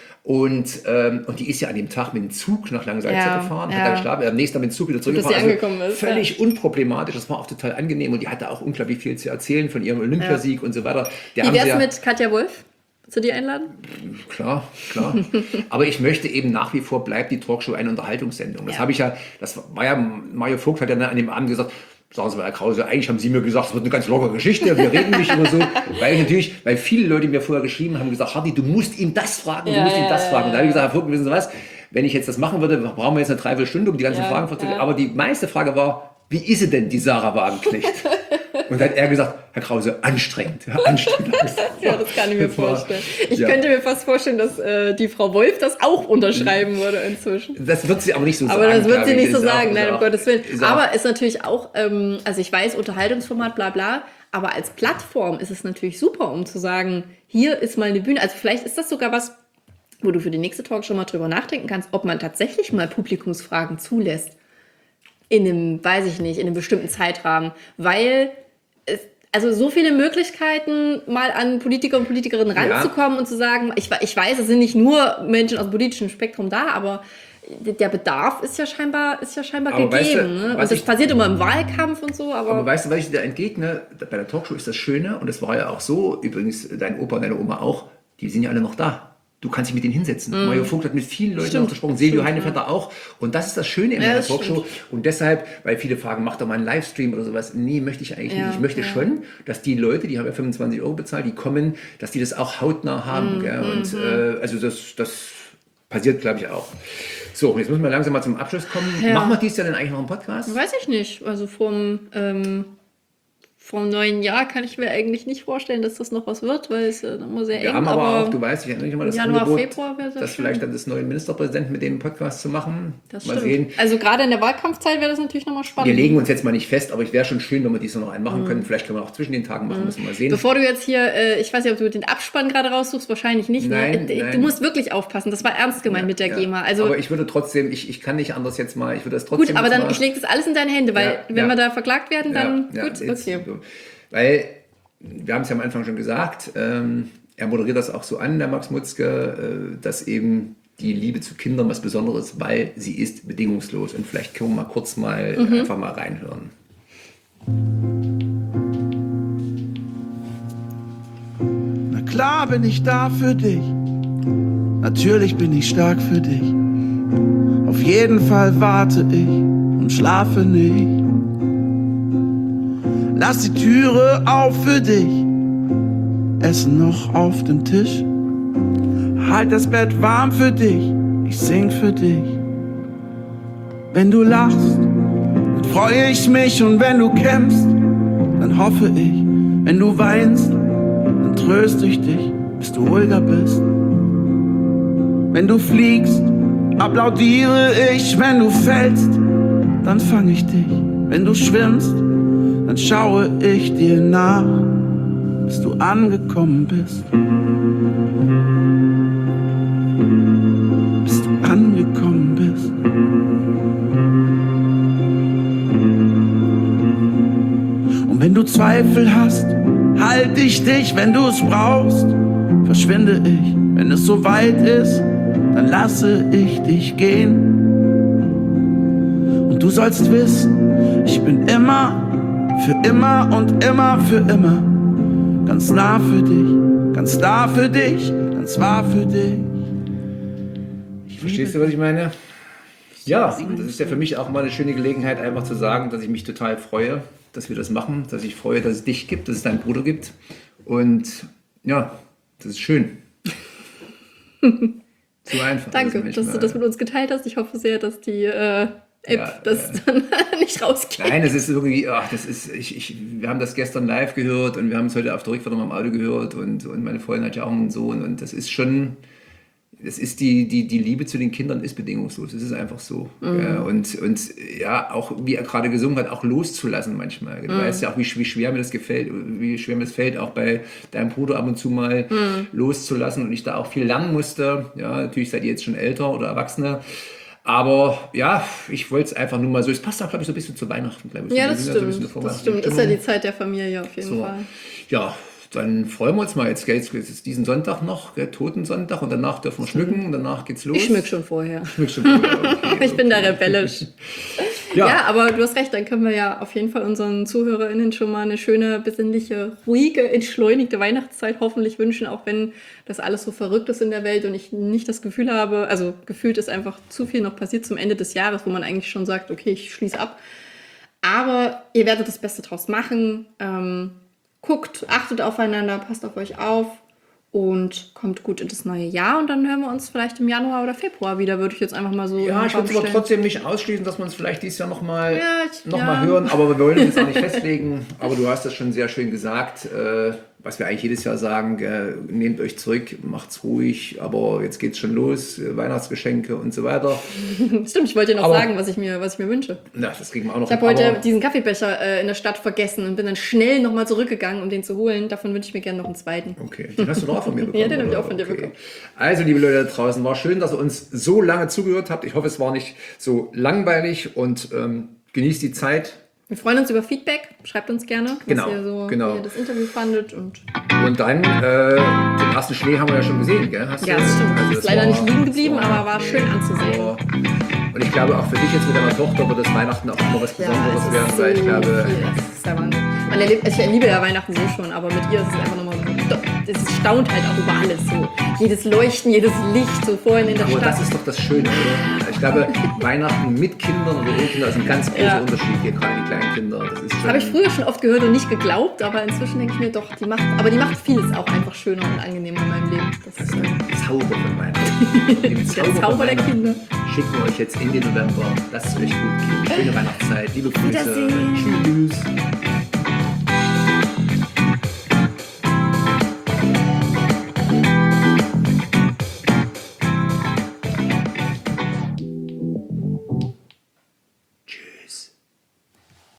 Und, ähm, und die ist ja an dem Tag mit dem Zug nach Langensalza Ja, gefahren, ja. hat da geschlafen, am nächsten Tag mit dem Zug wieder dass sie zurückgefahren. angekommen ist, völlig unproblematisch, das war auch total angenehm und die hatte auch unglaublich viel zu erzählen von ihrem Olympiasieg und so weiter. Der Wie haben wär's sie ja- mit Katja Wolf? Zu dir einladen? Klar, klar. Aber ich möchte eben nach wie vor, bleibt die Talkshow eine Unterhaltungssendung. Das Ja. habe ich ja, das war ja, Mario Vogt hat ja an dem Abend gesagt, sagen Sie mal, Herr Krause, eigentlich haben Sie mir gesagt, es wird eine ganz lockere Geschichte, wir reden nicht über so. Weil ich natürlich, weil viele Leute mir vorher geschrieben haben, gesagt, Hardy, du musst ihm das fragen, du Ja, musst ihm ja, das ja, fragen. Und da habe ich ja. gesagt, Herr Vogt, wissen Sie was, wenn ich jetzt das machen würde, brauchen wir jetzt eine Dreiviertelstunde, um die ganzen Ja, Fragen vorzulegen. ja. Aber die meiste Frage war, wie ist sie denn, die Sarah Wagenknecht? Und dann hat er gesagt, Herr Krause, anstrengend. Ja, anstrengend. Ja, das kann ich mir Das war- vorstellen. Ich ja. könnte mir fast vorstellen, dass äh, die Frau Wolf das auch unterschreiben würde inzwischen. Das wird sie aber nicht so Aber sagen. das wird glaub sie ich. nicht so Ist auch- sagen, ist nein, um auch- Gottes Willen. ist auch- Aber ist natürlich auch, ähm, also ich weiß, Unterhaltungsformat, bla bla, aber als Plattform ist es natürlich super, um zu sagen, hier ist mal eine Bühne. Also vielleicht ist das sogar was, wo du für die nächste Talk schon mal drüber nachdenken kannst, ob man tatsächlich mal Publikumsfragen zulässt. In einem, weiß ich nicht, in einem bestimmten Zeitrahmen. Weil es, also so viele Möglichkeiten, mal an Politiker und Politikerinnen ranzukommen und zu sagen, ich, ich weiß, es sind nicht nur Menschen aus dem politischen Spektrum da, aber der Bedarf ist ja scheinbar, ist ja scheinbar Aber weißt gegeben. du, Ne? Und was das ich- passiert immer im Wahlkampf und so, aber, Aber weißt du, was ich dir entgegne? Bei der Talkshow ist das Schöne, und das war ja auch so, übrigens dein Opa und deine Oma auch, die sind ja alle noch da. Du kannst dich mit denen hinsetzen. Mario Vogt hat mit vielen Leuten Stimmt, auch gesprochen, Silvio stimmt, Heinevetter auch. Und das ist das Schöne in Ja, der das Talkshow. Und deshalb, weil viele fragen, mach doch mal einen Livestream oder sowas. Nee, möchte ich eigentlich Ja, nicht. Ich möchte ja. schon, dass die Leute, die haben ja fünfundzwanzig Euro bezahlt, die kommen, dass die das auch hautnah Mhm, haben. Gell? Und äh, also das, das passiert, glaube ich, auch. So, und jetzt müssen wir langsam mal zum Abschluss kommen. Ja. Machen wir dies Jahr denn eigentlich noch einen Podcast? weiß ich nicht. Also vom, ähm, vom neuen Jahr kann ich mir eigentlich nicht vorstellen, dass das noch was wird, weil es äh, immer sehr Wir eng haben aber, aber auch, du weißt, ich erinnere mich immer das Januar, Angebot, Februar wäre sehr das schön. vielleicht dann des neuen Ministerpräsidenten mit dem einen Podcast zu machen. Das mal stimmt. sehen. Also gerade in der Wahlkampfzeit wäre das natürlich nochmal spannend. Wir legen uns jetzt mal nicht fest, aber ich wäre schon schön, wenn wir dies noch einen machen können. Vielleicht können wir auch zwischen den Tagen machen, müssen wir mal sehen. Bevor du jetzt hier, äh, ich weiß nicht, ob du den Abspann gerade raussuchst, wahrscheinlich nicht. Nein, ne? Äh, nein. Du musst wirklich aufpassen, das war ernst gemeint mit der Ja, GEMA. Also aber ich würde trotzdem, ich, ich kann nicht anders jetzt mal, ich würde das trotzdem gut, aber jetzt dann, mal, ich lege das alles in deine Hände, weil Ja, wenn ja. wir da verklagt werden, dann Ja, ja, gut, jetzt okay. so. Weil, wir haben es ja am Anfang schon gesagt, ähm, er moderiert das auch so an, der Max Mutzke, äh, dass eben die Liebe zu Kindern was Besonderes ist, weil sie ist bedingungslos. Und vielleicht können wir mal kurz mal Mhm. einfach mal reinhören. Na klar bin ich da für dich. Natürlich bin ich stark für dich. Auf jeden Fall warte ich und schlafe nicht. Lass die Türe auf für dich. Essen noch auf dem Tisch. Halt das Bett warm für dich. Ich sing für dich. Wenn du lachst, dann freue ich mich. Und wenn du kämpfst, dann hoffe ich. Wenn du weinst, dann tröste ich dich, bis du ruhiger bist. Wenn du fliegst, applaudiere ich. Wenn du fällst, dann fang ich dich. Wenn du schwimmst, dann schaue ich dir nach, bis du angekommen bist. Bis du angekommen bist. Und wenn du Zweifel hast, halt ich dich, wenn du es brauchst, verschwinde ich. Wenn es so weit ist, dann lasse ich dich gehen. Und du sollst wissen, ich bin immer, für immer und immer für immer ganz nah für dich, ganz da für dich, ganz wahr für dich. Ich Verstehst du, was ich meine? Ja, und das ist ja für mich auch mal eine schöne Gelegenheit, einfach zu sagen, dass ich mich total freue, dass wir das machen, dass ich freue, dass es dich gibt, dass es deinen Bruder gibt. Und ja, das ist schön. So einfach. Danke, ist es dass du manchmal. das mit uns geteilt hast. Ich hoffe sehr, dass die äh, App Ja, das dann nicht rausgeht. Nein, es ist irgendwie, ach, das ist, ich, ich, wir haben das gestern live gehört und wir haben es heute auf der Rückfahrt noch mal im Auto gehört und, und meine Freundin hat ja auch einen Sohn und das ist schon, es ist die, die, die Liebe zu den Kindern ist bedingungslos. Es ist einfach so. Mhm. Ja, und, und ja, auch wie er gerade gesungen hat, auch loszulassen manchmal. Du mhm. weißt ja auch, wie, wie schwer mir das gefällt, wie schwer mir das fällt, auch bei deinem Bruder ab und zu mal mhm. loszulassen und ich da auch viel lernen musste. Ja, natürlich seid ihr jetzt schon älter oder Erwachsene. Aber ja, ich wollte es einfach nur mal so. Es passt auch, glaube ich, so ein bisschen zu Weihnachten. Glaube ich. Ja, das so stimmt. So das stimmt. Ist ja die Zeit der Familie auf jeden so. Fall. Ja. Dann freuen wir uns mal. Jetzt geht es diesen Sonntag noch, gell, Totensonntag, und danach dürfen wir schmücken und danach geht's los. Ich schmück schon vorher. Schmück schon vorher. Okay, ich bin da rebellisch. ja. ja, aber du hast recht, dann können wir ja auf jeden Fall unseren ZuhörerInnen schon mal eine schöne, besinnliche, ruhige, entschleunigte Weihnachtszeit hoffentlich wünschen, auch wenn das alles so verrückt ist in der Welt und ich nicht das Gefühl habe, also gefühlt ist einfach zu viel noch passiert zum Ende des Jahres, wo man eigentlich schon sagt, okay, ich schließe ab. Aber ihr werdet das Beste draus machen. Ähm, Guckt, achtet aufeinander, passt auf euch auf und kommt gut in das neue Jahr. Und dann hören wir uns vielleicht im Januar oder Februar wieder, würde ich jetzt einfach mal so Ja, ich würde aber trotzdem nicht ausschließen, dass wir uns vielleicht dieses Jahr nochmal ja, noch ja. mal hören. Aber wir wollen uns jetzt auch nicht festlegen. Aber du hast das schon sehr schön gesagt, äh, was wir eigentlich jedes Jahr sagen, äh, nehmt euch zurück, macht's ruhig. Aber jetzt geht's schon los, äh, Weihnachtsgeschenke und so weiter. Stimmt, ich wollte dir noch aber, sagen, was ich mir, was ich mir wünsche. Na, das kriegen wir auch noch. Ich habe heute aber, diesen Kaffeebecher äh, in der Stadt vergessen und bin dann schnell nochmal zurückgegangen, um den zu holen. Davon wünsche ich mir gerne noch einen zweiten. Okay, den hast du doch auch von mir bekommen. Ja, den habe ich auch oder? von dir Okay. bekommen. Also, liebe Leute da draußen, war schön, dass ihr uns so lange zugehört habt. Ich hoffe, es war nicht so langweilig und ähm, genießt die Zeit. Wir freuen uns über Feedback. Schreibt uns gerne, was Genau, ihr so genau. wie ihr das Interview fandet. Und Und dann, äh, den ersten Schnee haben wir ja schon gesehen, gell? Hast ja, du? das stimmt. Also ist leider war- nicht liegen geblieben, das aber war schön anzusehen. Aber- Und ich glaube, auch für dich jetzt mit deiner Tochter wird das Weihnachten auch immer was Besonderes es ist werden, so weil ich glaube, viel. Das ist der Wahnsinn. Man erlebt, ich liebe ja Weihnachten so schon, aber mit ihr ist es einfach nochmal so. Es staunt halt auch über alles so. Jedes Leuchten, jedes Licht, so vorhin in der aber Stadt. das ist doch das Schöne, oder? Ich glaube, Weihnachten mit Kindern oder ohne Kinder ist ein ganz großer Ja. Unterschied hier, gerade die kleinen Kinder. Das ist schon, Habe ich früher schon oft gehört und nicht geglaubt, aber inzwischen denke ich mir doch, die macht, aber die macht vieles auch einfach schöner und angenehmer in meinem Leben. Das ist äh, der Zauber von Weihnachten. Den der von Zauber der Weihnachten Kinder. schicken wir euch jetzt in den November. Lasst es euch gut gehen. Schöne Weihnachtszeit. Liebe Grüße. Wiedersehen. Tschüss.